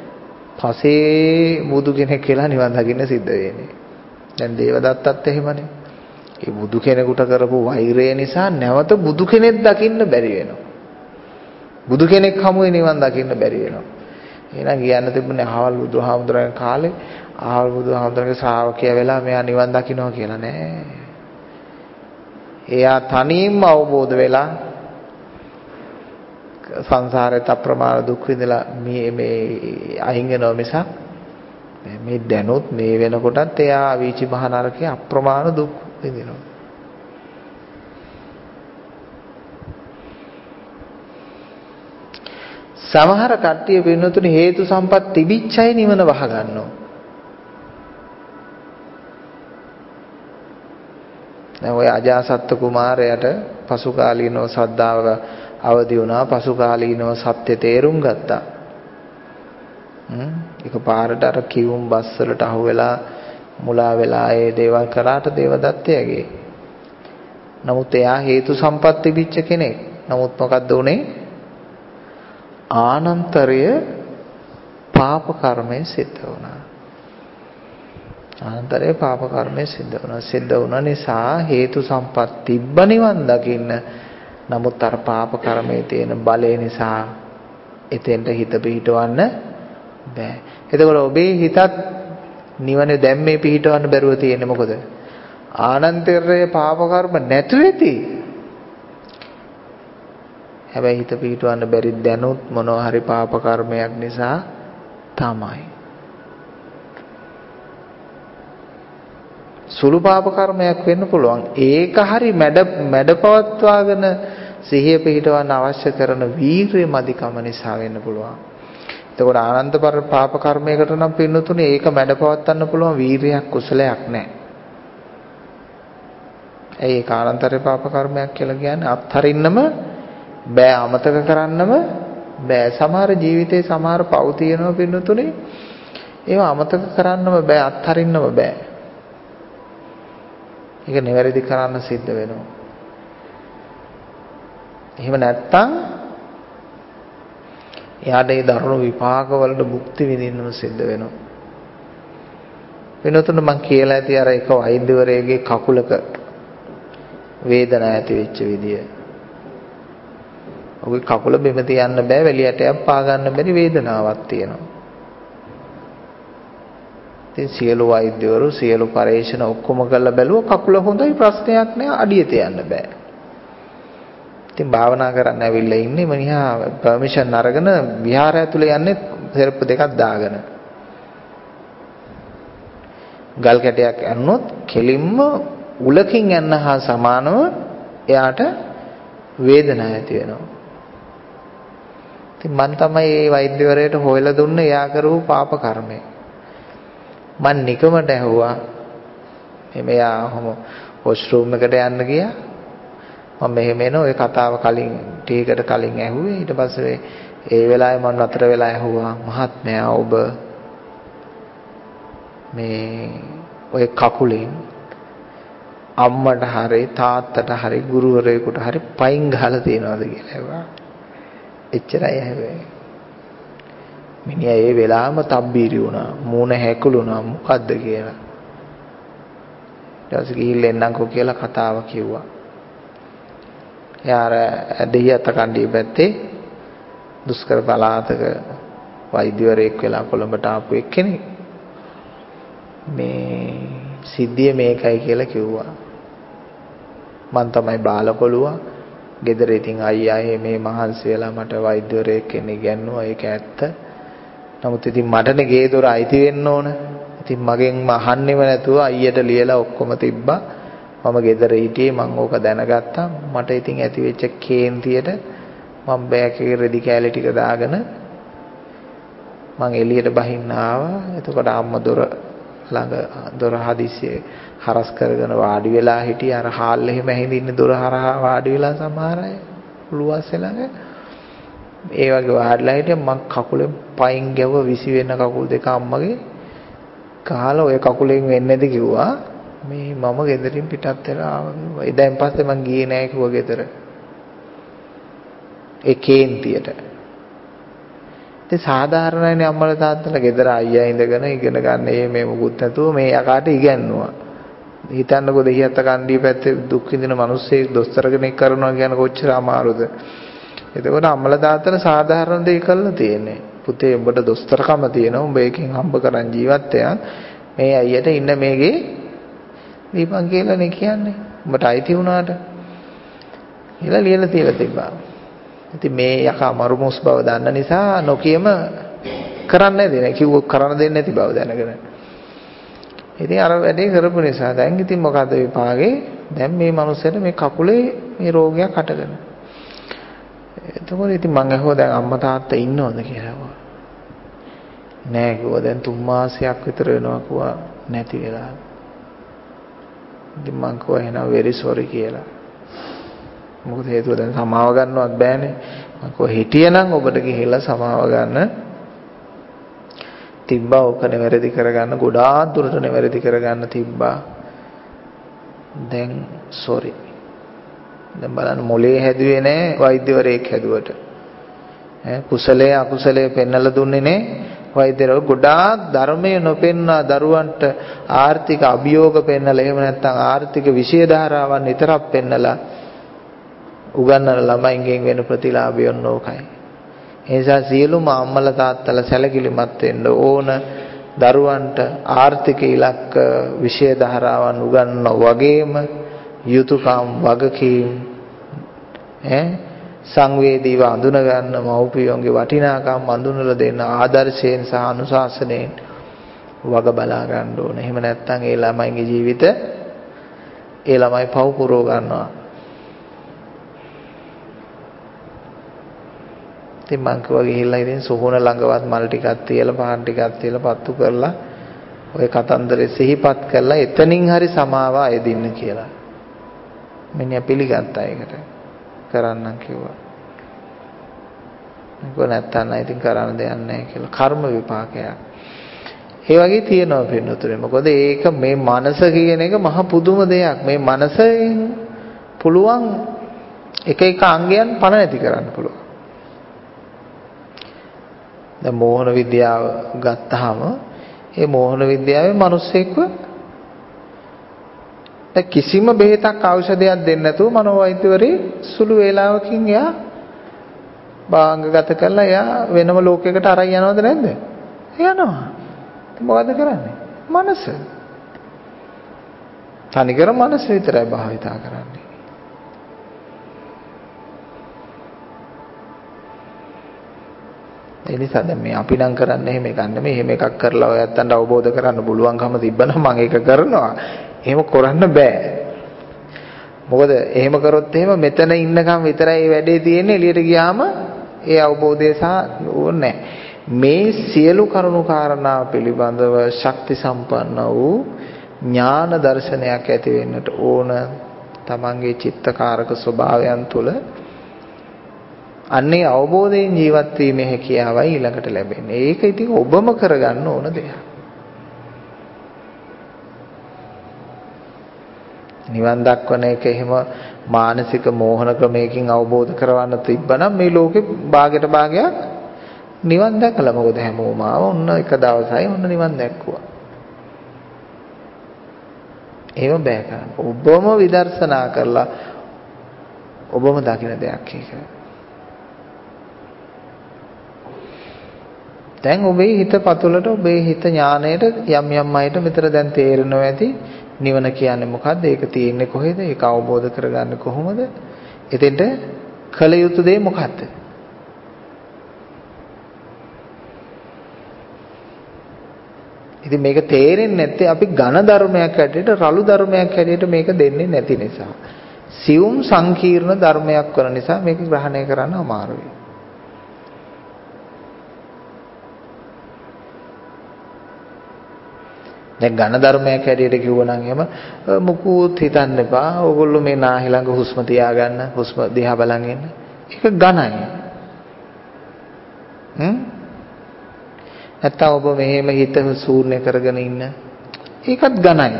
පසේ බුදු කෙනෙක් කියලා නිවන් දකින්න සිද්ධ වෙන්නේ. දැන් දේවදත්තත් එහෙමනේ. ඒ බුදු කෙනෙකුට කරපු වෛරය නිසා නැවත බුදු කෙනෙක් දකින්න බැරි වෙනවා. බුදු කෙනෙක් හමුවේ නිවන් දකින්න බැරි වෙනවා. එහෙනම් කියන්න තිබුණේ අහවල් බුදුහාමුදුරන්ගේ කාලේ අහවල් බුදුහාමුදුරන්ගේ ශ්‍රාවකයා වෙලා මෙයා නිවන් දකින්නවා කියලා නෑ. එයා තනියම අවබෝධ වෙලා සංසාරේ අප්‍රමාණ දුක් විඳලා මේ මේ අහිං වෙනවා මිසක් මේ දැනුත් මේ වෙනකොටත් එයා අවීචි මහ නරකේ අප්‍රමාණ දුක් විඳිනවා. සමහර කට්ටිය වෙනතුනේ හේතු සම්පත් තිබිච්චයි නිවන වහ ගන්නවා. දැන් ඔය අජාසත් කුමාරයාට පසු කාලීනව සද්ධාව අවදි වුණා. පසු කාලීනව සත්‍ය තේරුම් ගත්තා. හ්ම් ඒක පාරට අර කිවුම් බස් වලට අහු වෙලා මුලා වෙලා ඒ දේවල් කරාට දේවදත්තයගේ. නමුත් එයා හේතු සම්පත් තිබිච්ච කෙනෙක්. නමුත් මොකද්ද උනේ? ආනන්තරය පාප කර්මය සිද්ධ වුණා. ආනන්තරය පාප කර්මය සිද්ධ වුණා. සිද්ධ වුණ නිසා හේතු සම්පත් තිබ්බ නිවන් දකින්න. නමුත් අර පාප කර්මයේ තියෙන බලය නිසා එතෙන්ට හිත පිහිටවන්න බෑ. එතකොට ඔබේ හිතත් නිවනේ දැන් මේ පිහිටවන්න බැරුව තියෙන්නේ මොකද? ආනන්තරය පාප කර්ම නැතු වෙති. හැබැයි හිත පිහිටවන්න බැරි දැනුත් මොනවා හරි පාප කර්මයක් නිසා තමයි. සුළු පාප කර්මයක් වෙන්න පුළුවන්. ඒක හරි මැඩ මැඩපවත්වාගෙන සිහිය පිහිටවන්න අවශ්‍ය කරන වීරිය මදිකම නිසා වෙන්න පුළුවන්. එතකොට ආනන්ද පාප කර්මයකට නම් පින්නතුනේ ඒක මැඩපවත්වන්න පුළුවන් වීරියක් කුසලයක් නැහැ. ඒ කාලාන්තරේ පාප කර්මයක් කියලා කියන්නේ අත්හරින්නම බෑ, අමතක කරන්නම බෑ. සමහර ජීවිතේ සමහර පව් තියෙනවා පින්නතුනේ ඒවා අමතක කරන්නම බෑ, අත්හරින්නම බෑ. ඒක නිවැරදි කරන්න සිද්ධ වෙනවා. එහෙම නැත්තම් එයාට ඒ දරුණු විපාක වලට භුක්ති විඳින්නම සිද්ධ වෙනවා. වෙනතුන මම කියලා ඇති අර එක වෛද්‍යවරයෙක්ගේ කකුලක වේදනාවක් ඇති වෙච්ච විදිය. ඔහුගේ කකුල බෙම තියන්න බෑ, වැලි ඇටයක් පා ගන්න බැරි වේදනාවක් තියෙනවා. ඉතින් සියලු වෛද්‍යවරු සියලු පරීක්ෂණ ඔක්කොම කරලා බැලුවා කකුල හොඳයි, ප්‍රශ්නයක් නෑ, අඩිය තියන්න බෑ. ඉතින් භාවනා කරන්න ඇවිල්ලා ඉන්නේ මනිහා පර්මිෂන් අරගෙන විහාරය ඇතුලේ යන්නේ සෙරප්පු දෙකක් දාගෙන. ගල් කැටයක් ඇන්නොත් කෙලින්ම උලකින් යන්න හා සමානව එයාට වේදනාවක් ඇති වෙනවා. ඉතින් මම තමයි මේ වෛද්‍යවරයාට හොයලා දුන්නේ එයා කරපු පාප කර්මය. මම නිකමට ඇහුවා මෙයා ඔහොම වොෂ්රූම් එකට යන්න ගියා. මම මෙහෙම එන ඔය කතාව කලින් ටීකට කලින් ඇහුවේ. ඊට පස්සේ ඒ වෙලාවේ මම නතර වෙලා ඇහුවා මහත්මයා ඔබ මේ ඔය කකුලෙන් අම්මට හරි තාත්තට හරි ගුරුවරයෙකුට හරි පයින් ගහලා තියනවාද කියලා ඇහුවා. එච්චරයි ඇහුවේ. මිනිහා ඒ වෙලාවම තබ්බීරි වුණා. මූණ හැකුළුණා මොකද්ද කියලා. ඊට පස්සේ ගිහිල්ලා එන්නම්කෝ කියලා කතාව කිව්වා. යාර දෙහිඅත්ත කණ්ඩිය පැත්තේ දුෂ්කර පළාතක වෛද්‍යවරයෙක් වෙලා කොළඹට ආපු එක්කෙනෙක් මේ සිද්ධිය මේකයි කියලා කිව්වා. මං තමයි බාලකොළුවා. ගෙදර ඉතින් අයියා මේ මහන්සි වෙලා මට වෛද්‍යවරයෙක් කෙනෙක් ඉගෙනුවා. ඒක ඇත්ත. නමුත් ඉතින් මටනේ ගේ දොර අයිති වෙන්න ඕන. ඉතින් මගෙන් අහන්නෙම නැතුව අයියට ලියලා ඔක්කොම තිබ්බා. මම ගෙදර හිටියේ මම ඕක දැනගත්තා. මට ඉතින් ඇති වෙච්ච කේන්තියට මම බෑග් එකේ රෙදි කෑලි ටික දාගෙන මම එළියට බහින්න ආවා. එතකොට අම්මා දොර ළඟ දොර හදිස්සියේ හරස් කරගෙන වාඩි වෙලා හිටියේ. අර හාල් එහෙම ඇහිඳින්නේ දොර හරහා වාඩි වෙලා සමහර අය උළුවස්සේ ළඟ. ඒ වගේ වාඩිලා හිටියේ. මං කකුලෙන් පයින් ගැව්ව විසි වෙන කකුල් දෙක අම්මගේ. කහලා ඔය කකුලෙන් වෙන්නේ නැති කිව්වා. මේ මම ගෙදරින් පිටත් වෙලා ආවා. එදායින් පස්සේ මං ගියේ නෑ කිව්වා ගෙදර. ඒ කේන්තියට. ඒ සාධාරණයිනේ අම්මලා තාත්තලා ගෙදර අයියා ඉඳගෙන ඉගෙන ගන්න ඒ මේ මොකුත් නැතුව මේ යකාට ඉගැන්නුවා. හිතන්නකෝ දෙහිඅත්ත කණ්ඩිය පැත්තේ දුක් විඳින මිනිස්සෙක් දොස්තර කෙනෙක් කරනවා කියන කොච්චර අමාරුද. එතකොට අම්මලා තාත්තලා සාධාරණ දෙයක් කළා තියෙන්නේ. පුතේ උඹට දොස්තරකම තියෙනවා. උඹ එකෙන් හම්බ කරන් ජීවත් වෙන මේ අයියට ඉන්න මේගේ දීපන් කියලානේ කියන්නේ. උඹට අයිති වුණාට කියලා ලියලා තියලා තිබ්බා. ඉතින් මේ යකා මරුමුස් බව දන්න නිසා නොකියම කරන්න දෙන්නේ. කිව්ව කරන්න දෙන්නේ නැති බව දැනගෙන. ඉතින් අර වැඩේ කරපු නිසා දැන් ඉතින් මොකද විපාගේ? දැන් මේ මනුස්සයාට මේ කකුලේ මේ රෝගයක් හටගෙන. එතකොට ඉතින් මං අහුවා දැන් අම්මා තාත්තා ඉන්නවද කියලා. නෑ කිව්වා. දැන් තුන් මාසයක් විතර වෙනවා කිව්වා නැති වෙලා. ඉතින් මං කිව්වා එහෙනම් very sorry කියලා. මොකද හේතුව දැන් සමාව ගන්නවත් බෑනේ. මම කිව්වා හිටියනම් ඔබට ගිහිල්ලා සමාව ගන්න තිබ්බා. ඕක නෙවැරදි කරගන්න ගොඩාක් දුරට නෙවැරදි කරගන්න තිබ්බා. දැන් sorry. දැන් බලන්න මොලේ හැදුවේ නෑ වෛද්‍යවරයෙක් හැදුවට. ඈ කුසලයේ අකුසලයේ පෙන්නලා දුන්නේ නෑ වෛද්‍යවරු. ගොඩාක් ධර්මයේ නොපෙන්නා දරුවන්ට ආර්ථික අභියෝග පෙන්නලා එහෙම නැත්නම් ආර්ථික විෂය ධාරාවන් විතරක් පෙන්නලා උගන්නන ළමයින්ගෙන් වෙන ප්‍රතිලාභය නෝකයි. ඒ නිසා සියලුම අම්මලා තාත්තලා සැලකිලිමත් වෙන්න ඕන. දරුවන්ට ආර්ථික ඉලක්ක විෂය ධාරාවන් උගන්වන වගේම යුතුයකම් වගකීම් ඈ සංවේදීව අඳුන ගන්න මව්පියන්ගේ වටිනාකම් අඳුනලා දෙන්න ආදර්ශයෙන් සහ අනුශාසනයෙන් වග බලා ගන්න ඕනේ. එහෙම නැත්නම් ඒ ළමයිගේ ජීවිත ඒ ළමයි පව් පුරව ගන්නවා. ඉතින් මං කිව්වා ගිහිල්ලා ඉතින් සෝහන ළඟවත් මල් ටිකක් තියලා පහන් ටිකක් තියලා පත්තු කරලා ඔය කතන්දරේ සිහිපත් කරලා එතනින් හරි සමාව අයදින්න කියලා. මිනිහා පිළිගත්තා ඒකට. කරන්නම් කිව්වා. ඒක නැත්තම් නෑ ඉතින් කරන්න දෙයක් නෑ කියලා. කර්ම විපාකයක්. ඒ වගේ තියෙනවා පින්නතුනේ. මොකද ඒක මේ මනස කියන එක මහ පුදුම දෙයක්. මේ මනසෙන් පුළුවන් එක එක අංගයන් පණ නැති කරන්න පුළුවන්. දැන් මෝහන විද්‍යාව ගත්තාම ඒ මෝහන විද්‍යාවේ මිනිස්සෙක්ව දැන් කිසිම බෙහෙතක් ඖෂධයක් දෙන්නේ නැතුව මනෝවෛද්‍යවරේ සුළු වේලාවකින් එයා භාංගගත කරලා එයා වෙනම ලෝකයකට අරන් යනවද නැද්ද? යනවා. මොකද කරන්නේ? මනස. තනිකර මනස විතරයි භාවිතා කරන්නේ. ඒ නිසා දැන් මේ අපි නම් කරන්නේ එහෙම එකක් නෙමෙයි. එහෙම එකක් කරලා ඔයයන්ට අවබෝධ කරන්න පුළුවන්කම තිබ්බනම් මම ඒක කරනවා. එහෙම කරන්න බෑ. මොකද එහෙම කරොත් එහෙම මෙතන ඉන්නකම් විතරයි මේ වැඩේ තියෙන්නේ. එළියට ගියාම ඒ අවබෝධය සහ ඕනේ මේ සියලු කරුණු කාරණා පිළිබඳව ශක්ති සම්පන්න වූ ඥාන දර්ශනයක් ඇති වෙන්නට ඕන තමන්ගේ චිත්තකාරක ස්වභාවයන් තුළ. අන්නේ අවබෝධයෙන් ජීවත් වීමේ හැකියාවයි ඊළඟට ලැබෙන්නේ. ඒක ඉතින් ඔබම කරගන්න ඕන දෙයක්. නිවන් දක්වන එක එහෙම මානසික මෝහන ක්‍රමයකින් අවබෝධ කරවන්න තිබ්බනම් මේ ලෝකේ භාගයට භාගයක් නිවන් දැකලා. මොකද හැමෝම ආව ඔන්න එක දවසයි ඔන්න නිවන් දැක්කුවා. ඒව බෑ කරන්න. ඔබම විදර්ශනා කරලා ඔබම දකින්න දෙයක් ඒක. දැන් ඔබේ හිත පතුලට ඔබේ හිත ඥාණයට යම් යම් අයට මෙතන දැන් තේරෙනවා ඇති නිවන කියන්නේ මොකද්ද? ඒක තියෙන්නේ කොහෙද? ඒක අවබෝධ කරගන්නේ කොහොමද? එතෙන්ට කළ යුතු දේ මොකද්ද? ඉතින් මේක තේරෙන්නේ නැත්තේ අපි ඝන ධර්මයක් හැටියට රළු ධර්මයක් හැටියට මේක දෙන්නේ නැති නිසා. සියුම් සංකීර්ණ ධර්මයක් වන නිසා මේක ග්‍රහණය කරන්න අමාරුයි. දැන් ඝන ධර්මයක් හැටියට කිව්වනම් එහෙම මුකුත් හිතන්න එපා. ඕගොල්ලෝ මේ නාහි ළඟ හුස්ම තියාගන්න, හුස්ම දිහා බලන් ඉන්න. ඒක ඝනයි. හ්ම්? නැත්තම් ඔබ මෙහෙම හිත ශූන්‍ය කරගෙන ඉන්න. ඒකත් ඝනයි.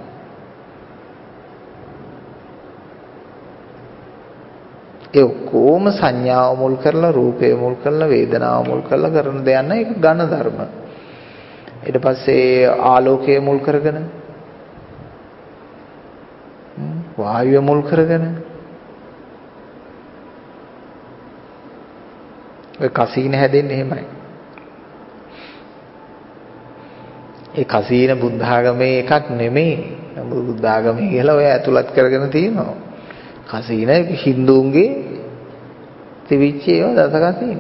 ඒ ඔක්කොම සංඥාව මුල් කරලා, රූපය මුල් කරලා, වේදනාව මුල් කරලා කරන දෙයක් නෑ. ඒක ඝන ධර්ම. ඊට පස්සේ ආලෝකය මුල් කරගෙන වායුව මුල් කරගෙන ඔය කසීන හැදෙන්නේ එහෙමයි. ඒ කසීන බුද්ධ ආගමේ එකක් නෙමෙයි. බුද්ධ ආගමේ කියලා ඔය ඇතුළත් කරගෙන තියෙනවා. කසීන හින්දුන්ගේ තිබිච්ච ඒවා දස කසීන.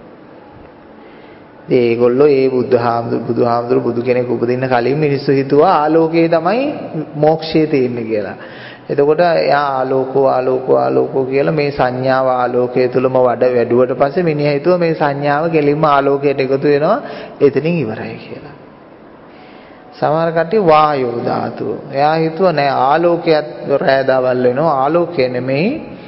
ඒගොල්ලෝ ඒ බුදුහාමුදුරු බුදුහාමුදුරු බුදු කෙනෙක් උපදින්න කලින් මිනිස්සු හිතුවා ආලෝකයේ තමයි මෝක්ෂය තියෙන්නේ කියලා. එතකොට එයා ආලෝකෝ ආලෝකෝ ආලෝකෝ කියලා මේ සංඥාව ආලෝකයේ තුලම වඩ වැඩුවට පස්සේ මිනිහා හිතුවා මේ සංඥාව කෙලින්ම ආලෝකයට එකතු වෙනවා එතනින් ඉවරයි කියලා. සමහර කට්ටිය වායෝ ධාතුව. එයා හිතුවා නෑ ආලෝකයක් රැය දවල් වෙනවා ආලෝකය නෙමෙයි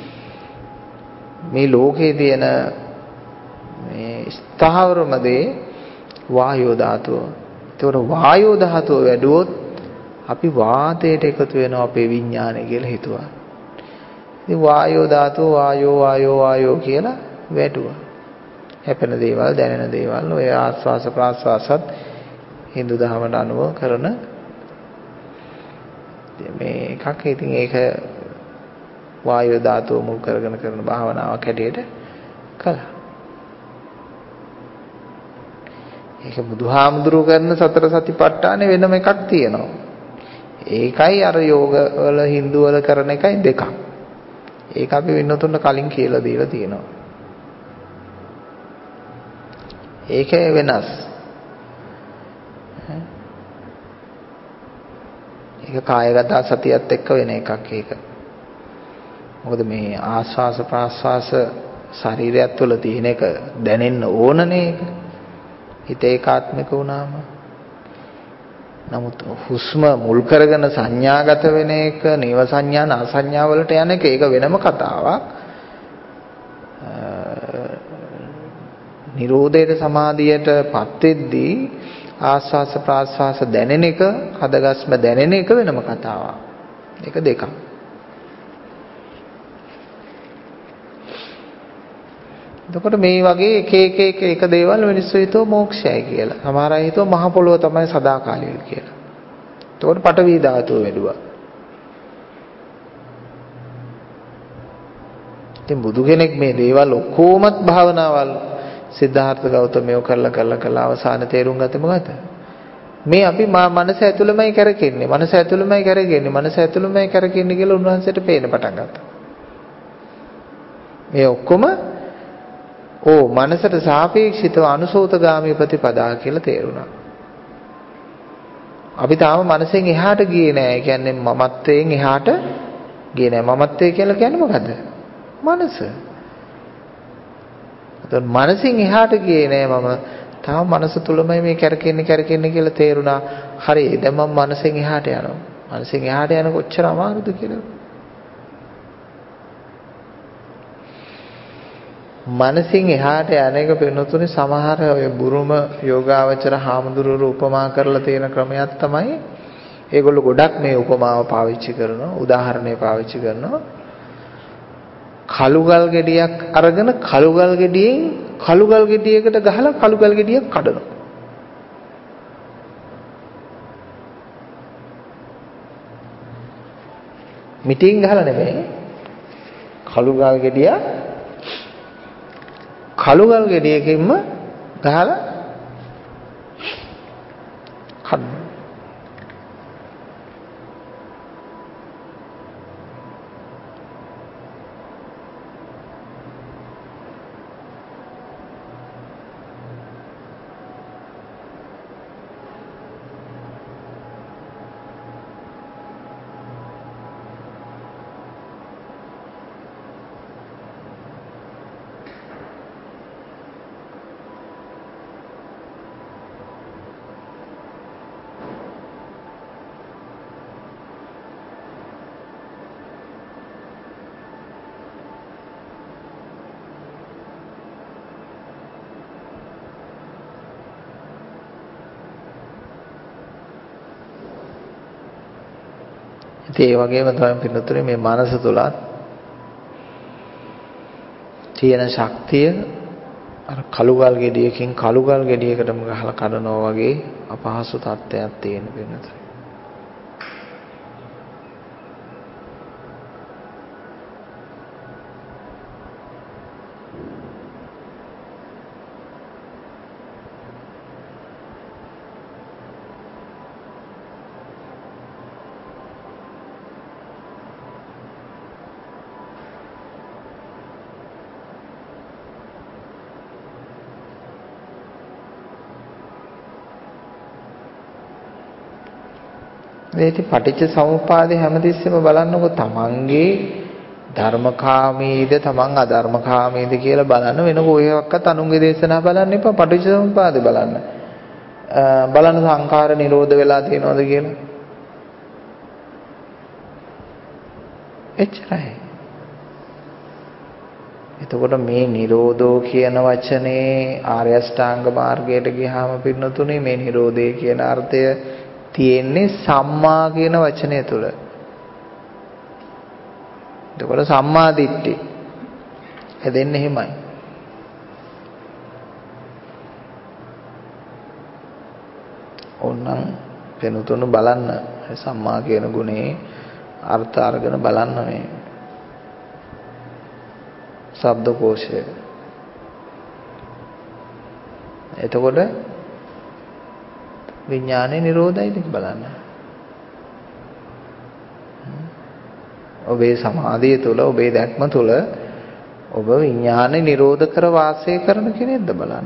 මේ ලෝකේ තියෙන මේ ස්ථාවරම දේ වායෝ ධාතුව. ඒතකොට වායෝ ධාතුව වැඩුවොත් අපි වාතයට එකතු වෙනවා අපේ විඥානය කියලා හිතුවා. ඉතින් වායෝ ධාතුව වායෝ වායෝ වායෝ කියලා වැඩුවා. හැපෙන දේවල් දැනෙන දේවල් ඔය ආස්වාස ප්‍රාස්වාසත් Hindu දහමට අනුව කරන මේ එකක්. ඉතින් ඒක වායෝ ධාතුව මුල් කරගෙන කරන භාවනාවක් හැටියට කළා. ඒක බුදුහාමුදුරුවෝ කරන සතර සතිපට්ඨානේ වෙනම එකක් තියෙනවා. ඒකයි අර යෝග වල Hindu වල කරන එකයි දෙකක්. ඒක අපි වෙනතුන්ට කලින් කියලා දීලා තියෙනවා. ඒකේ වෙනස්. ඒක කායගත සතියත් එක්ක වෙන එකක් ඒක. මොකද මේ ආස්වාස ප්‍රාස්වාස ශරීරයත් තුළ තියෙන එක දැනෙන්න ඕනනේ ඒක. හිත ඒකාත්මික වුණාම. නමුත් හුස්ම මුල් කරගෙන සංඥාගත වෙන එක, නේව සංඥා නා සංඥා වලට යන එක ඒක වෙනම කතාවක්. නිරෝධයට සමාධියටපත් වෙද්දී ආස්වාස ප්‍රාස්වාස දැනෙන එක, හදගස්ම දැනෙන එක වෙනම කතාවක්. ඒක දෙකක්. එතකොට මේ වගේ එක එක එක එක දේවල් මිනිස්සු හිතුව මොක්ෂයයි කියලා. සමහර අය හිතුව මහ පොළොව තමයි සදාකාලික කියලා. එතකොට පඨවි ධාතුව වැඩුවා. ඉතින් බුදු කෙනෙක් මේ දේවල් ඔක්කොමත් භාවනාවල් සිද්ධාර්ථ ගෞතමයෝ කරලා කරලා කරලා අවසාන තේරුම් ගත්තේ මොකද? මේ අපි මනස ඇතුළෙමයි කරකෙන්නේ. මනස ඇතුළෙමයි කරකෙන්නේ. මනස ඇතුළෙමයි කරකෙන්නේ කියලා උන්වහන්සේට පේන්න පටන් ගත්තා. මේ ඔක්කොම ඕ මනසට සාපේක්ෂිතව අනුසෝතගාමී ප්‍රතිපදා කියලා තේරුණා. අපි තාම මනසෙන් එහාට ගියේ නෑ. ඒ කියන්නේ මමත්වයෙන් එහාට ගියේ නෑ. මමත්වය කියලා කියන්නේ මොකද්ද? මනස. එතකොට මනසින් එහාට ගියේ නෑ මම. තාම මනස තුලමයි මේ කරකෙන්නේ කරකෙන්නේ කියලා තේරුණා. හරි. දැන් මම මනසෙන් එහාට යනවා. මනසෙන් එහාට යන කොච්චර අමාරුද කියලා. මනසින් එහාට යන එක වෙනතුනේ සමහර ඔය බුරුම යෝගාවචර හාමුදුරුවෝ උපමා කරලා තියෙන ක්‍රමයක් තමයි. ඒගොල්ලෝ ගොඩක් මේ උපමාව පාවිච්චි කරනවා. උදාහරණය පාවිච්චි කරනවා. කළුගල් ගෙඩියක් අරගෙන කළුගල් ගෙඩියෙන් කළුගල් ගෙඩියකට ගහලා කළුගල් ගෙඩියක් කඩනවා. මිටින් ගහලා නෙමෙයි. කළුගල් ගෙඩිය කළුගල් ගෙඩියකින්ම ගහලා කඩනවා. ඒ වගේම තමයි පින්නතුනේ මේ මනස තුලත් තියෙන ශක්තිය අර කළුගල් ගෙඩියකින් කළුගල් ගෙඩියකටම ගහලා කඩනවා වගේ අපහසු තත්ත්වයක් තියෙන පින්නතුනේ. මේටි පටිච්ච සමුප්පාදේ හැමතිස්සෙම බලන්නකො තමන්ගේ ධර්මකාමීද තමන් අධර්මකාමීද කියලා බලන්න වෙන කොහේවත් අනුන්ගේ දේශනා බලන්න එපා. පටිච්ච සමුප්පාදේ බලන්න. බලන්න සංඛාර නිරෝධ වෙලා තියෙනවද කියලා. එච්චරයි. එතකොට මේ නිරෝධෝ කියන වචනේ ආර්ය අෂ්ටාංග මාර්ගයට ගියාම පින්නතුනේ මේ නිරෝධය කියන අර්ථය තියෙන්නේ සම්මා කියන වචනය තුල. එතකොට සම්මා දිට්ඨි. හැදෙන්නේ එහෙමයි. ඕනනම් වෙනුතුණු බලන්න සම්මා කියන ගුණේ අර්ථ අරගෙන බලන්න මේ ශබ්දකෝෂය. එතකොට විඥානේ නිරෝධයිද බලන්න. ඔබේ සමාධිය තුළ ඔබේ දැක්ම තුළ ඔබ විඥානේ නිරෝධ කර වාසය කරන කෙනෙක්ද බලන්න.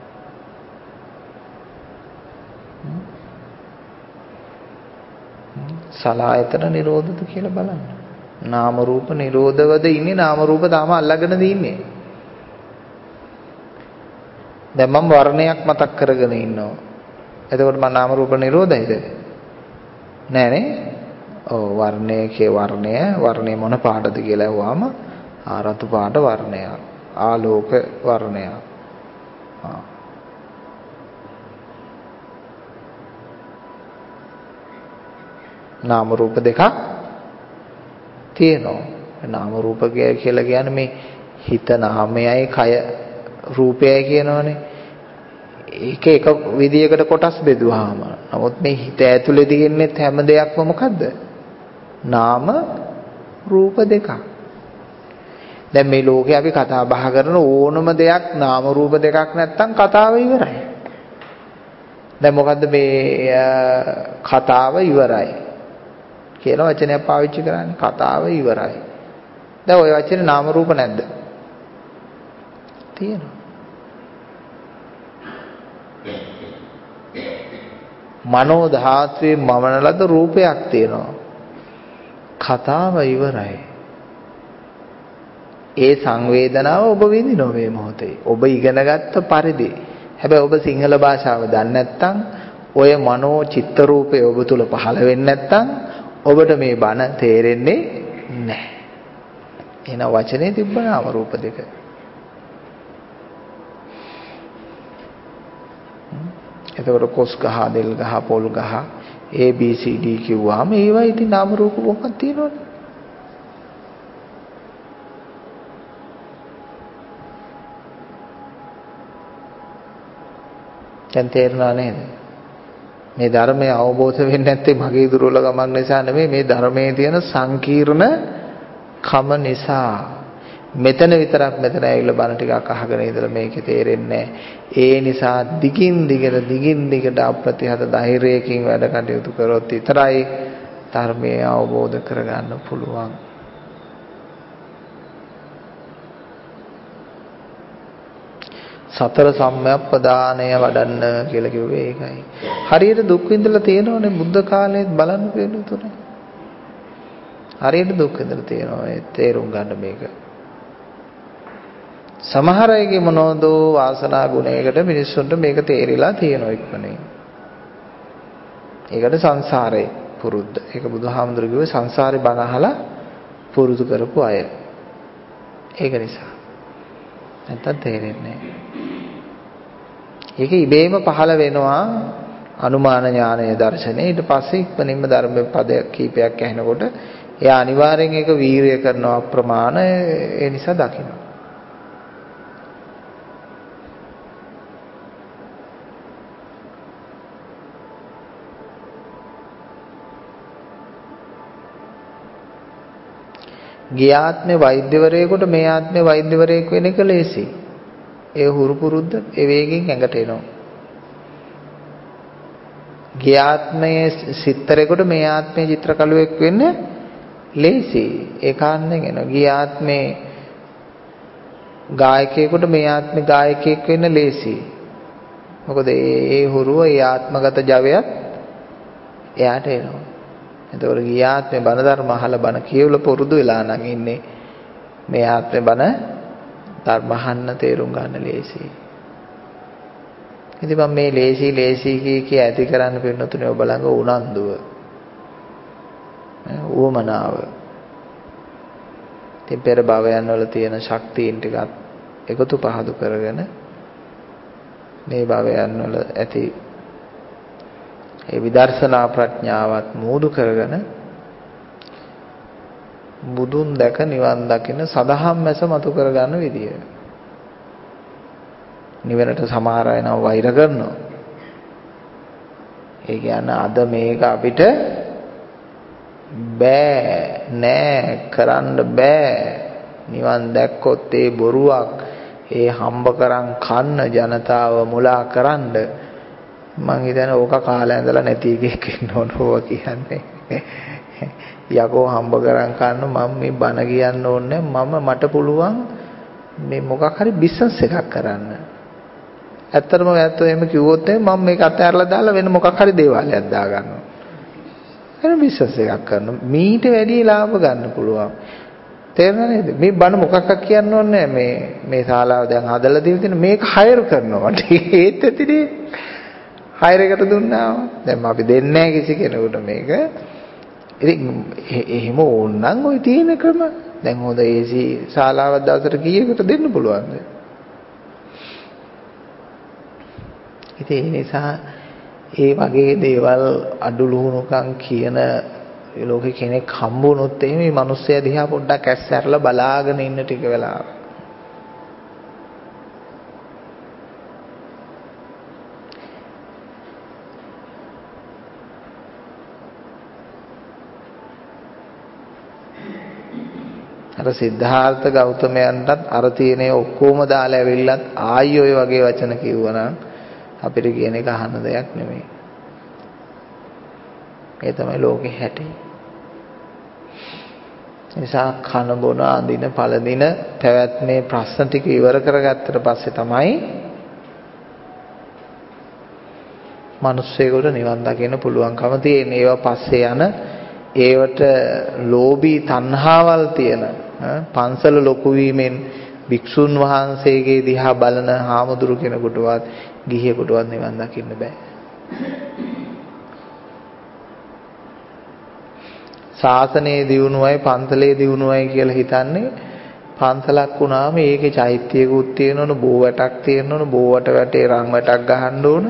සලආයතන නිරෝධද කියලා බලන්න. නාම රූප නිරෝධවද ඉන්නේ, නාම රූප තාම අල්ලගෙනද ඉන්නේ. දැන් මම වර්ණයක් මතක් කරගෙන ඉන්නවා. එතකොට මම නාම රූප නිරෝධයිද? නෑ නේ. ඔව් වර්ණයේ වර්ණය වර්ණය මොන පාටද කියලා අහුවාම ආ රතු පාට වර්ණයක්, ආලෝක වර්ණයක්. ආ නාම රූප දෙකක් තියෙනවා. නාම රූප කියලා කියන්නේ මේ හිත නාමයයි කය රූපයයි කියනවනේ. ඒක එක විදියකට කොටස් බෙදුවාම. නමුත් මේ හිත ඇතුලේ තියෙන්නේ හැම දෙයක්ම මොකද්ද? නාම රූප දෙකක්. දැන් මේ ලෝකේ අපි කතා බහ කරන ඕනම දෙයක් නාම රූප දෙකක් නැත්තම් කතාව ඉවරයි. දැන් මොකද්ද මේ කතාව ඉවරයි කියලා වචනයක් පාවිච්චි කරන්නේ? කතාව ඉවරයි. දැන් ওই වචනේ නාම රූප නැද්ද? තියෙනවා. මනෝ ධාතුවේ මවන ලද රූපයක් තියෙනවා. කතාව ඉවරයි. ඒ සංවේදනාව ඔබ විඳිනවා මේ මොහොතේ. ඔබ ඉගෙනගත්ත පරිදි. හැබැයි ඔබ සිංහල භාෂාව දන්නේ නැත්නම් ඔය මනෝ චිත්ත රූපේ ඔබ තුල පහළ වෙන්නේ නැත්නම් ඔබට මේ බණ තේරෙන්නේ නැහැ. එන වචනේ තිබ්බ නාම රූප දෙක. එතකොට කොස් ගහ, දෙල් ගහ, පොල් ගහ A B C D කිව්වාම ඒවා ඉතින් නාම රූප කොහොමද තියෙනවනේ. දැන් තේරුණා නේද? මේ ධර්මය අවබෝධ වෙන්නේ නැත්තේ මගේ දුර්වලකමක් නිසා නෙමෙයි, මේ ධර්මයේ තියෙන සංකීර්ණ කම නිසා. මෙතන විතරක් මෙතන ඇවිල්ලා බණ ටිකක් අහගෙන ඉඳලා මේකේ තේරෙන්නේ ඒ නිසා දිගින් දිගට දිගින් දිගට අප්‍රතිහත ධෛර්යයෙන් වැඩ කටයුතු කරොත් විතරයි ධර්මයේ අවබෝධ කරගන්න පුළුවන්. සතර සම්‍යක්පදානය වඩන්න කියලා කිව්වේ ඒකයි. හරියට දුක් විඳලා තියෙනවනේ බුද්ධ කාලයේත් බලන්න පිළිතුරේ. හරියට දුක් විඳලා තියෙනවා ඒ තේරුම් ගන්න මේක. සමහර අයගේ මොනෝදෝ වාසනා ගුණයකට මිනිස්සුන්ට මේක තේරිලා තියෙනවා ඉක්මනින්. ඒකට සංසාරේ පුරුද්ද. ඒක බුදුහාමුදුරු කිව්වේ සංසාරේ බණ අහලා පුරුදු කරපු අය. ඒක නිසා. නැත්තම් තේරෙන්නේ නැහැ. ඒක ඉබේම පහළ වෙනවා අනුමාන ඥානයේ දර්ශනේ. ඊට පස්සේ ඉක්මනින්ම ධර්ම පද කීපයක් ඇහෙනකොට එයා අනිවාර්යෙන් ඒක වීරිය කරනවා අප්‍රමාණ. ඒ නිසා දකින්න. ගිය ආත්මේ වෛද්‍යවරයෙකුට මේ ආත්මේ වෛද්‍යවරයෙක් වෙන එක ලේසි. ඒ හුරු පුරුද්ද ඒ වේගෙන් ඇඟට එනවා. ගිය ආත්මයේ සිත්තරේකට මේ ආත්මයේ චිත්‍රකලුවෙක් වෙන්න ලේසි. ඒ කාරණෙන් එනවා. ගිය ආත්මේ ගායකයෙකුට මේ ආත්මේ ගායකයෙක් වෙන්න ලේසි. මොකද ඒ හුරුව ඒ ආත්මගත ජවයත් එයාට එනවා. එතකොට ගිය ආත්මේ බණ ධර්ම අහලා බණ කියවලා පුරුදු වෙලා නම් ඉන්නේ මේ ආත්මේ බණ ධර්ම අහන්න තේරුම් ගන්න ලේසි. ඉතින් මම මේ ලේසි ලේසි කී කී ඇති කරන්න පින්නතුනේ ඔබ ළඟ උනන්දුව. උවමනාව. ඉතින් පෙර භවයන් වල තියෙන ශක්තියින් ටිකත් එකතු පහදු කරගෙන මේ භවයන් වල ඇති ඒ විදර්ශනා ප්‍රඥාවත් මූදු කරගෙන බුදුන් දැක නිවන් දකින සදහම් මැස මතු කරගන්න විදිය. නිවනට සමහර අය නම් වෛර කරනවා. ඒ කියන්නේ අද මේක අපිට බෑ නෑ කරන්න බෑ. නිවන් දැක්කොත් ඒ බොරුවක්. ඒ හම්බ කරන් කන්න ජනතාව මුලා කරන්න. මං හිතන්නේ ඕක කාලේ ඇඳලා නැති එකෙක් ඉන්න ඕන ඕවා කියන්නේ. යකෝ හම්බ කරන් කන්න මම මේ බණ කියන්න ඕනේ මම මට පුළුවන් මේ මොකක් හරි බිස්නස් එකක් කරන්න. ඇත්තටම ඇත්තෝ එහෙම කිව්වොත් මම මේක අතහැරලා දාලා වෙන මොකක් හරි දේවාලයක් දාගන්නවා. එන බිස්නස් එකක් කරනවා. මීට වැඩි ලාභ ගන්න පුළුවන්. තේරෙනවද නේද? මේ බණ මොකක්ද කියන්න ඕනේ මේ මේ ශාලාව දැන් හදලා දීලා තියෙන මේක හයර් කරනවා. ඒත් ඇතිනේ. හයර් එකට දුන්නාම දැන් අපි දෙන්නේ නැහැ කිසි කෙනෙකුට මේක. ඉතින් එහෙම ඕනනම් ওই තියෙන ක්‍රම දැන් හොඳ ඒ සී ශාලාවක් දවසට කීයකට දෙන්න පුළුවන්ද? ඉතින් ඒ නිසා ඒ වගේ දේවල් අඩු ලුහුණුකම් කියන ලෝකේ කෙනෙක් හම්බුනොත් එහෙම මේ මිනිස්සයා දිහා පොඩ්ඩක් ඇස් ඇරලා බලාගෙන ඉන්න ටික වෙලාවක්. අර සිද්ධාර්ථ ගෞතමයන්ටත් අර තියෙනේ ඔක්කොම දාලා ඇවිල්ලත් ආයි ඔය වගේ වචන කිව්වනම් අපිට කියන එක අහන්න දෙයක් නෙමෙයි. ඒ තමයි ලෝකේ හැටි. නිසා කන බොන අඳින පළඳින පැවැත්මේ ප්‍රශ්න ටික ඉවර කරගත්තට පස්සේ තමයි මිනිස්සෙකුට නිවන් දකින්න පුළුවන්කම තියෙන. ඒවා පස්සේ යන ඒවට ලෝභී තණ්හාවල් තියෙන පන්සල ලොකු වීමෙන් භික්ෂුන් වහන්සේගේ දිහා බලන හාමුදුරු කෙනෙකුටවත් ගිහියෙකුටවත් නිවන් දකින්න බෑ. ශාසනයේ දියුණුවයි පන්සලේ දියුණුවයි කියලා හිතන්නේ පන්සලක් වුණාම ඒකේ චෛත්‍යයකුත් තියෙනවනේ බෝ වැටක් තියෙනවනේ බෝ වට වැටේ රන් වැටක් ගහන්න ඕන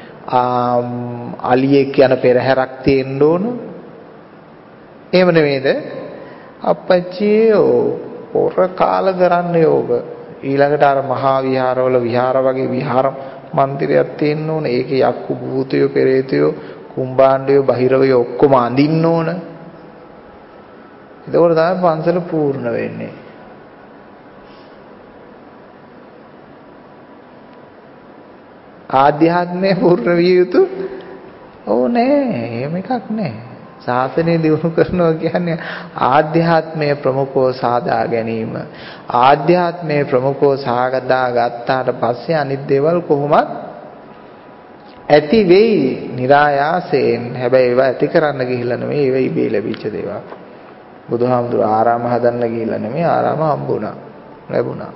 අලියෙක් යන පෙරහැරක් තියෙන්න ඕන. එහෙම නෙමෙයිද? අපච්චියෝ පොර කාල කරන්නේ ඕක. ඊළඟට අර මහා විහාරවල විහාර වගේ විහාර මන්දිරයක් තියෙන්න ඕන. ඒකේ යක්කු භූතයෝ පෙරේතයෝ කුම්බාණ්ඩයෝ බහිරවයෝ ඔක්කොම අඳින්න ඕන. ඒකෝර තමයි පන්සල පූර්ණ වෙන්නේ. ආධ්‍යාත්මය පූර්ණ විය යුතු ඕනේ. එහෙම එකක් නැහැ. ශාසනය දියුණු කරනවා කියන්නේ ආධ්‍යාත්මය ප්‍රමුඛව සාදා ගැනීම. ආධ්‍යාත්මය ප්‍රමුඛව සාගදා ගත්තාට පස්සේ අනිත් දේවල් කොහොමත් ඇති වෙයි નિરાයාසයෙන්. හැබැයි ඒවා ඇති කරන්න ගිහිල්ලා නෙමෙයි ඒවා ඉබේ ලැබිච්ච දේවල්. බුදුහාමුදුර ආරාම හදන්න ගිහිල්ලා නෙමෙයි ආරාම හම්බුණා. ලැබුණා.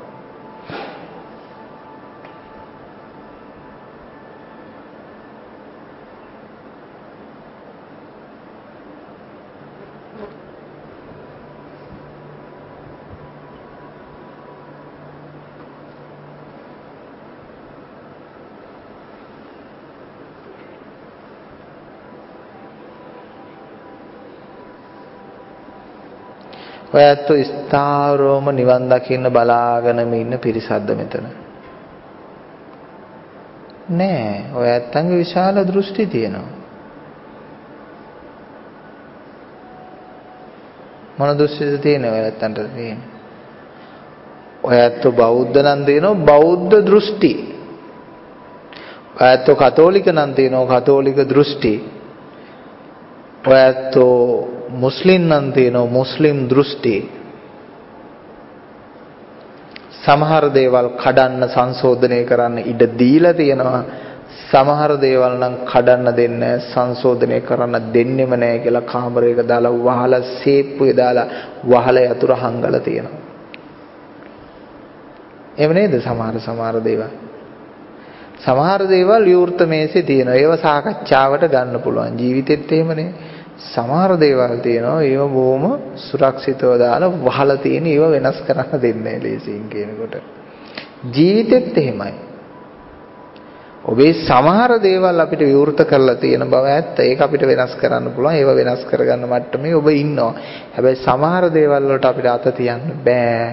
ඔයත් ස්ථාවරවම නිවන් දකින්න බලාගෙනම ඉන්න පිරිසක්ද මෙතන? නෑ. ඔයත්ගේ විශාල දෘෂ්ටි තියෙනවා. මොන දෘෂ්ටිද තියෙන්නේ ඔයත්න්ට තියෙන්නේ? ඔයත් බෞද්ධ නම් තියෙනවා බෞද්ධ දෘෂ්ටි. ඔයත් කතෝලික නම් තියෙනවා කතෝලික දෘෂ්ටි. ඔයත් මුස්ලිම් නම් තියෙනවා මුස්ලිම් දෘෂ්ටි. සමහර දේවල් කඩන්න සංශෝධනය කරන්න ඉඩ දීලා තියෙනවා. සමහර දේවල් නම් කඩන්න දෙන්නේ සංශෝධනය කරන්න දෙන්නෙම නැහැ කියලා කාමරයක දාලා වහලා සේප්පුවේ දාලා වහලා යතුර හංගලා තියෙනවා. එහෙම නේද? සමහර සමහර දේවල්. සමහර දේවල් විවෘත මේසේ තියෙනවා. ඒව සාකච්ඡාවට ගන්න පුළුවන්. ජීවිතෙත් එහෙමනේ. සමහර දේවල් තියෙනවා ඒව බොහොම සුරක්ෂිතව දාලා වහලා තියෙන ඒව වෙනස් කරන්න දෙන්නේ නැහැ ලේසියෙන් කියනකොට. ජීවිතෙත් එහෙමයි. ඔබේ සමහර දේවල් අපිට විවෘත කරලා තියෙන බව ඇත්ත. ඒක අපිට වෙනස් කරන්න පුළුවන්. ඒව වෙනස් කරගන්න මට්ටමේ ඔබ ඉන්නවා. හැබැයි සමහර දේවල් වලට අපිට අත තියන්න බෑ.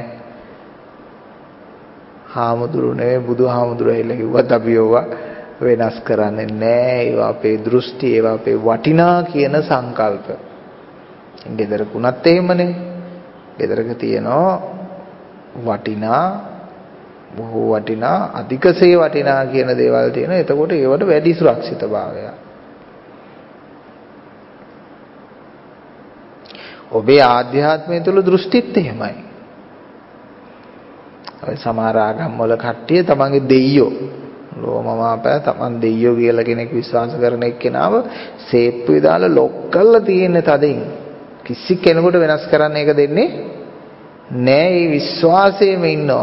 හාමුදුරු නෙවෙයි බුදුහාමුදුරු ඇවිල්ලා කිව්වත් අපි ඕවා වෙනස් කරන්නේ නැහැ. ඒවා අපේ දෘෂ්ටි, ඒවා අපේ වටිනා කියන සංකල්ප. ගෙදරකුණත් එහෙමනේ. ගෙදරක තියෙනවා වටිනා, බොහෝ වටිනා, අධිකසේ වටිනා කියන දේවල් තියෙනවා. එතකොට ඒවට වැඩි සුරක්ෂිතභාවයක්. ඔබේ ආධ්‍යාත්මය තුල දෘෂ්ටිත් එහෙමයි. ඔය සමහර ආගම් වල කට්ටිය තමන්ගේ දෙයියෝ ලෝමමාපෑ තමන් දෙයියෝ කියලා කෙනෙක් විශ්වාස කරන එක්කෙනාව සේප්පුවේ දාලා ලොක් කරලා තියෙන තදින්. කිසි කෙනෙකුට වෙනස් කරන්න ඒක දෙන්නේ නෑ. ඒ විශ්වාසයෙම ඉන්නවා.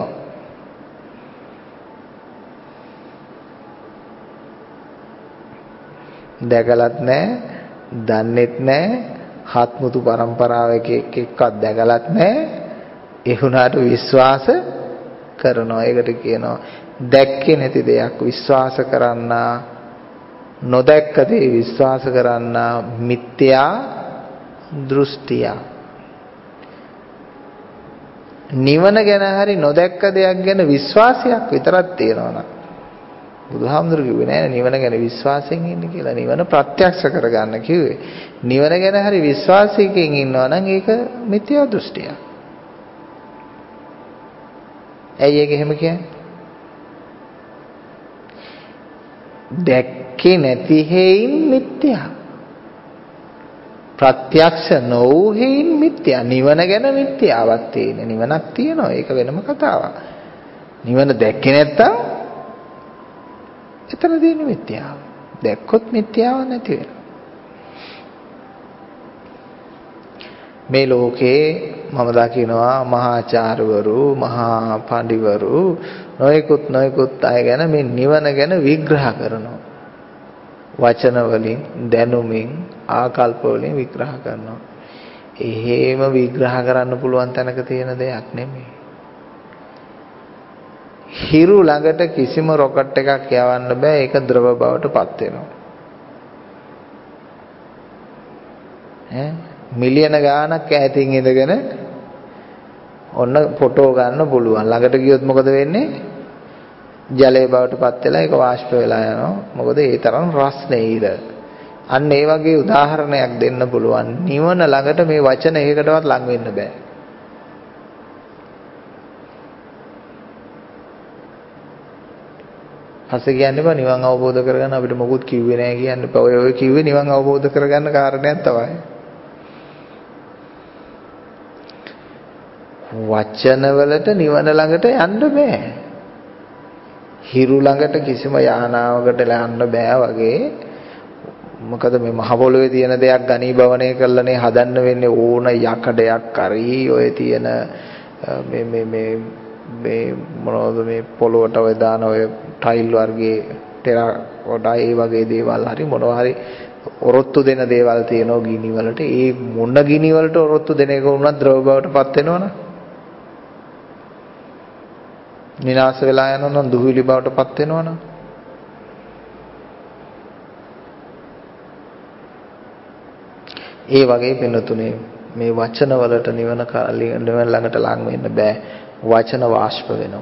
දැකලත් නෑ, දන්නෙත් නෑ, හත්මුතු පරම්පරාවක එක් එක්කත් දැකලත් නෑ. ඒ වුණාට විශ්වාස කරනවා. ඒකට කියනවා දැක්කේ නැති දෙයක් විශ්වාස කරන්න, නොදැක්ක දේ විශ්වාස කරන්න මිත්‍යා දෘෂ්ටිය. නිවන ගැන හරි නොදැක්ක දෙයක් ගැන විශ්වාසයක් විතරක් තියෙනවා. බුදුහාමුදුරු කිව්වේ නෑ නිවන ගැන විශ්වාසයෙන් ඉන්න කියලා. නිවන ප්‍රත්‍යක්ෂ කරගන්න කිව්වේ. නිවන ගැන හරි විශ්වාසයකින් ඉන්නවා නම් ඒක මිත්‍යා දෘෂ්ටියක්. ඇයි ඒක එහෙම කියන්නේ? දැක්කේ නැති හේයින් මිත්‍යා. ප්‍රත්‍යක්ෂ නොවූ හේයින් මිත්‍යා. නිවන ගැන මිත්‍යාවක් තියෙන. නිවනක් තියෙනවා. ඒක වෙනම කතාවක්. නිවන දැක්කේ නැත්තම් එතන තියෙන මිත්‍යාව. දැක්කොත් මිත්‍යාව නැති වෙනවා. මේ ලෝකේ මම දකිනවා මහාචාර්යවරු, මහා පඬිවරු නොයෙකුත් නොයෙකුත් අය ගැන මේ නිවන ගැන විග්‍රහ කරනවා. වචන වලින්, දැනුමින්, ආකල්ප වලින් විග්‍රහ කරනවා. එහෙම විග්‍රහ කරන්න පුළුවන් තැනක තියෙන දෙයක් නෙමෙයි. හිරු ළඟට කිසිම රොකට් එකක් යවන්න බෑ. ඒක ද්‍රව බවට පත් වෙනවා. ඈ මිලියන ගාණක් ඈතින් ඉඳගෙන ඔන්න ෆොටෝ ගන්න පුළුවන්. ළඟට ගියොත් මොකද වෙන්නේ? ජලයේ බවට පත් වෙලා ඒක වාෂ්ප වෙලා යනවා. මොකද ඒ තරම් රස්නේ ඉර. අන්න ඒ වගේ උදාහරණයක් දෙන්න පුළුවන්. නිවන ළඟට මේ වචන එකකටවත් ලං වෙන්න බෑ. පස්සේ කියන්න එපා නිවන් අවබෝධ කරගන්න අපිට මොකුත් කිව්වේ නැහැ කියන්න එපා. ඔය ඔය කිව්වේ නිවන් අවබෝධ කරගන්න කාරණයක් තමයි. වචන වලට නිවන ළඟට යන්න බෑ. හිරු ළඟට කිසිම යානාවකට යන්න බෑ වගේ. මොකද මේ මහ පොළොවේ තියෙන දෙයක් ඝනීභවනය කරලානේ හදන්න වෙන්නේ. ඕන යකඩයක් කරි ඔය තියෙන මේ මේ මේ මේ මොනවද මේ පොළොවට ඔය දාන ඔය ටයිල් වර්ගයේ ටෙරකොටා ඒ වගේ දේවල් හරි මොනවා හරි ඔරොත්තු දෙන දේවල් තියෙනවා ගිනි වලට. ඒ මොන ගිනි වලට ඔරොත්තු දෙන එක වුණත් ද්‍රව බවට පත් වෙනවනේ. විනාශ වෙලා යනවනම් දුහිලි බවට පත් වෙනවනම්. ඒ වගේ වෙනතුනේ මේ වචන වලට නිවන නිවන ළඟට ලං වෙන්න බෑ. වචන වාෂ්ප වෙනවා.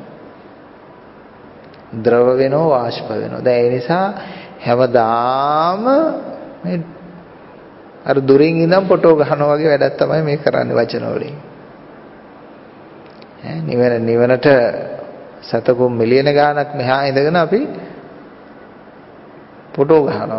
ද්‍රව වෙනවා වාෂ්ප වෙනවා. දැන් ඒ නිසා හැමදාම මේ අර දුරින් ඉඳන් ෆොටෝ ගන්නවා වගේ වැඩක් තමයි මේ කරන්නේ වචන වලින්. ඈ නිවන නිවනට සතකුම් මිලියන ගාණක් මෙහා ඉඳගෙන අපි ෆොටෝ ගන්නවා.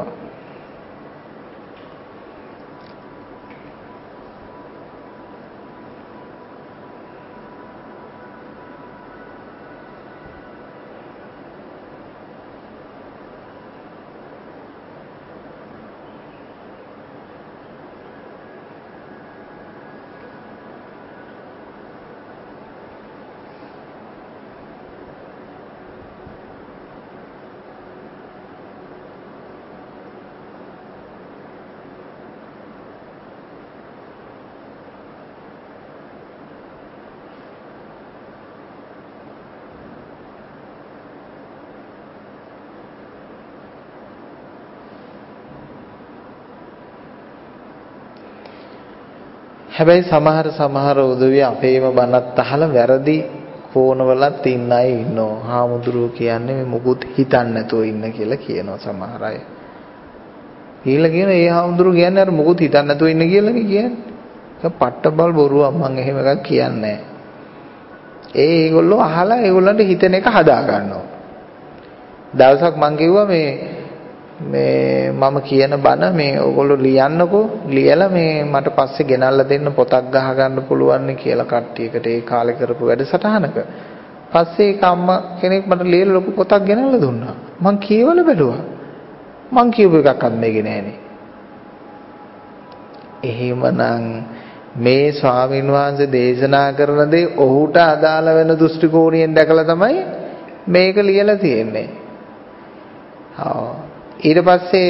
හැබැයි සමහර සමහර උදවිය අපේම බණත් අහලා වැරදි කෝණවලත් ඉන්න අය ඉන්නවා. හාමුදුරුවෝ කියන්නේ මේ මොකුත් හිතන්නේ නැතුව ඉන්න කියලා කියනවා සමහර අය. කියලා කියන ඒ හාමුදුරුවෝ කියන්නේ අර මොකුත් හිතන්නේ නැතුව ඉන්න කියලානේ කියන්නේ. ඒක පට්ටබල් බොරුවක්. මම එහෙම එකක් කියන්නේ නැහැ. ඒ ඒගොල්ලෝ අහලා ඒගොල්ලන්ට හිතෙන එක හදා ගන්නවා. දවසක් මං කිව්වා මේ මේ මම කියන බණ මේ ඔයගොල්ලෝ ලියන්නකෝ ලියලා මේ මට පස්සේ ගෙනල්ලා දෙන්න පොතක් ගහ ගන්න පුළුවන් නේ කියලා කට්ටියකට ඒ කාලේ කරපු වැඩසටහනක. පස්සේ ඒක අම්මා කෙනෙක් මට ලියලා ලොකු පොතක් ගෙනල්ලා දුන්නා. මං කියවල බැලුවා. මං කියපු එකක්වත් මේකේ නෑනේ. එහෙමනම් මේ ස්වාමීන් වහන්සේ දේශනා කරන දේ ඔහුට අදාළ වෙන දෘෂ්ටි කෝණයෙන් දැකලා තමයි මේක ලියලා තියෙන්නේ. ආ ඊට පස්සේ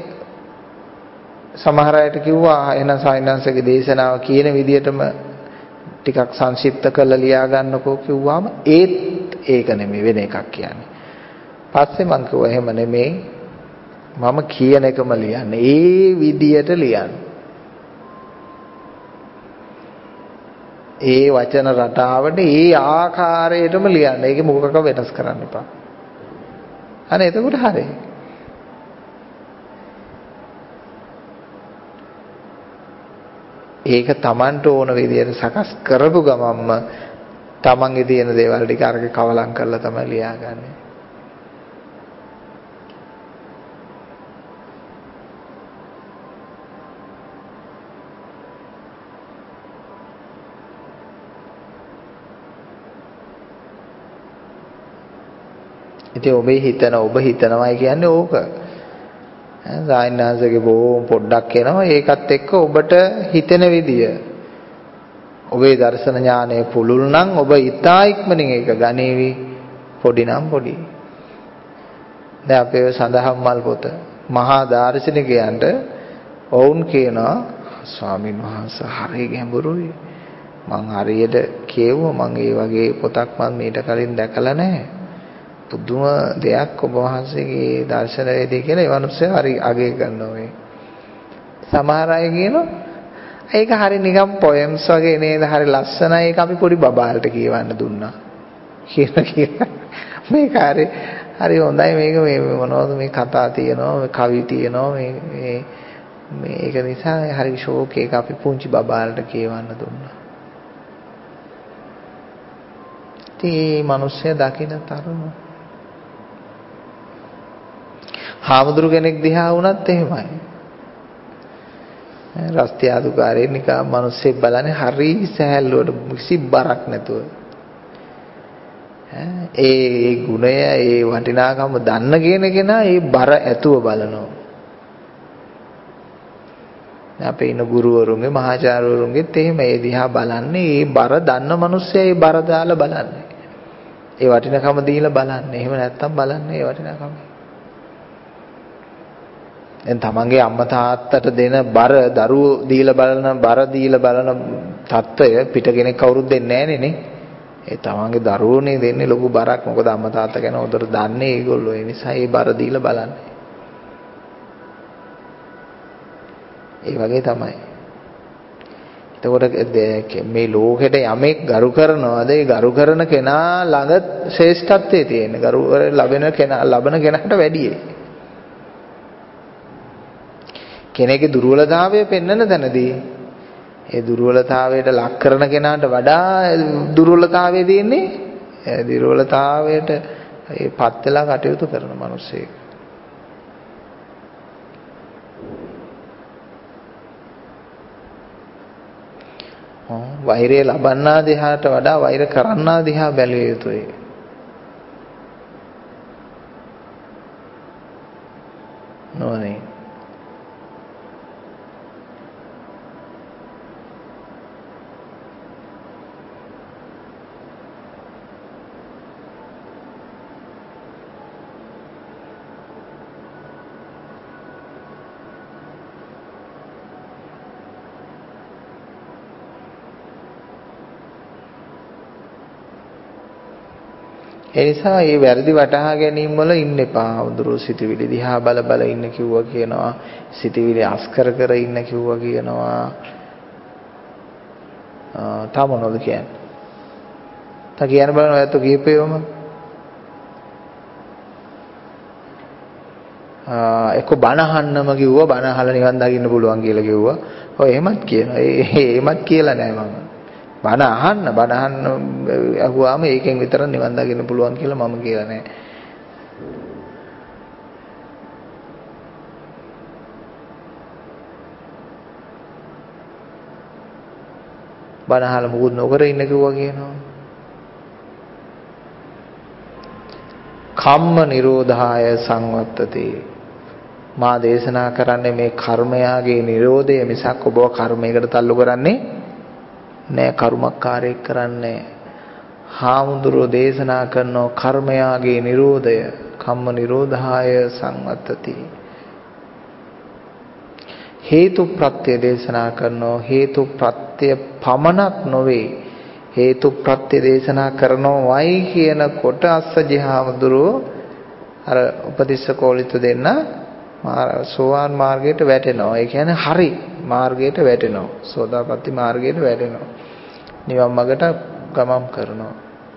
සමහර අයට කිව්වා එහෙනම් සායනංශගේ දේශනාව කියන විදිහටම ටිකක් සංක්ෂිප්ත කරලා ලියා ගන්නකෝ කිව්වාම ඒත් ඒක නෙමෙයි වෙන එකක් කියන්නේ. පස්සේ මං කිව්වා එහෙම නෙමෙයි මම කියන එකම ලියන්න. ඒ විදිහට ලියන්න. ඒ වචන රටාවට ඒ ආකාරයටම ලියන්න. ඒක මොකක්ක වෙනස් කරන්න එපා. අනේ එතකොට හරියි. ඒක Tamanට ඕන විදියට සකස් කරපු ගමන්ම Tamanගේ තියෙන දේවල් ටික අරගෙන කවලම් කරලා තමයි ලියාගන්නේ. ඉතින් ඔබේ හිතන ඔබ හිතනවායි කියන්නේ ඕක. සායනංශගේ බොහොම පොඩ්ඩක් එනවා ඒකත් එක්ක ඔබට හිතෙන විදිය. ඔබේ දර්ශන ඥානය පුළුල් නම් ඔබ ඉතා ඉක්මනින් ඒක ගනීවි. පොඩි නම් පොඩි. දැන් අපේ සඳහන් මල් පොත මහා දාර්ශනිකයන්ට වුන් කියනවා ස්වාමීන් වහන්සේ හරිය ගැඹුරුයි. මං හරියට කියවුවා මං ඒ වගේ පොතක් මං මීට කලින් දැකලා නැහැ. පුදුම දෙයක් ඔබ වහන්සේගේ දර්ශනයේදී කියලා ඒ මිනිස්සු හරි අගය කරනවා මේ. සමහර අය කියනවා ඒක හරි නිකන් පොයම්ස් වගේ නේද හරි ලස්සනයි ඒක අපි පොඩි බබාලට කියවන්න දුන්නා. කියලා කියලා මේක හරි හරි හොඳයි මේක මේ මොනවද මේ කතා තියෙනවා මේ කවි තියෙනවා මේ මේ මේක නිසා හරි ෂෝක් එක අපි පුංචි බබාලට කියවන්න දුන්නා. ඉතින් මේ මිනිස්සු දකින්න තරම හාමුදුරු කෙනෙක් දිහා වුණත් එහෙමයි. රස්තිය අදුකාරේ නිකන් මිනිස්සෙක් බලන්නේ හරි සහැල්ලුවට කිසි බරක් නැතුව. ඒ ඒ ගුණය ඒ වටිනාකම දන්න කියන කෙනා ඒ බර ඇතුව බලනවා. අපේ ඉන්න ගුරුවරුන්ගේ මහාචාර්යවරුන්ගෙත් එහෙම ඒ දිහා බලන්නේ ඒ බර දන්න මිනිස්සයා ඒ බර දාලා බලන්නේ. ඒ වටිනාකම දීලා බලන්නේ. එහෙම නැත්තම් බලන්නේ ඒ වටිනාකම. දැන් තමන්ගේ අම්මා තාත්තට දෙන බර දරුවෝ දීලා බලන බර දීලා බලන தত্ত্বය පිට කෙනෙක් කවුරුත් දෙන්නේ නැහනේ නේ. ඒ තමන්ගේ දරුවෝනේ දෙන්නේ ලොකු බරක්. මොකද අම්මා තාත්තා ගැන හොඳට දන්නේ ඒගොල්ලෝ. ඒ නිසා ඒ බර දීලා බලන්නේ. ඒ වගේ තමයි. එතකොට මේ ලෝකෙට යමෙක් ගරු කරනවාද ඒ ගරු කරන කෙනා ළඟ ශ්‍රේෂ්ඨත්වයේ තියෙන. ගරු ලැබෙන කෙනා ලබන කෙනාට වැඩියි. කෙනෙකුගේ දුර්වලතාවය පෙන්වන තැනදී ඒ දුර්වලතාවයට ලක් කරන කෙනාට වඩා දුර්වලතාවය තියෙන්නේ ඒ දුර්වලතාවයට ඒ පත් වෙලා කටයුතු කරන මිනිස්සෙක්. වෛරය ලබන්නා දිහාට වඩා වෛර කරන්නා දිහා බැලිය යුතුයි. නෝනේ. ඒ නිසා මේ වැරදි වටහා ගැනීම වල ඉන්න එපා. උදුරු සිතවිලි දිහා බල බල ඉන්න කිව්වා කියනවා. සිතවිලි අස්කර කර ඉන්න කිව්වා කියනවා. ආ තා මොනවද කියන්නේ? තා කියන බලන්න ඔයත් කියපේවම. ආ එක්ක බණ අහන්නම කිව්වා බණ අහලා නිවන් දකින්න පුළුවන් කියලා කිව්වා. ඔය එහෙමත් කියනවා. ඒ එහෙමත් කියලා නෑ මම. බණ අහන්න බණ අහන්න අහුවාම ඒකෙන් විතර නිවන් දකින්න පුළුවන් කියලා මම කියලා නෑ. බණ අහලා මොකුත් නොකර ඉන්න කිව්වා කියනවා. කම්ම නිරෝධාය සංවත්තති. මා දේශනා කරන්නේ මේ කර්මයාගේ නිරෝධය මිසක් ඔබව කර්මයකට තල්ලු කරන්නේ නෑ, කර්මකාරයෙක් කරන්නේ. හාමුදුරුවෝ දේශනා කරන කර්මයාගේ නිරෝධය කම්ම නිරෝධාය සංවත්තති. හේතු ප්‍රත්‍ය දේශනා කරනෝ හේතු ප්‍රත්‍ය පමණක් නොවේ, හේතු ප්‍රත්‍ය දේශනා කරනෝයි කියනකොට අස්සජි හාමුදුරුවෝ අර උපතිස්ස කෝලිත දෙන්න සෝවාන් මාර්ගයට වැටෙනවා. ඒ කියන්නේ හරි මාර්ගයට වැටෙනවා. සෝදාපට්ටි මාර්ගයට වැටෙනවා. නිවන් මාර්ගට ගමන් කරනවා.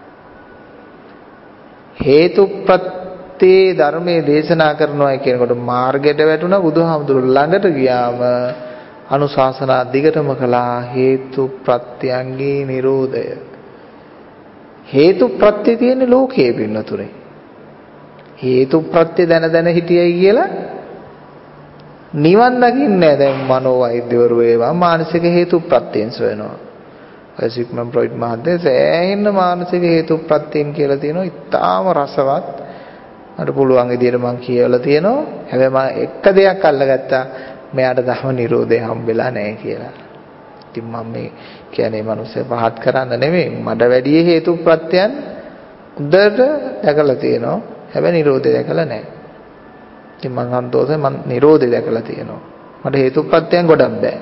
හේතුප්‍රත්‍ය ධර්මයේ දේශනා කරනවා කියනකොට මාර්ගයට වැටුණා. බුදුහාමුදුරුවෝ ළඟට ගියාම අනුශාසනා දිගටම කළා හේතුප්‍රත්‍යයන්ගේ නිරෝධය. හේතුප්‍රත්‍ය තියෙන ලෝකයේ පින්නතුනේ. හේතුප්‍රත්‍ය දැන දැන හිටියයි කියලා නිවන් දකින්නේ දැන් මනෝ වෛද්‍යවරු ඒවා මානසික හේතුප්‍රත්‍යයෙන් සොයනවා. සිග්මන්ඩ් ෆ්‍රොයිඩ් මහත්තයා සෑහෙන මානසික හේතුප්‍රත්‍යයෙන් කියලා තියෙනවා. ඉතාම රසවත්. මට පුළුවන් විදියට මම කියවලා තියෙනවා. හැබැයි මම එක දෙයක් අල්ලගත්තා. මෙයාට ධර්ම නිරෝධය හම්බෙලා නැහැ කියලා. ඉතින් මම මේ කියන්නේ මිනිස්සු පහත් කරන්න නෙමෙයි. මඩ වැඩි හේතුප්‍රත්‍යයන් උදේට දැකලා තියෙනවා. හැබැයි නිරෝධය දැකලා නැහැ. ඉතින් මං සන්තෝෂයි මං නිරෝධය දැකලා තියෙනවා. මට හේතුප්‍රත්‍යයන් ගොඩක් බෑ.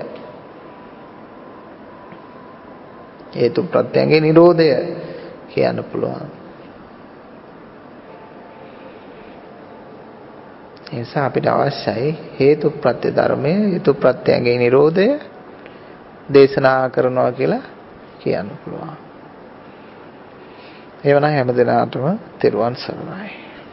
හේතුප්‍රත්‍යයන්ගේ නිරෝධය කියන්න පුළුවන්. ඒ නිසා අපිට අවශ්‍යයි හේතුප්‍රත්‍ය ධර්මයේ හේතුප්‍රත්‍යයන්ගේ නිරෝධය දේශනා කරනවා කියලා කියන්න පුළුවන්. එවනම් හැමදෙනාටම තෙරුවන් සරණයි.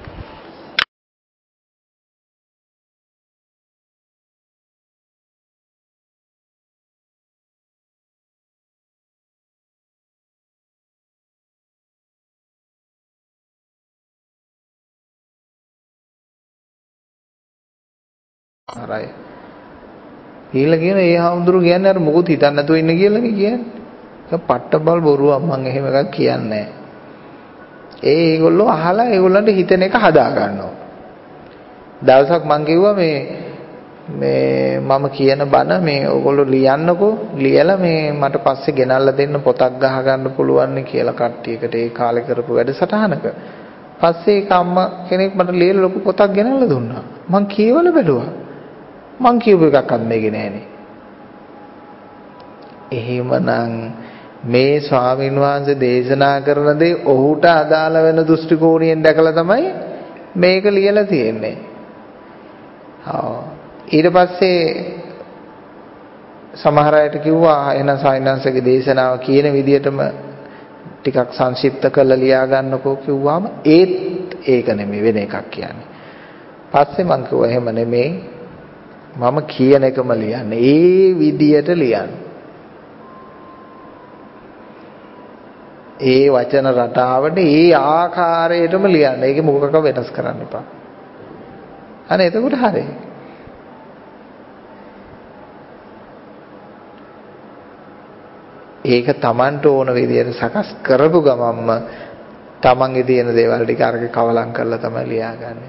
හරයි. ඊළ කියන ඒ හාමුදුරු කියන්නේ අර මොකුත් හිතන්න නැතුව ඉන්න කියලානේ කියන්නේ. ඒක පට්ටබල් බොරුවක්. මම එහෙම එකක් කියන්නේ නැහැ. ඒ ඒගොල්ලෝ අහලා ඒගොල්ලන්ට හිතෙන එක හදා ගන්නවා. දවසක් මං කිව්වා මේ මේ මම කියන බණ මේ ඔයගොල්ලෝ ලියන්නකෝ. ලියලා මේ මට පස්සේ ගෙනල්ලා දෙන්න පොතක් ගහ ගන්න පුළුවන් නේ කියලා කට්ටියකට ඒ කාලේ කරපු වැඩසටහනක. පස්සේ ඒක අම්මා කෙනෙක් මට ලියලා ලොකු පොතක් ගෙනල්ලා දුන්නා. මං කියවලා බැලුවා. මං කියපු එකක්වත් මේකේ නෑනේ. එහෙමනම් මේ ස්වාමීන් වහන්සේ දේශනා කරන දේ ඔහුට අදාළ වෙන දෘෂ්ටි කෝණයෙන් දැකලා තමයි මේක ලියලා තියෙන්නේ. ආ ඊට පස්සේ සමහර අයට කිව්වා එහෙනම් සායනංශගේ දේශනාව කියන විදිහටම ටිකක් සංක්ෂිප්ත කරලා ලියා ගන්නකෝ කිව්වාම ඒත් ඒක නෙමෙයි වෙන එකක් කියන්නේ. පස්සේ මං කිව්වා එහෙම නෙමෙයි මම කියන එකම ලියන්නේ. ඒ විදියට ලියන්න. ඒ වචන රටාවට ඒ ආකාරයටම ලියන්න. ඒක මොකක්ක වෙනස් කරන්න එපා. අනේ එතකොට හරියි. ඒක Tamanට ඕන විදියට සකස් කරපු ගමන්ම Tamanගේ තියෙන දේවල් ටික අරගෙන කවලම් කරලා තමයි ලියාගන්නේ.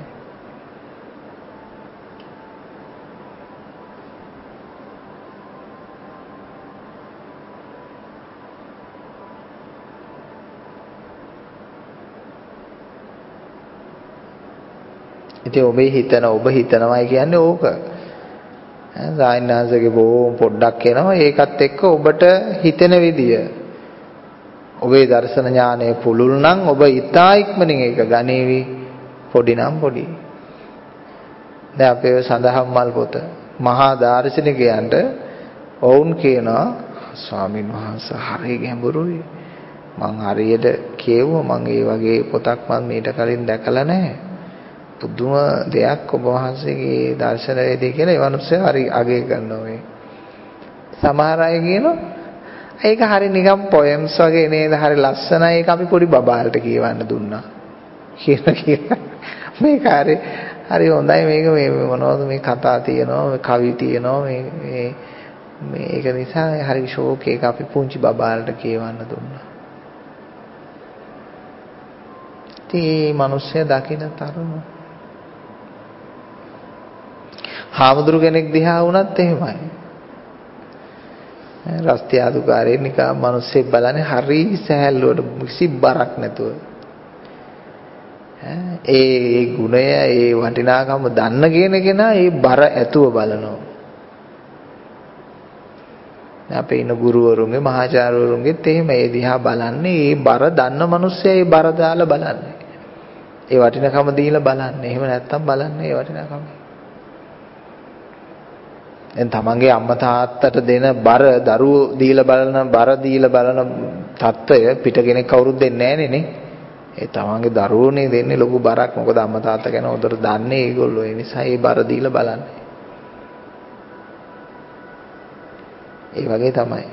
ඉතින් ඔබේ හිතන ඔබ හිතනවායි කියන්නේ ඕක. සායනාංශගේ බොහොම පොඩ්ඩක් එනවා. ඒකත් එක්ක ඔබට හිතෙන විදිය. ඔබේ දර්ශන ඥානය පුළුල් නම් ඔබ ඉතා ඉක්මනින් ඒක ගනීවි. පොඩි නම් පොඩි. දැන් අපේ සඳහන් මල් පොත මහා දාර්ශනිකයන්ට ඔවුන් කියනවා ස්වාමීන් වහන්සේ හරිය ගැඹුරුයි. මං හරියට කියවුවා මං ඒ වගේ පොතක් මම මීට කලින් දැකලා නැහැ. පුදුම දෙයක් ඔබ වහන්සේගේ දර්ශනයේදී කියලා ඒ වනුස්සය හරි අගය කරනවා මේ. සමහර අය කියනවා ඒක හරි නිකන් පොයම්ස් වගේ නේද හරි ලස්සනයි ඒක අපි පොඩි බබාලට කියවන්න දුන්නා. කියලා කියලා මේක හරි හරි හොඳයි මේක මේ මොනවද මේ කතා තියෙනවා මේ කවි තියෙනවා මේ මේ මේක නිසා හරි ෂෝක් එක අපි පුංචි බබාලට කියවන්න දුන්නා. ඉතින් මේ මිනිස්සු දකින්න තරම හාමුදුරු කෙනෙක් දිහා වුණත් එහෙමයි. රස්තිය අදුකාරේ නිකන් මිනිස්සෙක් බලන්නේ හරි සහැල්ලුවට කිසි බරක් නැතුව. ඒ ඒ ගුණය ඒ වටිනාකම දන්න කියන කෙනා ඒ බර ඇතුව බලනවා. අපේ ඉන්න ගුරුවරුන්ගේ මහාචාර්යවරුන්ගෙත් එහෙම ඒ දිහා බලන්නේ ඒ බර දන්න මිනිස්සයා ඒ බර දාලා බලන්නේ. ඒ වටිනාකම දීලා බලන්නේ. එහෙම නැත්තම් බලන්නේ ඒ වටිනාකම. දැන් තමන්ගේ අම්මා තාත්තට දෙන බර දරුවෝ දීලා බලන බර දීලා බලන தত্ত্বය පිට කෙනෙක් කවුරුත් දෙන්නේ නැහනේ නේ. ඒ තමන්ගේ දරුවෝනේ දෙන්නේ ලොකු බරක්. මොකද අම්මා තාත්තා ගැන හොඳට දන්නේ ඒගොල්ලෝ. ඒ නිසා ඒ බර දීලා බලන්නේ. ඒ වගේ තමයි.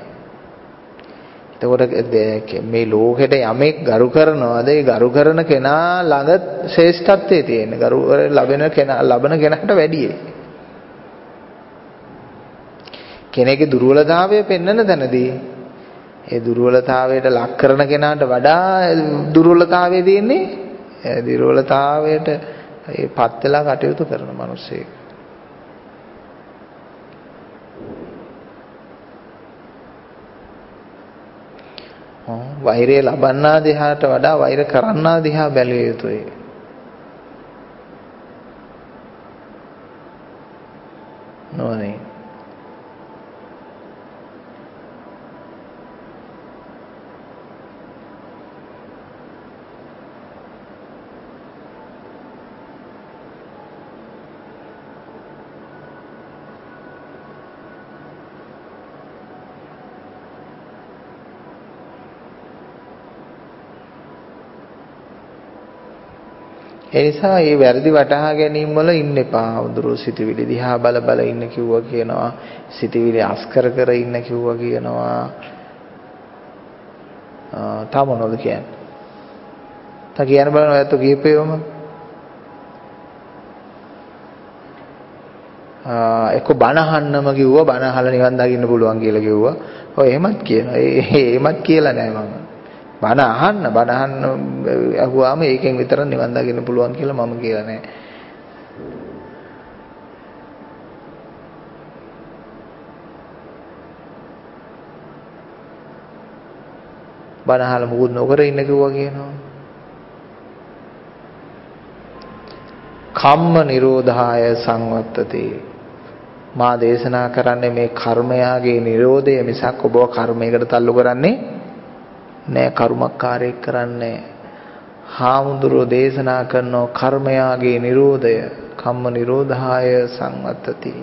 එතකොට මේ ලෝකෙට යමෙක් ගරු කරනවාද ඒ ගරු කරන කෙනා ළඟ ශ්‍රේෂ්ඨත්වයේ තියෙන. ගරු ලැබෙන කෙනා ලබන කෙනාට වැඩියි. කෙනෙකුගේ දුර්වලතාවය පෙන්වන තැනදී ඒ දුර්වලතාවයට ලක් කරන කෙනාට වඩා දුර්වලතාවය තියෙන්නේ ඒ දුර්වලතාවයට ඒ පත් වෙලා කටයුතු කරන මිනිස්සෙක්. වෛරය ලබන්නා දිහාට වඩා වෛර කරන්නා දිහා බැලිය යුතුයි. නෝනේ. ඒ නිසා මේ වැරදි වටහා ගැනීම වල ඉන්න එපා. උදුරු සිතවිලි දිහා බල බල ඉන්න කිව්වා කියනවා. සිතවිලි අස්කර කර ඉන්න කිව්වා කියනවා. ආ තා මොනවද කියන්නේ? තා කියන්න බලන්න ඔයත් කීපෙවම ආ එක්ක බණ අහන්නම කිව්වා. බණ අහලා නිවන් දකින්න පුළුවන් කියලා කිව්වා. ඔය එහෙමත් කියනවා. ඒ එහෙමත් කියලා නෑ මම. බණ අහන්න බණ අහන්න අහුවාම ඒකෙන් විතර නිවන් දකින්න පුළුවන් කියලා මම කියලා නෑ. බණ අහලා මොකුත් නොකර ඉන්න කිව්වා කියනවා. කම්ම නිරෝධාය සංවත්තති. මා දේශනා කරන්නේ මේ කර්මයාගේ නිරෝධය මිසක් ඔබව කර්මයකට තල්ලු කරන්නේ නෑ. කර්මකාරයෙක් කරන්නේ. හාමුදුරුවෝ දේශනා කරන කර්මයාගේ නිරෝධය කම්ම නිරෝධාය සංවත්තති.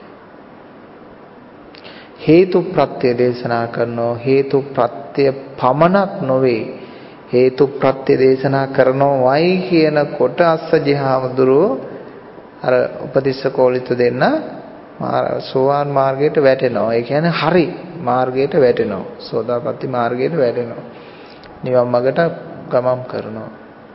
හේතු ප්‍රත්‍ය දේශනා කරනෝ හේතු ප්‍රත්‍ය පමණක් නොවේ. හේතු ප්‍රත්‍ය දේශනා කරනෝයි කියනකොට අස්සජි හාමුදුරුවෝ අර උපතිස්ස කෝලිත දෙන්න සෝවාන් මාර්ගයට වැටෙනවා. ඒ කියන්නේ හරි මාර්ගයට වැටෙනවා. සෝදාපට්ටි මාර්ගයට වැටෙනවා. නිවන් මාර්ගට ගමන් කරනවා.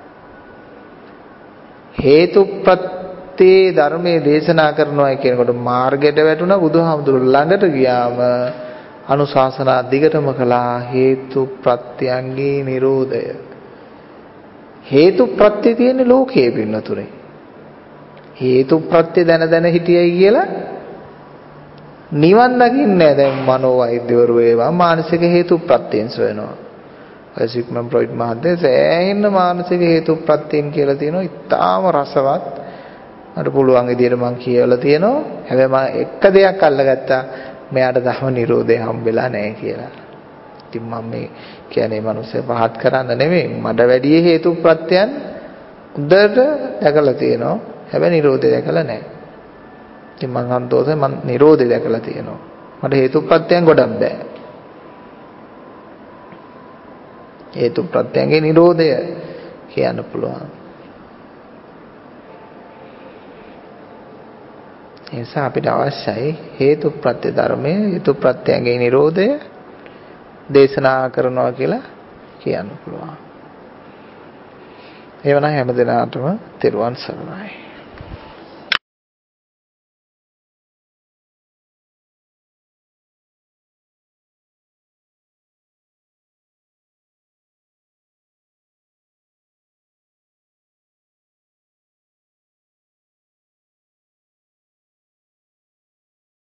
හේතුප්‍රත්‍ය ධර්මයේ දේශනා කරනවා කියනකොට මාර්ගයට වැටුණා. බුදුහාමුදුරුවෝ ළඟට ගියාම අනුශාසනා දිගටම කළා හේතුප්‍රත්‍යයන්ගේ නිරෝධය. හේතුප්‍රත්‍ය තියෙන ලෝකයේ පින්නතුනේ. හේතුප්‍රත්‍ය දැන දැන හිටියයි කියලා නිවන් දකින්නේ දැන් මනෝ වෛද්‍යවරු ඒවා මානසික හේතුප්‍රත්‍යයෙන් සොයනවා. ඔය සිග්මන්ඩ් ෆ්‍රොයිඩ් මහත්තයා සෑහෙන මානසික හේතුප්‍රත්‍යයෙන් කියලා තියෙනවා. ඉතාම රසවත්. මට පුළුවන් විදිහට මම කියවලා තියෙනවා. හැබැයි මම එක දෙයක් අල්ලගත්තා. මෙයාට ධර්ම නිරෝධය හම්බෙලා නැහැ කියලා. ඉතින් මම මේ කියන්නේ මිනිස්සු පහත් කරන්න නෙමෙයි. මඩ වැඩි හේතුප්‍රත්‍යයන් උඩට දැකලා තියෙනවා. හැබැයි නිරෝධය දැකලා නැහැ. ඉතින් මං සන්තෝෂයි මං නිරෝධය දැකලා තියෙනවා. මට හේතුප්‍රත්‍යයන් ගොඩක් බෑ. හේතුප්‍රත්‍යයන්ගේ නිරෝධය කියන්න පුළුවන්. ඒ නිසා අපිට අවශ්‍යයි හේතුප්‍රත්‍ය ධර්මයේ හේතුප්‍රත්‍යයන්ගේ නිරෝධය දේශනා කරනවා කියලා කියන්න පුළුවන්. එවනම් හැම දිනාටම තෙරුවන් සරණයි.